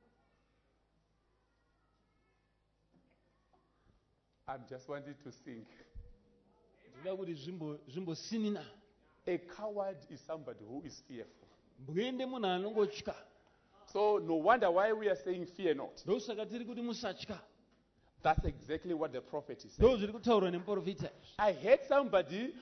I'm just wanting to think. Ndinoda kuti zvimbo- zvimbosinina. A coward is somebody who is fearful. Mbwende munhu anongotya. So no wonder why we are saying fear not. Ndosaka tiri kuti musatya. That's exactly what the prophet is Ndo saying. zviri kutaurwa nemuprofita. I hate somebody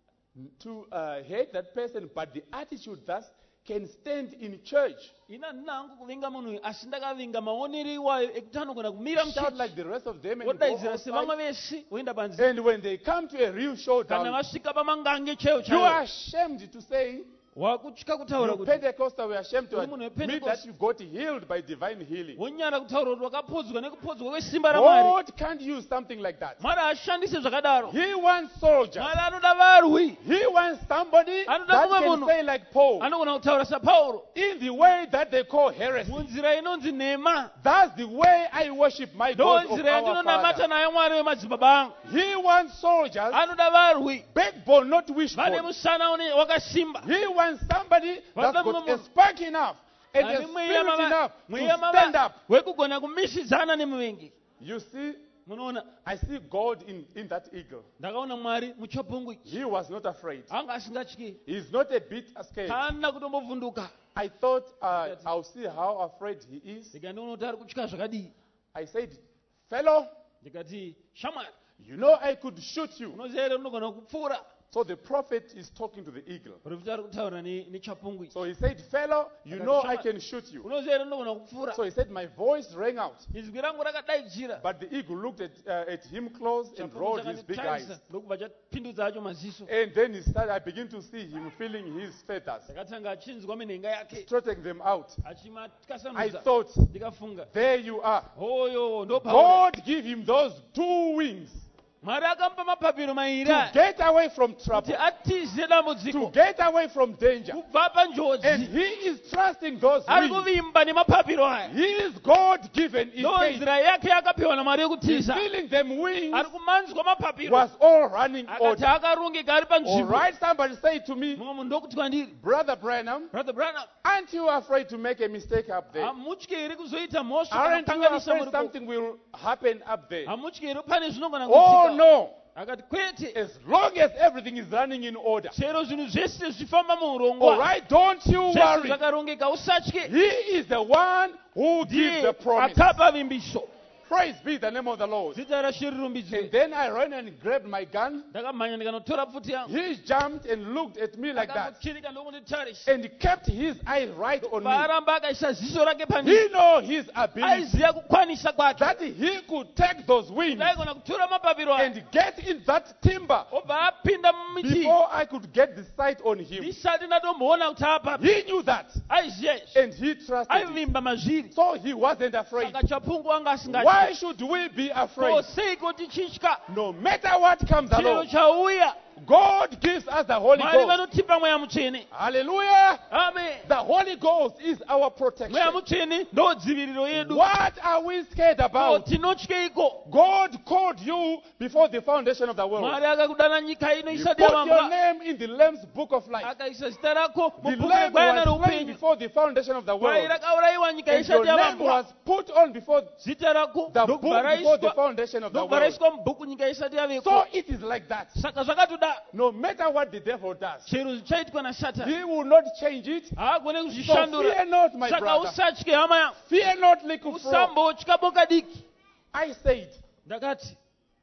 to uh, hate that person, but the attitude that can stand in church, Ina handina hangu kuvinga munhu uyu, asi ndakavinga maonero iwayo ekuti anogona kumira shout muchechi. like the rest of them and go Wodaidzira sevamwe outside. vese woenda panze. And when they come to a real Kana showdown, vasvika pamangange chaiwo you are chaiwo. ashamed to say, Wakutya kutaura you kuti. Pentecostal were ashamed to Uri munhu admit wePentecost. that you got healed by divine healing. Wonyara kutaura kuti wakapodzwa nekupodzwa kwesimba raMwari. God can't use something like that. Mwari ashandise zvakadaro. He wants soldiers. Mwari anoda varwi. He wants somebody Anoda that kumwe can munhu. say like Paul, Anogona kutaura saPauro. in the way that they call heresy. Munzira inonzi nhema. That's the way I worship my Ndo God of nzira our yandinonamata Father. nayo Mwari wemadzibaba angu. He wants soldiers, Anoda varwi. backbone, not Vane wishbone. musana une- wakasimba. He wants somebody that's Vada got muno a munhu. spark enough and a Ane spirit mweya mava- enough mweya to stand mava- up. wekugona kumisidzana nemuvengi. You see, Munoona, I see God in, in that eagle. ndakaona Mwari muchapungu ichi. He was not afraid. Anga asingatyi. He's not a bit scared. Haana kutombovhunduka. I thought uh, I'll see how afraid he is. Ndikandiona kuti ari kutya zvakadii. I said, fellow, Ndikati, shamwari, you know I could shoot you. unoziva here unogona kupfuura. So the prophet is talking to the eagle. Profita ari kutaura ne- nechapungu ichi. So he said, fellow, you know I can shoot you. Unoziva here unogona kupfuura. So he said, my voice rang out. Izwi rangu rakadaidzira. But the eagle looked at, uh, at him close and Chapungu rolled his big eyes. chakanditarisa, ndokubva chapindudza acho maziso. And then he started, I begin to see him feeling his feathers, Ndakatanga achinzwa minhenga yake. strutting them out. I achimatwasanudza. thought, Ndikafunga, there you are. hoyo ndo Pauro. God give him those two wings Mwari akamupa mapapiro mairi to aya get away from trouble, kuti atize to dambudziko get away from danger. kubva And panjodzi. he is trusting those Ari wings. kuvimba nemapapiro aya. His God given Ndo escape. nzira yake yakapiwa naMwari He's yekutiza. feeling them wings Ari kumanzwa mapapiro. was all running Akati order. akarongeka ari All panzvimbo. right, somebody say to me, Mumwe munhu ndokuti kwandiri, Brother Branham, Brother Branham, aren't you afraid to make a mistake up there? hamutyeri kuzoita mhosva kana Aren't you kukanganisa afraid muripo? something will happen up there? Hamutyeri pane zvinogona Oh kuitika. no. Akati kwete, As long as everything is running in order. chero zvinhu zvese zvifamba All muurongwa. right, don't you Zvese worry. zvakarongeka, usatye. He is the one who gives the Ndiye promise. akapa vimbiso. Praise be the name of the Lord. zita ra She rirumbidzwe. And then I ran and grabbed my gun. Ndakamhanya ndikanotora pfuti yangu. He jumped and looked at me like that Akamuchirika ndokunditarisa. and kept his eyes right on me. Varamba akaisa ziso rake pani. He know his ability Aiziya kukwanisa kwake. that he could take those wings Ndaigona kutura mapapiro ake. and get in that timber Obva apinda mumiti. before I could get the sight on him. Ndisati ndatomboona kuti apa. He knew that Aiziya izvi. and he trusted it. Aivimba mazviri. So he wasn't afraid. Saka chapungu anga asingatyi. Why should we be afraid? Koseiko tichitya. No matter what comes Chiro along, chauya. God gives us the Holy Mwari Ghost. vanotipa mweya mutsvene. Hallelujah. Amen. The Holy Ghost is our Mweya protection. mutsvene ndodziviriro yedu. What are we scared about? Tinotyeiko. God called you before the foundation of the world. Mwari akakudana nyika ino You isati put your yavambwa. name in the Lamb's book of life. Akaisa zita rako The mubhuku Lamb regwayana was slain reupenyu. before the foundation of the Gwai world. rakaurayiwa nyika And your isati name yavambwa. was put on before Zita rako the book ndokubva before the raiswa. foundation of the Ndokubva world. raiswa mubhuku nyika isati yaveko. So it is like that. Saka zvakatoda. No matter what the devil does, Chero zvichaitwa nasatani. he will not change it. Haagone So kuzvishandura. fear not, my Saka brother. usatye hama yangu. Fear not, little flock. Usambotya boka diki. I said, Ndakati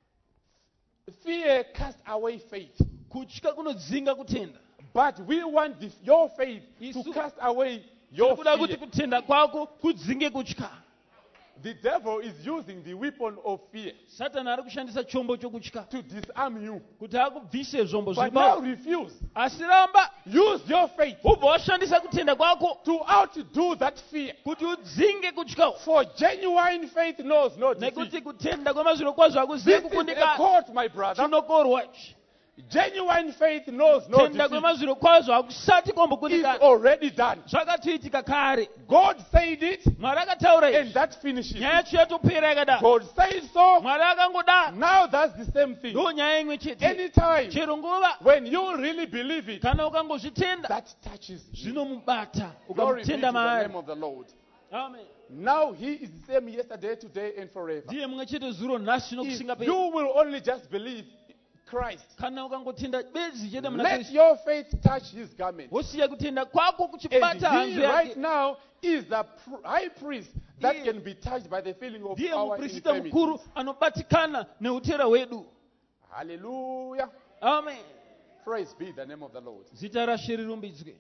fear cast away faith. kutya kunodzinga kutenda. But we want the, your faith to Isu- cast away your Kuda kuti fear. kutenda kwako kudzinge kutya. The devil is using the weapon of fear Satani ari kushandisa chombo chokutya to disarm you. kuti akubvise zvombo But zviri now pauri. refuse. Asi ramba Use your faith ubva washandisa kutenda kwako to outdo that fear. kuti udzinge kutya. For genuine faith knows no Nekuti defeat. kutenda kwemazviro kwazvo This hakuzivi is a kukundikana. court, my brother. Chinokorwa ichi. Genuine faith knows no Kutenda defeat. kwemazviro kwazvo hakusati It's kwambokundikana. already done. Zvakatoitika kare. God said it, Mwari akataura and izvi. that finishes. Nyaya yacho yatopera yakadaro. God said so. Mwari akangodaro. Now that's the same thing. Ndo nyaya imwe chete. Anytime Chero nguva when you really believe it, kana ukangozvitenda that touches you. zvinomubata Glory be to ukamutenda the maari. name of the Lord. Amen. Now he is the same yesterday, today, and forever. Ndiye mumwe chete zuro nhasi If nokusingaperi. you will only just believe Christ, Kana ukangotenda bedzi chete muna let Kristu. your faith touch his garment. Wosiya kutenda kwako And kuchibata hanzu he right yake. now is the pr- high priest that Ndiye- can be touched by the feeling of Ndiye our muprista infirmity. mukuru anobatikana neutera hwedu. Hallelujah. Amen. Praise be the name of the Lord. Zita raShe rirumbidzwe.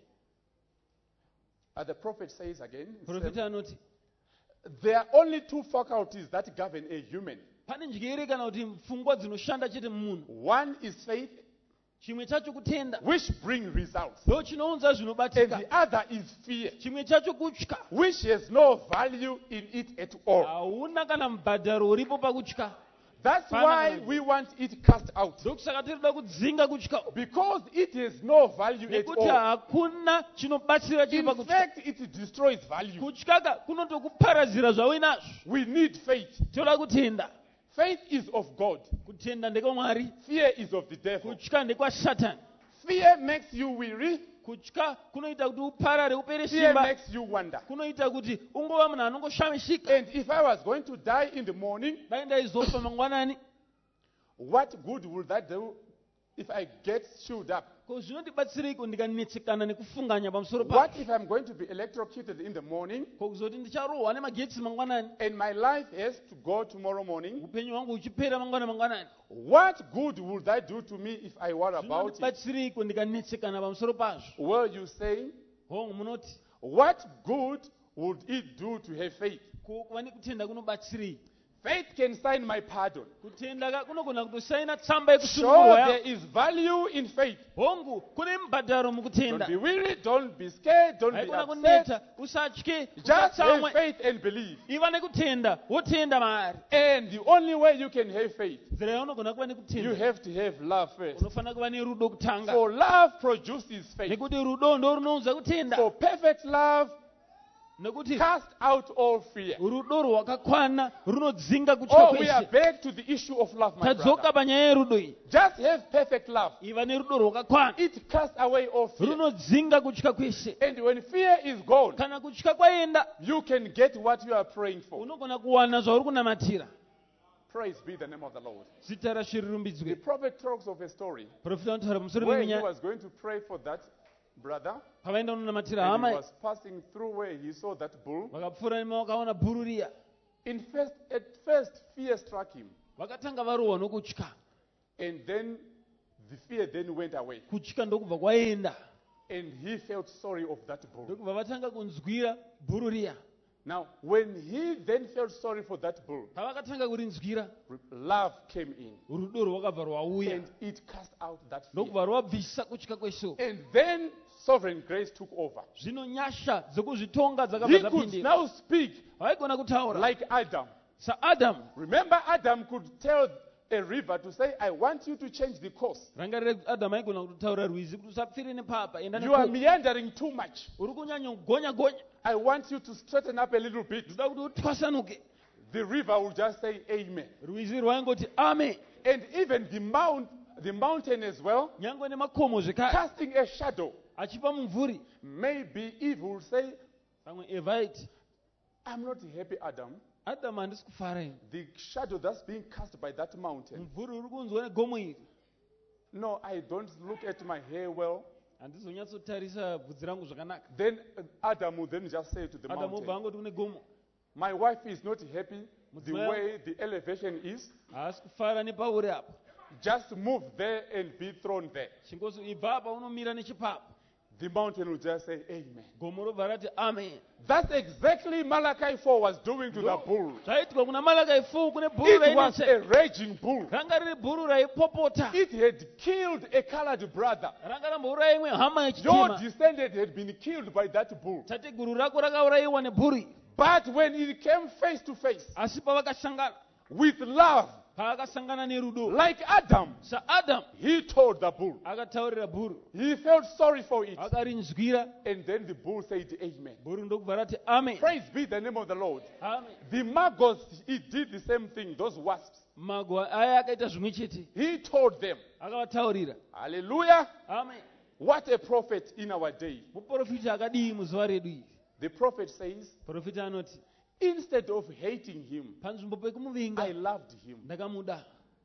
Uh, the prophet says again, he says, Profeta anoti there are only two faculties that govern a human. pane njere kana kuti pfungwa dzinoshanda chete mumunhu. One is faith, Chimwe chacho kutenda which brings results. ndo chinounza And zvinobatika. the other is fear, Chimwe chacho kutya. which has no value in it at all. Hauna kana mubhadharo uripo pakutya. That's Fana why kana- we want it cast out. Ndokusaka tinoda kudzinga kutya. Because it has no value at Nekuti all. hakuna chinobatsira chiri In pakutya. fact, it destroys value. Kutyaka kunotokuparadzira zvauinazvo. We need faith. Toda kutenda. Faith is of God. Kutenda ndekwamwari. Fear is of the devil. Kutya ndekwasatani. Fear makes you weary. Kutya kunoita kuti uparare upere Fear simba. makes you wonder. Kunoita kuti ungova munhu anongoshamishika. And if I was going to die in the morning, Dai ndaizofa mangwanani. what good would that do if I get chewed up? Ko zvinondibatsiriko ndikanetsekana nekufunganya pamusoro What pacho. if I'm going to be electrocuted in the morning Ko kuzoti ndicharohwa nemagetsi mangwanani. and my life has to go tomorrow morning? Upenyu hwangu huchipera mangwana mangwanani. What good would that do to me if I were about it? Zvinondibatsiriko ndikanetsekana pamusoro pazvo. Well, you say, Hongu munoti what good would it do to have faith? ko kuva nekutenda kunobatsirei. Faith can sign my pardon. Kutenda ka- kunogona kutosaina tsamba Sure, yekusunungurwa there yako. is value in faith. Hongu kune mubhadharo Don't mukutenda. be weary, don't be scared, don't be Haikona upset. kuneta, usatye, Just have usatsamwe. faith and believe. Iva nekutenda, wotenda maari. And the only way you can have faith, Nzira yaunogona kuva you nekutenda. have to have love first. Unofanira kuva nerudo kutanga. For love produces faith. Nekuti rudo ndo runounza kutenda. For perfect love Nekuti cast out all fear. rudo rwakakwana runodzinga kutya Oh, we are kwese. back to the issue of love, my Tadzoka brother. panyaya yerudo iyi. Just have perfect love. Iva nerudo rwakakwana. It casts away all fear. Runodzinga kutya kwese. And when fear is gone, Kana kutya kwaenda, you can get what you are praying for. unogona kuwana zvauri kunamatira. Praise be the name of the Lord. Zita raShe The rirumbidzwe. prophet talks of a story Profeta anotaura musoro where he menyaya. was going to pray for that brother, Pavaenda kunonamatira and he hama, was passing through where he saw that bull, vakapfuura nemo vakaona bhuru riya. In first, at first, fear struck him. vakatanga varohwa nokutya, And then the fear then went away. kutya ndokubva kwaenda, And he felt sorry of that bull. ndokubva vatanga kunzwira bhuru riya. Now, when he then felt sorry for that bull, pavakatanga kurinzwira, love came in. rudo rwakabva rwauya, And it cast out that fear. ndokubva rwabvisa kutya kwesoro. And then sovereign grace took over. Zvino nyasha dzekuzvitonga He dzakabva could dzapindira, now speak vaigona kutaura like Adam. saadamu. Remember, Adam could tell a river to say, I want you to change the course. rangarire adamu aigona kutaura rwizi kuti usapfire nepapa, enda You are nepo, meandering too much. uri kunyanya kugonya gonya, I want you to straighten up a little bit. ndoda kuti utwasanuke. The river will just say, Amen. Rwizi rwaingoti amen. And even the mount, the mountain as well, Nyangwe nemakomo zvekare casting a shadow. achipa mumvuri. Maybe Eve will say, Pamwe Eva aiti, I'm not happy, Adam. adamu handisi kufara ini, The shadow that's being cast by that mountain. mumvuri uri kunzwa negomo iri. No, I don't look at my hair well. handizonyatsotarisa bvudzi rangu zvakanaka. Then uh, Adam will then just say to the Adamu obva mountain, angoti kune gomo, my wife is not happy the Mudzimai- way the elevation is. haasi kufara nepauri apa, Just move there and be thrown there. chingozi ibva apa unomira nechipapo. The mountain will just say, Amen. Gomo robva rati amen. That's exactly Malachi four was doing to the bull. zvaiitwa kuna Malakai four kune bhuru It was rainetse, a raging bull. ranga riri bhuru raipopota, It had killed a colored brother. ranga rambouraya imwe hama Your yechitima. descendant had been killed by that bull. tateguru rako rakaurayiwa nebhuru, But when it came face to face asi pavakasangana, with love, pavakasangana nerudo, like Adam, saadamu he told the bull. akataurira bhuru, He felt sorry for it. akarinzwira, And then the bull said, Amen. bhuru ndokubva rati amen. Praise be the name of the Lord. Amen. The maggots, he did the same thing, those wasps. magwa aya akaita zvimwe chete, He told them, akavataurira. Hallelujah. Amen. What a prophet in our day. Muprofita akadii muzuva redu iri. The prophet says, Profita anoti, instead of hating him, panzvimbo I pekumuvinga loved him. ndakamuda.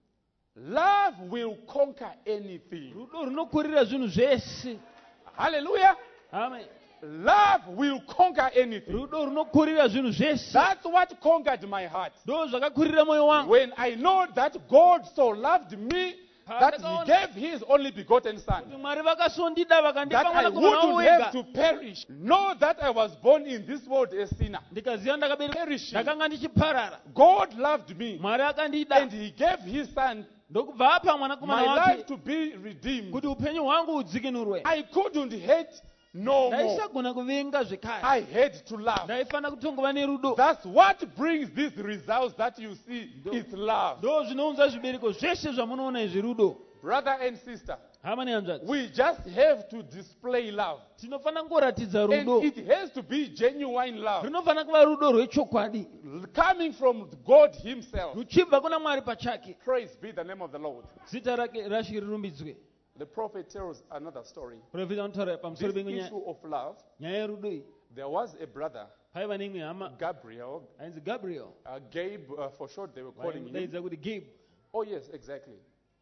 Love will conquer anything. Rudo runokurira zvinhu zvese. Hallelujah. Amen. Love will conquer anything. Rudo runokurira zvinhu zvese. That's what conquered my heart. Ndo zvakakurira mwoyo wangu. When I know that God so loved me that he gave his only begotten son, Kuti Mwari vakasondida vakandipa that I mwanakomana wouldn't have wavo to wega. perish. Know that I was born in this world a sinner. Ndikaziva ndakabereka Perishing. ndakanga ndichiparara. God loved me Mwari and akandida he gave his son ndokubva apa my mwanakomana life wake to be redeemed. kuti upenyu hwangu hudzikinurwe. I couldn't hate no more. Ndaisagona kuvenga zvekare. I had to love. Ndaifanira kutongova nerudo. That's what brings these results that you see. It's love. Ndo zvinounza zvibereko zvese zvamunoona izvi rudo. Brother and sister, Hama nehanzvadzi, we just have to display love. tinofanira kungoratidza And rudo. it has to be genuine love. Rinofanira kuva rudo rwechokwadi, Coming from God himself. ruchibva kuna Mwari pachake. Praise be the name of the Lord. Zita rake rashe rirumbidzwe. The prophet tells another story. Profita anotaura This pamusoro penyaya issue of love. nyaya yerudo iyi. There was a brother, Paiva neimwe hama Gabriel, ainzi Gabriel, uh, Gabe, uh, for short they were calling him. vaimudaidza kuti Gabe. Oh, yes, exactly.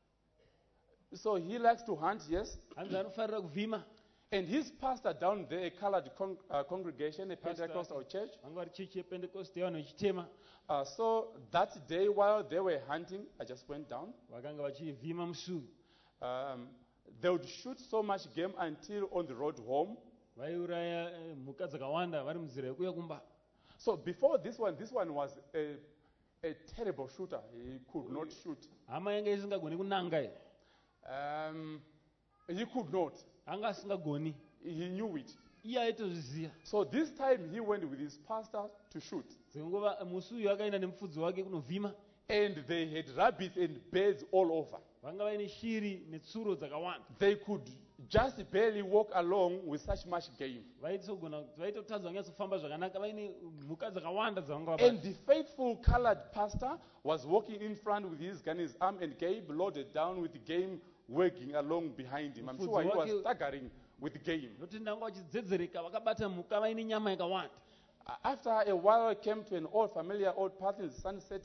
So he likes to hunt, yes. Hanzi anofarira kuvhima. And his pastor down there, a colored con- uh, congregation, a Pastor. Pentecostal church. Vanga vari chechi yepentecost yevanhu vechitema. Uh, so that day while they were hunting, I just went down. Vakanga vachivhima musuru. Um, they would shoot so much game until on the road home. Vaiuraya eh, mhuka dzakawanda vari munzira yekuya kumba. So before this one, this one was a, a terrible shooter. He could not shoot. Hama yanga isingagoni kunanga iyi. Um, he could not. Anga asingagoni. He knew it. Iye aitozviziva. So this time he went with his pastor to shoot. Dzingova musi uyu akaenda nemufudzi wake kunovhima. And they had rabbits and birds all over. Vanga vaine shiri netsuro dzakawanda. They could just barely walk along with such much game. Vaitogona vaitotadza kunyatsofamba zvakanaka vaine mhuka dzakawanda dzavanga And vabata. the faithful colored pastor was walking in front with his gun in his arm and Gabe loaded down with the game wagging along behind him. I'm sure he was staggering with the game. Noti ndanga vachidzedzereka vakabata mhuka vaine nyama yakawanda. Uh, After a while, I came to an old familiar old path in the sun setting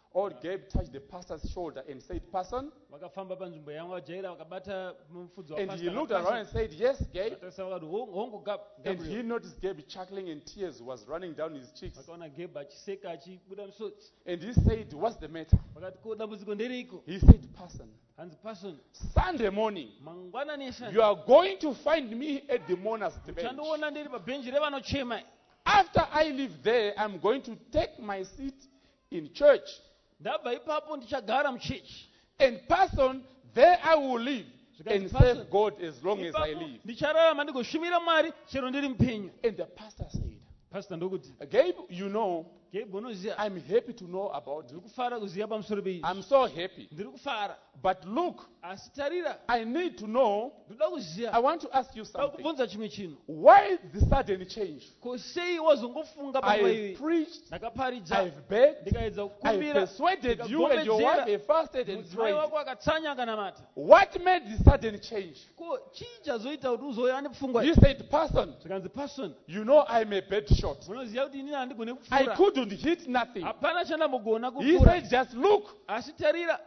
Old Gabe touched the pastor's shoulder and said, "Person." vakafamba panzvimbo yangu vajaira vakabata mufudzi wa And pastor he looked around and said, "Yes, Gabe." vatarisa vakati "Hon- hongu Gab- And he Gabriel." noticed Gabe chuckling and tears was running down his cheeks. vakaona Gabe achiseka achibuda misodzi And he said, "What's the matter?" vakati ko dambudziko nderiko. He said, "Person, hanzi person Sunday morning, mangwanani esana you are going to find me at the mourners' bench. uchandiona ndiri pabhenji revanochema. After I leave there, I'm going to take my seat in church. ndabva ipapo ndichagara muchechi. And person, there I will live and serve God as long as I Ipapo live." ndichararama ndigoshumira Mwari chero ndiri mupenyu. And the pastor said, pastor ndokuti "Gabe, you know, Gabe unoziva I'm happy to know about ndiri you. kufara kuziva pamusoro peizvi. I'm so happy. ndiri kufara But look, asi tarira I need to know, ndoda I kuziva want to ask you something. pakubvunza chimwe chinhu. Why the sudden change? ko sei wazongofunga panguva I've iyoyi. preached, ndakaparidza I've begged, ndikaedza I've kukumbira persuaded you and your wife have fasted and mudzimai prayed. wako akatsanya akanamata. What made the sudden change? ko chii chazoita kuti uzouya nepfungwa He iyi? said, "Person, zvikanzi person you know I'm a bad shot. munoziva kuti inini handigone I kupfuura. couldn't hit nothing." hapana chandambogona He kupfuura. said, "Just look." asi tarira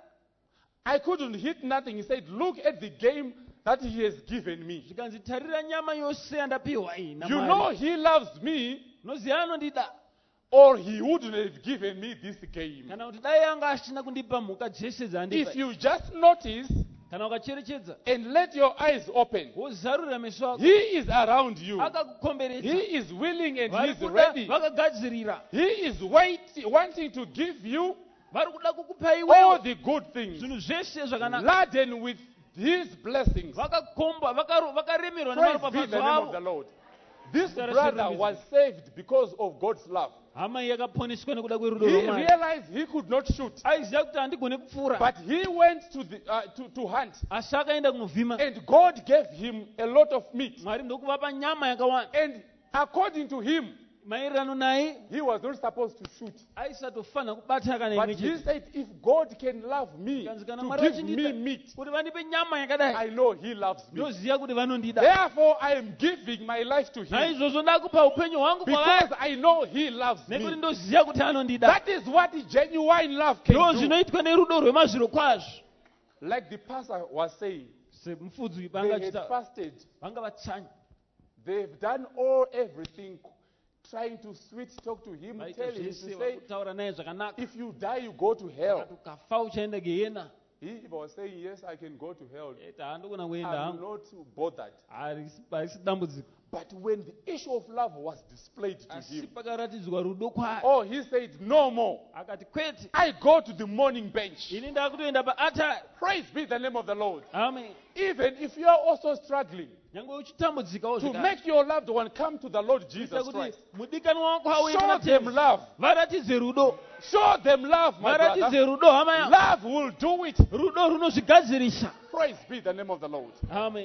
I couldn't hit nothing. He said, "Look at the game that he has given me. zvikanzi tarira nyama yose yandapiwa iyi You naMwari. know he loves me, unoziva anondida or he wouldn't have given me this game." kana kuti dai anga asina kundipa mhuka dzese If dzaandipa. you just notice kana ukacherechedza and let your eyes open, wozarurira meso ako he is around you. akakukomberedza. He is willing and vari he's kuda ready. vakagadzirira. He is waiting, wanting to give you vari kuda kukupa all iwewe the good things, zvinhu zvese zvakanaka. laden with his blessings. vakakomba vakaro- vakaremerwa Praise be the nemaropafadzo name of the avo. Lord. This Sarah brother Sarah was saved because of God's love. hama iyi yakaponeswa nekuda kwerudo He rwaMwari. realized he could not shoot, aiziva kuti handigone kupfuura but he went to, the, uh, to, to hunt, asi akaenda kunovhima. and God gave him a lot of meat. Mwari ndokuvapa nyama yakawanda. And according to him, maererano naye he was not supposed to shoot. aisatofanira kubata kana But imwe he chete. said, if God can love me, Kanzi kana to Mwari give vachindida me meat, kuti vandipe nyama yakadai, I know he loves me. ndoziva kuti vanondida. Therefore, I am giving my life to him naizvozvo ndakupa upenyu hwangu kwavari because I know he loves nekuti me. ndoziva kuti anondida. That is what genuine love ndo can do. zvinoitwa nerudo rwemazviro kwazvo. Like the pastor was saying, semufudzi they vanga had chita fasted. vanga vatsanya They've done all everything, trying to sweet talk to him, vaita tell him to zvese say, vakutaura naye zvakanaka. if you die, you go to hell. Vakati ukafa uchaenda gehena. He was saying, yes, I can go to hell. eta handogona kuenda I'm hangu not bothered. harisi harisi dambudziko. But when the issue of love was displayed to asi him, pakaratidzwa rudo kwaari oh, he said, no more. akati kwete I go to the morning bench. ini ndakutoenda paatari. Praise be the name of the Lord. amen. Even if you are also struggling nyange uchitambudzikawo to zvekare, make your loved one come to the Lord kuita Jesus kuti Christ, mudikanwa wako auye show kuna them Jesu. love. varatidze rudo. Show them love, my brother. varatidze rudo hama yangu. Love will do it. rudo runozvigadzirisa. Praise be the name of the Lord. amen.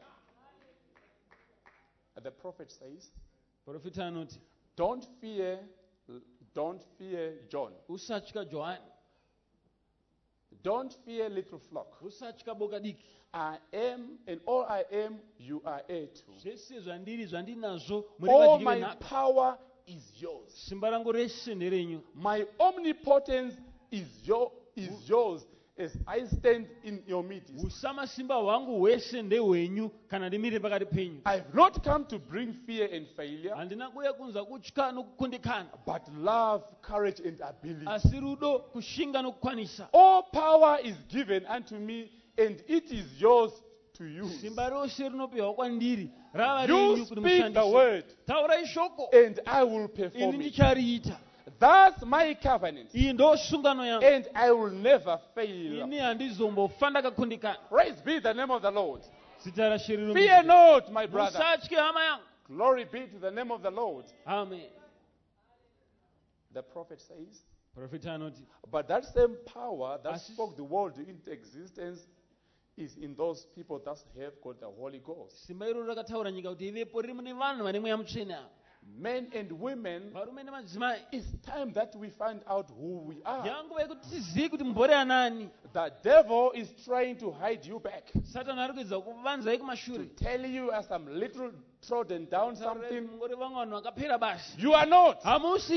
The prophet says, profita anoti don't fear, don't fear John. usatya johani, Don't fear little flock. usatya boka diki. I am, and all I am, you are heir to. zvese zvandiri zvandinazvo muri All vadiki my venhaka. power is yours. simba rangu rese nderenyu. My omnipotence is, your, is yours as I stand in your midst. usamasimba hwangu hwese ndehwenyu kana ndimire pakati penyu. I have not come to bring fear and failure, handina kuuya kunza kutya nokukundikana, but love, courage, and ability. asi rudo, kushinga nokukwanisa. All power is given unto me, and it is yours to use. simba rose rinopiwa kwandiri, rava You renyu kuti speak the mushandise. word, taurai shoko, and I will ini perform it. ndichariita. That's my covenant, iyi ndo sungano yangu, and I will never fail. ini handizombofa ndakakundikana. Praise be the name of the Lord. zita rashe Fear not, my brother. musatye hama yangu. Glory be to the name of the Lord. amen. The prophet says, profita anoti but that same power that Asi- spoke the world into existence is in those people that have got the Holy Ghost. simba iroro rakataura nyika kuti ivepo riri mune vanhu vane mweya mutsvene ava, Men and women, varume nemadzimai. it's time that we find out who we are. yanguva yekuti tizive kuti mbori anani. The devil is trying to hide you back, satani ari kuedza kuvanzai to kumashure. tell you as some little trodden down something. mungori vamwe vanhu vakapera basi. You are not. hamusi.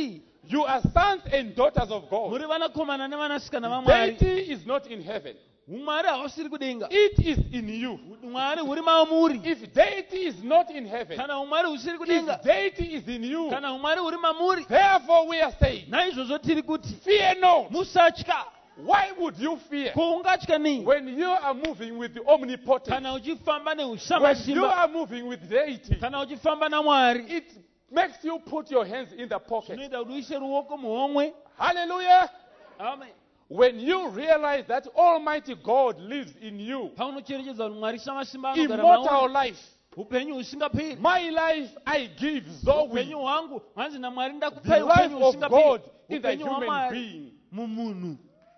You are sons and daughters of God. muri vanakomana nevanasikana vamwari. Deity is not in heaven. umwari hausiri kudenga. It is in you. mwari huri mamuri. If deity is not in heaven, kana umwari husiri if kudenga. deity is in you, kana umwari huri mamuri. therefore we are saying, naizvozvo tiri kuti fear not. musatya. Why would you fear ko ungatya nei? when you are moving with the omnipotent? kana uchifamba When you neushamba are moving with deity, kana uchifamba namwari. it makes you put your hands in the pocket. zvinoita kuti uise ruoko muhomwe. Hallelujah. amen. When you realize that Almighty God lives in you, paunocherechedza kuti mwari shamasimba anogara immortal mauri. life, upenyu husingaperi. my life I give Zoe, upenyu hwangu hwanzi namwari the ndakupai life upenyu of husingaperi. God in the upenyu human hwamwari being. mumunhu.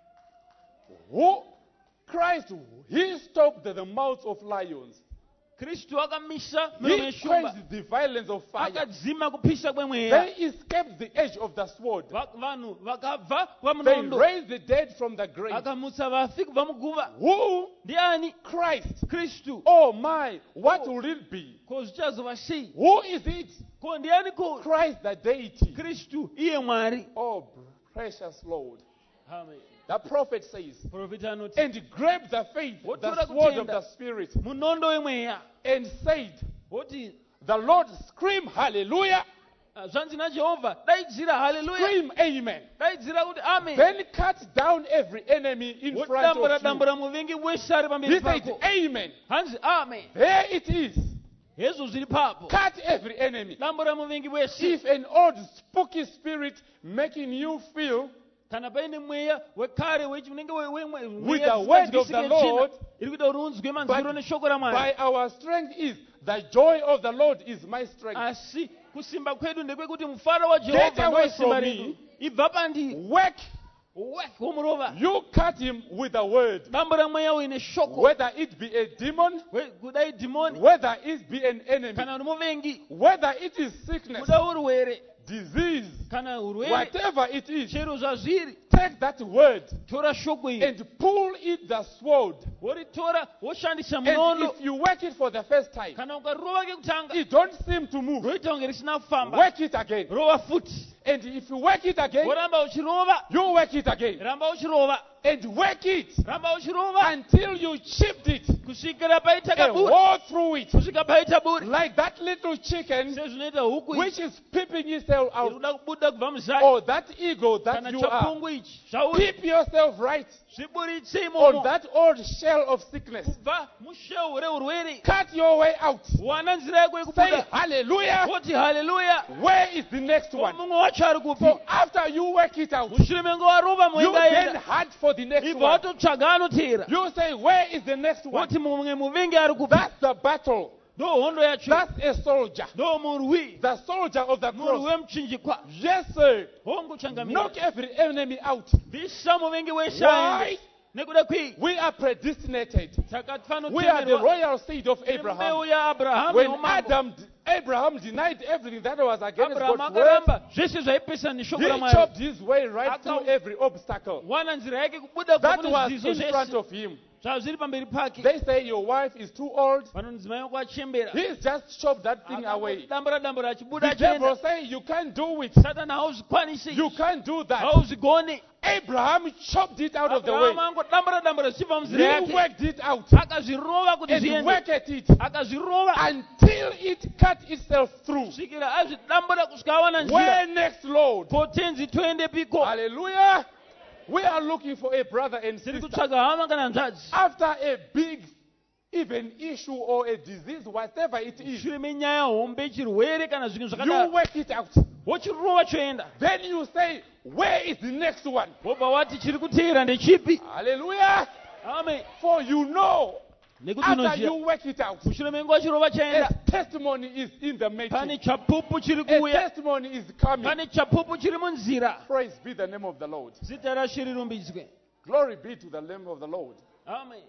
Who Christ, he stopped the, the mouths of lions. kristu akamisa miromo He yeshumba. quenched the violence of fire. akadzima kupisa kwemweya. They escaped the edge of the sword. Va- vanhu vakabva They pamunondo. raised the dead from the grave. akamutsa vafi kubva muguva. Who? ndiani? Christ. kristu. Oh my, what Oh. will it be? ko zvichazova sei? Who is it? ko ndiani ko? Christ the deity. kristu iye mwari. Oh, precious Lord. amen. The prophet says, profeta anoti and grabbed the faith, What the would I sword pretend? of the Spirit, munondo wemweya. and said, woti the Lord scream hallelujah, ah, zvanzi najehovha daidzira haleluya. scream amen. daidzira kuti amen. Then cut down every enemy in front wodambura of you. dambura muvengi wese ari He pamberi said, pako. amen. hanzi amen. There it is. hezvo zviri papo. Cut every enemy. dambura muvengi wese. If an old spooky spirit making you feel kana paine mweya wekare wechi unenge we- we- mwe- with mweya the word of dzisingazivisike the nechina, Lord, iri kuita kuti unzwe manzwiro but neshoko ramwari. by our strength is the joy of the Lord is my strength. asi kusimba kwedu ndekwekuti mufaro Take wajehovha away ndosimba from redu. me. ibva pandiri. Work, Work womurova. you cut him with the word. dambura mweya uine shoko. Whether it be a demon, We- kudai dhimoni whether it be an enemy, kana uri muvengi. whether it is sickness, kuda urwere disease, kana urwere whatever it is, chero zvazviri. take that word tora shoko iri and pull it the sword. woritora woshandisa And munondo. if you work it for the first time, kana ukarova kekutanga it don't seem to move. roita kunge risina kufamba. Work it again. rova futi. And if you work it again, woramba uchirova. you work it again. ramba uchirova. And work it ramba uchirova. until you chipped it kusvikira paita and kaburi. wore through it. kusvika paita buri. Like that little chicken sezvinoita huku which is peeping itself iri out. kuda kubuda kubva muzai. Or that eagle that kana you are. chapungu ichi zvauri. Keep yourself right zviburitsei on momo. that old shell of sickness. kubva musheu reurwere. Cut your way out. wana nzira yako Say yekubuda. hallelujah. woti haleluya. Where is the next one? mumwe wacho ari kupi. So after you work it out, mushure menge warova you then mwendaenda. hunt for the next ibva one. watotsvaga anoteera. You say, where is the next one? woti mumwe muvengi ari kupi. That's the battle. ndo hondo yacho. That's a soldier. ndo murwi. The soldier of the murwi cross. wemuchinjikwa. Yes, sir. hongu changamira. Knock every enemy out. bvisa muvengi weshe Why? aende. nekuda kwii. We are predestinated. saka We are the tifanotemerwa. royal seed of Abraham. mbeu yaabhurahamu When yeumambo. Adam, Abraham denied everything that was against abrahamu God's word, akaramba zvese zvaipesana neshoko he ramwari. chopped his way right Aka- through every obstacle wana nzira yake kubuda kubva that kune was zvidzidzo in front zvese of him. zvazviri pamberi pake. They say your wife is too old. vanonzimai wako achembera. He's just chopped that thing away. dambura dambura achibuda The devil achienda. say you can't do it. satani hauzvikwanisi. You can't do that. hauzvigoni. Abraham chopped it out of the way. abrahamu angodambura dambura zvichibva He muzira yake. worked it out akazvirova kuti and zviende. worked at it akazvirova until it cut itself through. kusvikira azvidambura kusvika awana nzira. Where next, Lord? potenzi toende piko. Hallelujah. We are looking for a brother and tiri sister. kutsvaga hama kana nzvadzi. After a big, even issue or a disease, whatever it is, shure menyaya hombe chirwere kana zvinhu you zvakadaro. work it out. wochirova choenda. Then you say, where is the next one? wobva wati chiri kuteera ndechipi. Hallelujah. amen. For you know, nekuti after unoziva. you work it out, mushure menge wachirova chaenda. a testimony is in the pane making. chapupu chiri A kuuya. testimony is coming. pane chapupu chiri munzira. Praise be the name of the Lord. zita rashe rirumbidzwe. Glory be to the name of the Lord. amen.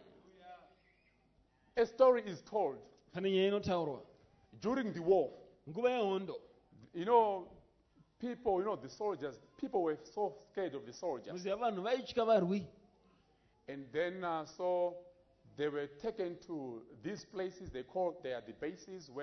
A story is told pane nyaya inotaurwa. during the war. nguva yehondo. You know, people, you know, the soldiers, people were so scared of the soldiers. muziva vanhu vaitya varwi. And then, uh, so they were taken to these places, they call they are the bases where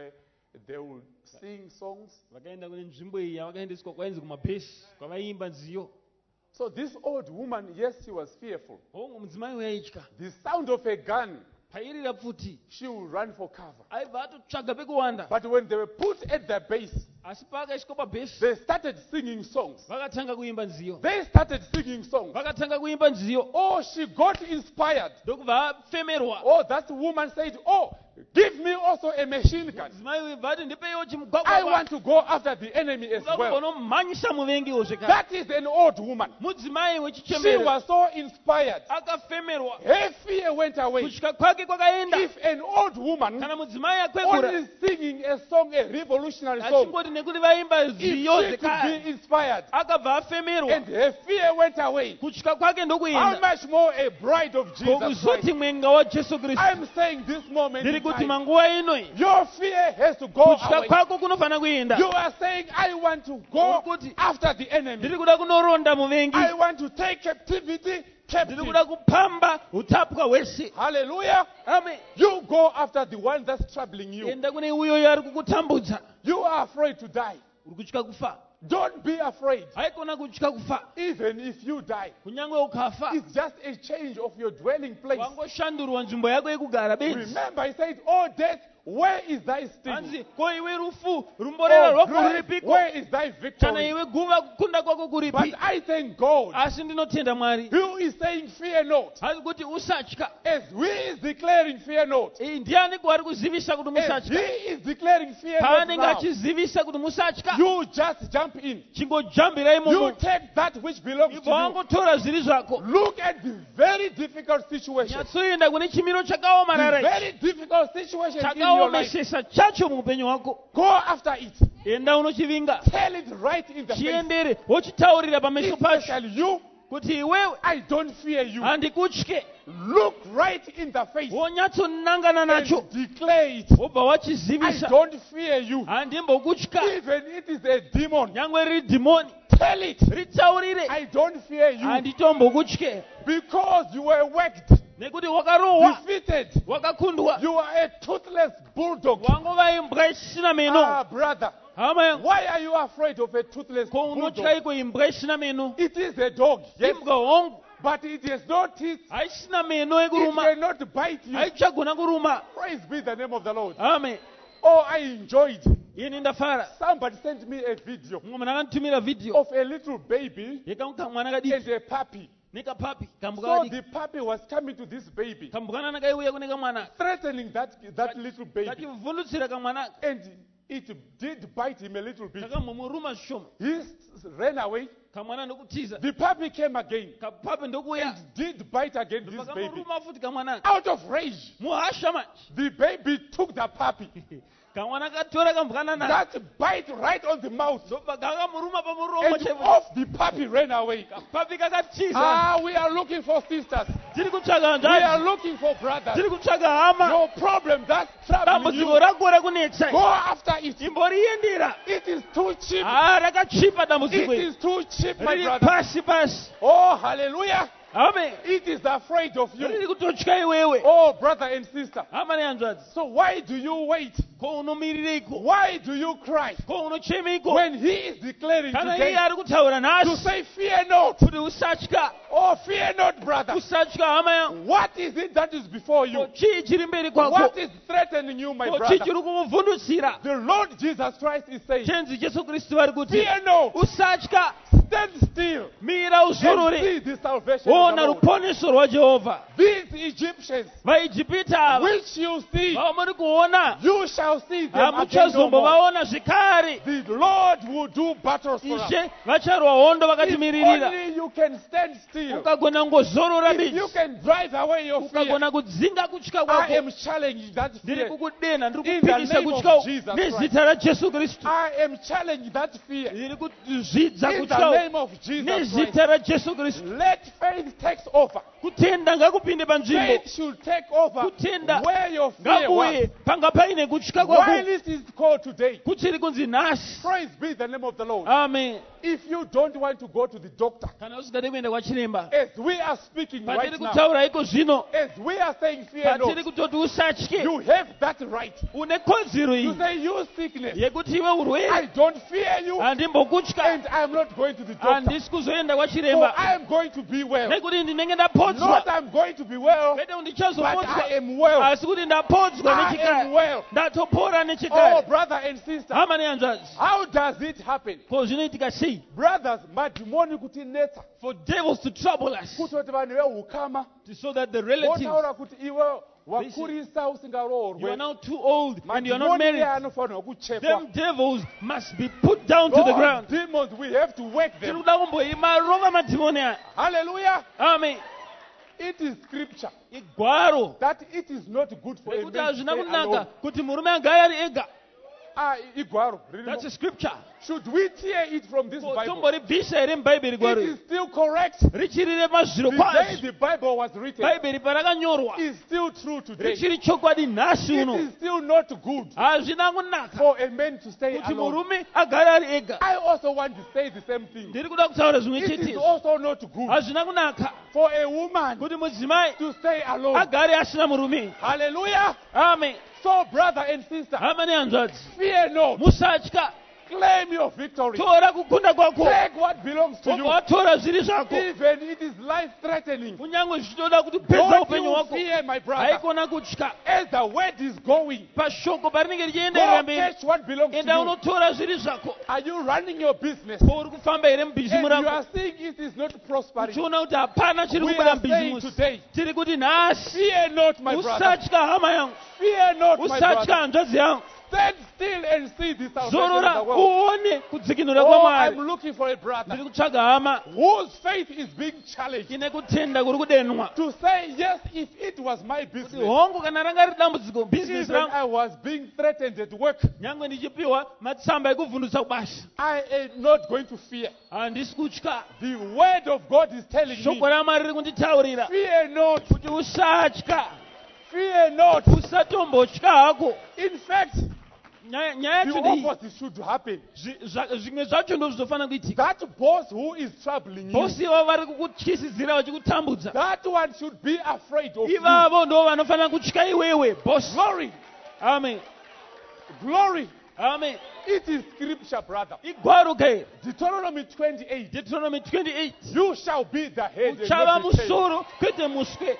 they will sing songs. vakaenda kune nzvimbo iyi yavakaendeswa kwainzi kumabheshi kwavaimba nziyo. So this old woman, yes, she was fearful. hongu mudzimai uyu aitya. The sound of a gun, pairira pfuti she would run for cover. aibva atotsvaga pekuwanda. But when they were put at the base, asi pakaiswa pabheshi they started singing songs. vakatanga kuimba nziyo. They started singing songs. vakatanga kuimba nziyo. Oh, she got inspired. ndokubva afemerwa. Oh, that woman said, oh, give me also a machine gun. mudzimai uyu bva ati ndipeiwo I chimugwagwa. want to go after the enemy as well. kugonomhanyisa muvengiwo zvekare. That is an old woman. mudzimai She wechichembere was so inspired. akafemerwa. Her fear went away. kutya kwake kwakaenda. If an old woman kana mudzimai akwegura only singing a song, a revolutionary song, achingoti nekuti vaimba if ziyo she could zvekare be inspired akabva afemerwa. and her fear went away, kutya kwake how ndokuenda. much more a bride of Jesus Christ? kokuzoti mwenga wajesu kristu. I'm saying this moment ndiri in kuti time, manguva ino iyi your fear has to go kutya away. kwako kunofanira kuenda. You are saying, I want to go Urikuti, after the enemy. ndiri kuda kunoronda muvengi. I want to take captivity ndiri captive. kuda kupamba utapwa hwese. Hallelujah. amen. You go after the one that's troubling you. enda kune uyoyo ari kukutambudza. You are afraid to die. uri kutya kufa. Don't be afraid. haikona kutya kufa. Even if you die, kunyange ukafa it's just a change of your dwelling place. wangoshandurwa nzvimbo yako yekugara bedzi. Remember, he said, oh death, where is thy sting? hanzi ko iwe rufu rumborera Oh, rwako grave, ruripiko. where is thy kana victory? iwe guva kukunda kwako But kuripi. I thank God, asi ndinotenda mwari. who is saying, fear not. ari kuti usatya. As we is declaring, fear not. iyi ndiani kwari kuzivisa kuti As musatya. he is declaring, fear not paanenge now, achizivisa kuti musatya. you just jump in. chingojambirai You mumo. take that which belongs to ibvo you. wangotora zviri zvako. Look at the very difficult situation. nyatsoenda kune chimiro The chakaomarara ichi. very difficult situation in your life. chakaomesesa chacho muupenyu hwako. Go after it. enda unochivinga. Tell it right in the face. chiendere wochitaurira pameso pacho Especially you, kuti iwewe I don't fear you. handikutye. Look right in the face wonyatsonangana nacho and declare it. wobva I wachizivisa. don't fear you. handimbokutya. Even it is a demon. nyangwe riri dhimoni Tell it. ritaurire. I don't fear you. handitombokutye. Because you were worked, nekuti wakarohwa. defeated. wakakundwa. You are a toothless bulldog. wangova imbwa isina meno. Ah, brother. hama yangu. Why are you afraid of a toothless ko bulldog? unotyaiko imbwa isina meno. It is a dog, yes, imbwa hongu. but it has no teeth. haisina meno It ekuruma. cannot bite you. haichagona kuruma. Praise be the name of the Lord. amen. Oh, I enjoyed. ini ndafara. Somebody sent me a video mumwe munhu akanditumira vhidhiyo of a little baby yekamwana and kadiki a puppy. nekapapi kambwa So kadiki. the puppy was coming to this baby, kambwanana kaiuya kune kamwana threatening that, that little baby. kachivhundutsira kamwana And it did bite him a little bit. kakamumuruma zvishoma. He s- ran away. kamwana ndokutiza. The puppy came again kapapi ndokuya. and did bite again this baby. pakamuruma futi kamwana. Out of rage, muhasha manje. the baby took the puppy. kamwana katora kambwanana. That bite right on the mouth. ndobva kakamuruma pamuromo And chaipo. off the puppy ran away. kapapi kakatiza. Ah, we are looking for sisters. tiri kutsvaga We are hanzvadzi. looking for brothers. tiri kutsvaga hama. Your problem that's troubling dambudziko you, rako rakunetsa. go after it. imboriendera. It is too cheap. ah rakachipa It dambudziko iri. is too cheap, my riri brother. pasi pasi. Oh, hallelujah. amen. It is afraid of you. riri kutotya iwewe. Oh, brother and sister. hama nehanzvadzi. So why do you wait? ko unomirireiko. Why do you cry ko unochemeiko. when he is declaring kana today iye ari kutaura to nhasi say, fear not? kuti usatya. Oh, fear not, brother. usatya hama yangu. What is it that is before you? ko chii chiri mberi What kwako. is threatening you, my ko chii brother? chiri kumuvhundutsira. The Lord Jesus Christ is saying, chenzi jesu kristu vari kuti fear not. usatya. Stand still mira and uzorore. see the salvation of ona the Lord. ruponeso rwajehovha. These Egyptians vaijipita ava which you see, vamuri kuona you shall see them again no more. hamuchazombovaona zvekare. The Lord will do battles for us. ishe vacharwa hondo If vakatimiririra. only you can stand still. ukagona ngozorora If you biji. can drive away your fear. ukagona kudzinga kutya I kwako. am challenging that ndiri fear. kukudenha ndiri In the kupikisa name of kutyawo Jesus nezita rajesu kristu. I am challenging that fear. ndiri kuzvidza In the kutyawo name of Jesus Christ. nezita rajesu kristu. Let faith take over. kutenda ngakupinde panzvimbo. Faith should take over Kutenda where your fear ngakuye was. panga paine kutya While kwako this is called today, kuchiri kunzi nhasi. praise be the name of the Lord. Amen. If you don't want to go to the doctor, Kana usingade kuenda kwachiremba, as we are speaking patiri right now, kutaura iko zvino, as we are saying fear patiri not, kutoti usatye, you have that right une kodzero to iyi say, you sickness, yekuti iwe I urwere don't fear you, handimbokutya, and I am not going to the doctor. handisi kuzoenda For kwachiremba I am going to be well. nekuti ndinenge Not ndapodzwa, I'm going to be well, kwete but ndichazopodzwa, I am well. asi kuti ndapodzwa I am nechikare, well. ndatopora Oh, nechikare. brother and sister, Hama nehanzvadzi, how does it happen? ko zvinoitika sei Brothers, madhimoni kutinetsa for devils to trouble us, kutoti vanhu vehukama so that the relatives, votaura kuti iwe wakurisa you are usingaroorwe, now too old and you are not madhimoni married. anofanirwa kuchekwa. Them devils must be put down to the Those ground. demons, we have to work Tiri them. kuda kumboimarova madhimoni aya. Hallelujah. Amen. It is scripture Igwaro that it is not good for a rekuti man to hazvina stay kunaka alone. kuti murume agare ari ega. Ah, igwaro. Really That's no. a scripture. Should we tear it from this Ko Bible? tomboribvisa here mubhaibheri gwaro It iri. is still correct. Richiri remazviro The day kwazvo. the Bible was written Bhaibheri parakanyorwa is still true today. richiri chokwadi nhasi It uno. is still not good Hazvina kunaka for a man to stay kuti alone. murume agare ari ega. I also want to say the same thing. Ndiri kuda kutaura zvimwe It is chetezvo. also not good Hazvina kunaka for a woman kuti mudzimai to stay alone. agare asina murume. Hallelujah. Amen. So, brother and sister, Hama nehanzvadzi, fear not. musatya, Claim your victory. tora kukunda kwako, Take what belongs to obva you. watora zviri zvako, Even it is life threatening. kunyange zvichitoda kutipedza Don't upenyu you hwako, fear, my brother. haikona kutya. As the word is going, Pashoko parinenge richienderera go mberi, catch what belongs to enda you. unotora zviri zvako. Are you running your business? Ko uri kufamba here mubhizimu And you rako, are seeing it is not prospering. uchiona kuti hapana chiri We kubuda are saying mubhizimusi. today, Tiri kuti nhasi, fear not, my brother. usatya hama yangu, Fear not, my usatya brother. hanzvadzi yangu. Stand still and see the salvation of Zorora the world. uone kudzikinura Oh, I'm kwaMwari. looking for a brother Ndiri kutsvaga hama whose faith is being challenged ine kutenda kuri kudenwa. to say, yes, if it was my Kuti business, hongu kana ranga riri dambudziko bhizinesi even rangu, I was being threatened at work, nyange ndichipiwa matsamba ekuvhundutsa kubasa, I am not going to fear. handisi kutya. The word of God is telling me, Shoko raMwari riri kunditaurira fear not, kuti usatya, fear not. usatombotya hako. In fact, Nyaya nyaya the yacho ndeiyi, opposite should happen. zvi- zva- zvimwe zvacho ndo zvinofana kuitika. That boss who is troubling you, Bosi ivavo vari kukutyisizira vachikutambudza, that one should be afraid of you. ivavo ndo vanofana kutya iwewe bosi. Glory, Amen. glory. Amen. It is scripture, brother. Igwaro kai, Deuteronomy twenty-eight. Deuteronomy twenty-eight. You shall be the head and Uchava not the tail. musoro kwete muswe.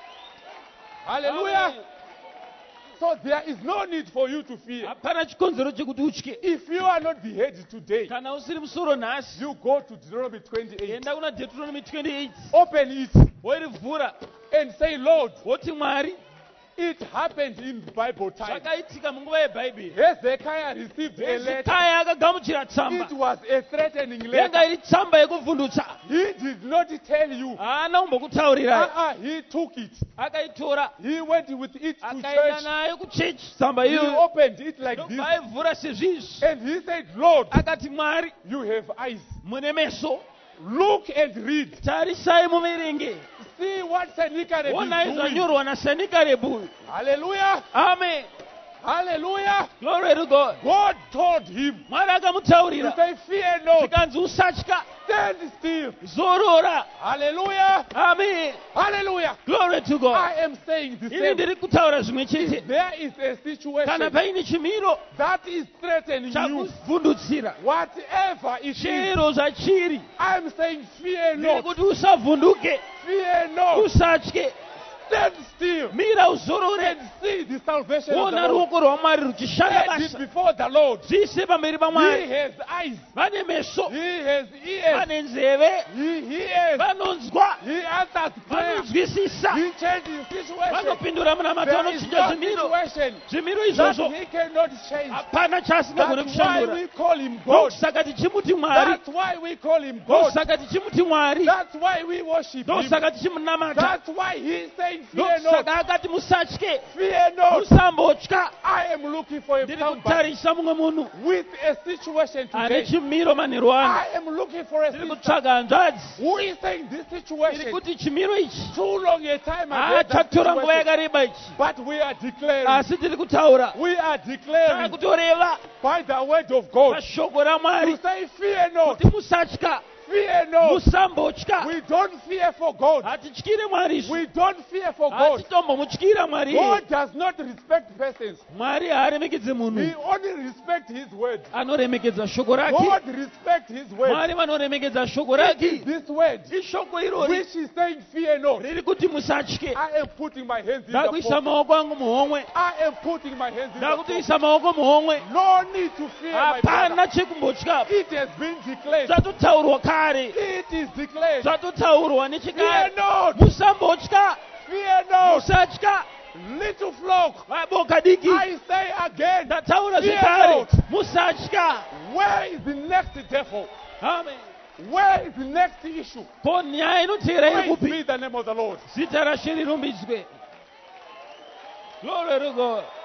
Hallelujah. Amen. So there is no need for you to fear. Hapana chikonzero chekuti utye. If you are not the head today, Kana usiri musoro nhasi, you go to Deuteronomy twenty-eight. enda kuna Deuteronomy twenty-eight. Open it Woirivhura and say, Lord, woti Mwari, it happened in Bible time. zvakaitika munguva yebhaibheri. Hezekiah received a letter. Hezekiah akagamuchira It tsamba, was a threatening yanga letter. iri tsamba yekuvhundutsa. He did not tell you. Haana kumbokutaurirai, Uh-uh, he took it. akaitora He went with it to akaenda church. nayo kuchechi tsamba He iyoyo. opened it like this. Ndobva aivhura sezvizvi, And he said, Lord, akati Mwari, you have eyes. mune meso, Look and read. tarisai muverenge, See what Sennacherib onai is doing. zvanyorwa naSennacherib. Hallelujah. Amen. Hallelujah. Glory to God. God told him Mwari to akamutaurira, say, fear not. zvikanzi usatya, Stand still. zorora. Hallelujah. Amen. Hallelujah. Glory to God. I am saying the Ini same. ndiri kutaura zvimwe If chete. there is a Kana situation paine chimiro that is threatening you, chakuvhundutsira, whatever it is, chero zvachiri, I'm saying fear ndiri not. kuti usavhunduke, Fear not. usatye, Stand still mira uzorore, and see the salvation of the ona Lord. ruoko rwaMwari ruchishanda Stand it basa. before the Lord. Zvise pamberi He paMwari. has eyes. Vane meso, He has ears. vane nzeve, He hears. vanonzwa, He answers prayer. vanonzwisisa, He changes situations. angopindura muna There matono is chinja no zvimiro situation zvimiro that izvozvo he cannot change. hapana chaasingagoni That's why kushandura we call him God. ndosaka tichimuti mwari That's why we call him God. ndosaka tichimuti mwari That's why we worship him. ndosaka tichimunamata That's why he is saying, fear not, ndosaka akati musatye fear not. musambotya I am looking for a ndiri somebody kutarisa mumwe munhu with a situation ane today. chimiro manheru ano I am looking for a ndiri sister kutsvaga hanzvadzi who is saying this iri situation kuti chimiro ichi too long a time ago. that achatora nguva situation. yakareba ichi But we are declaring, asi tiri kutaura we are tava declaring kutoreva by the word of God pashoko ramwari to say, fear not, kuti musatya fear not. musambotya We don't fear for God. hatityire mwari isu We don't fear for God. hatitombomutyira mwari God does not respect persons. mwari haaremekedze He munhu only respects his word. anoremekedza shoko rake God respects his word. mwari vanoremekedza shoko It rake is this word ishoko irori which is saying, fear not. riri kuti musatye I am putting my hands in the ndakuisa pot. maoko angu muhomwe I am putting my hands in the pot. ndakutoisa maoko muhomwe No need to fear, my brother. hapana chekumbotya It has been declared. zvatotaurwa kare It is declared. zvatotaurwa Fear nechikare not. musambotya Fear not. musatya Little flock. vaboka diki I say again. ndataura Fear zvekare not. musatya Where is the next devil? amen Where is the next issue? ko nyaya inotevera iri Praise kupi be the name of the Lord. zita rashe rirumbidzwe glory to God.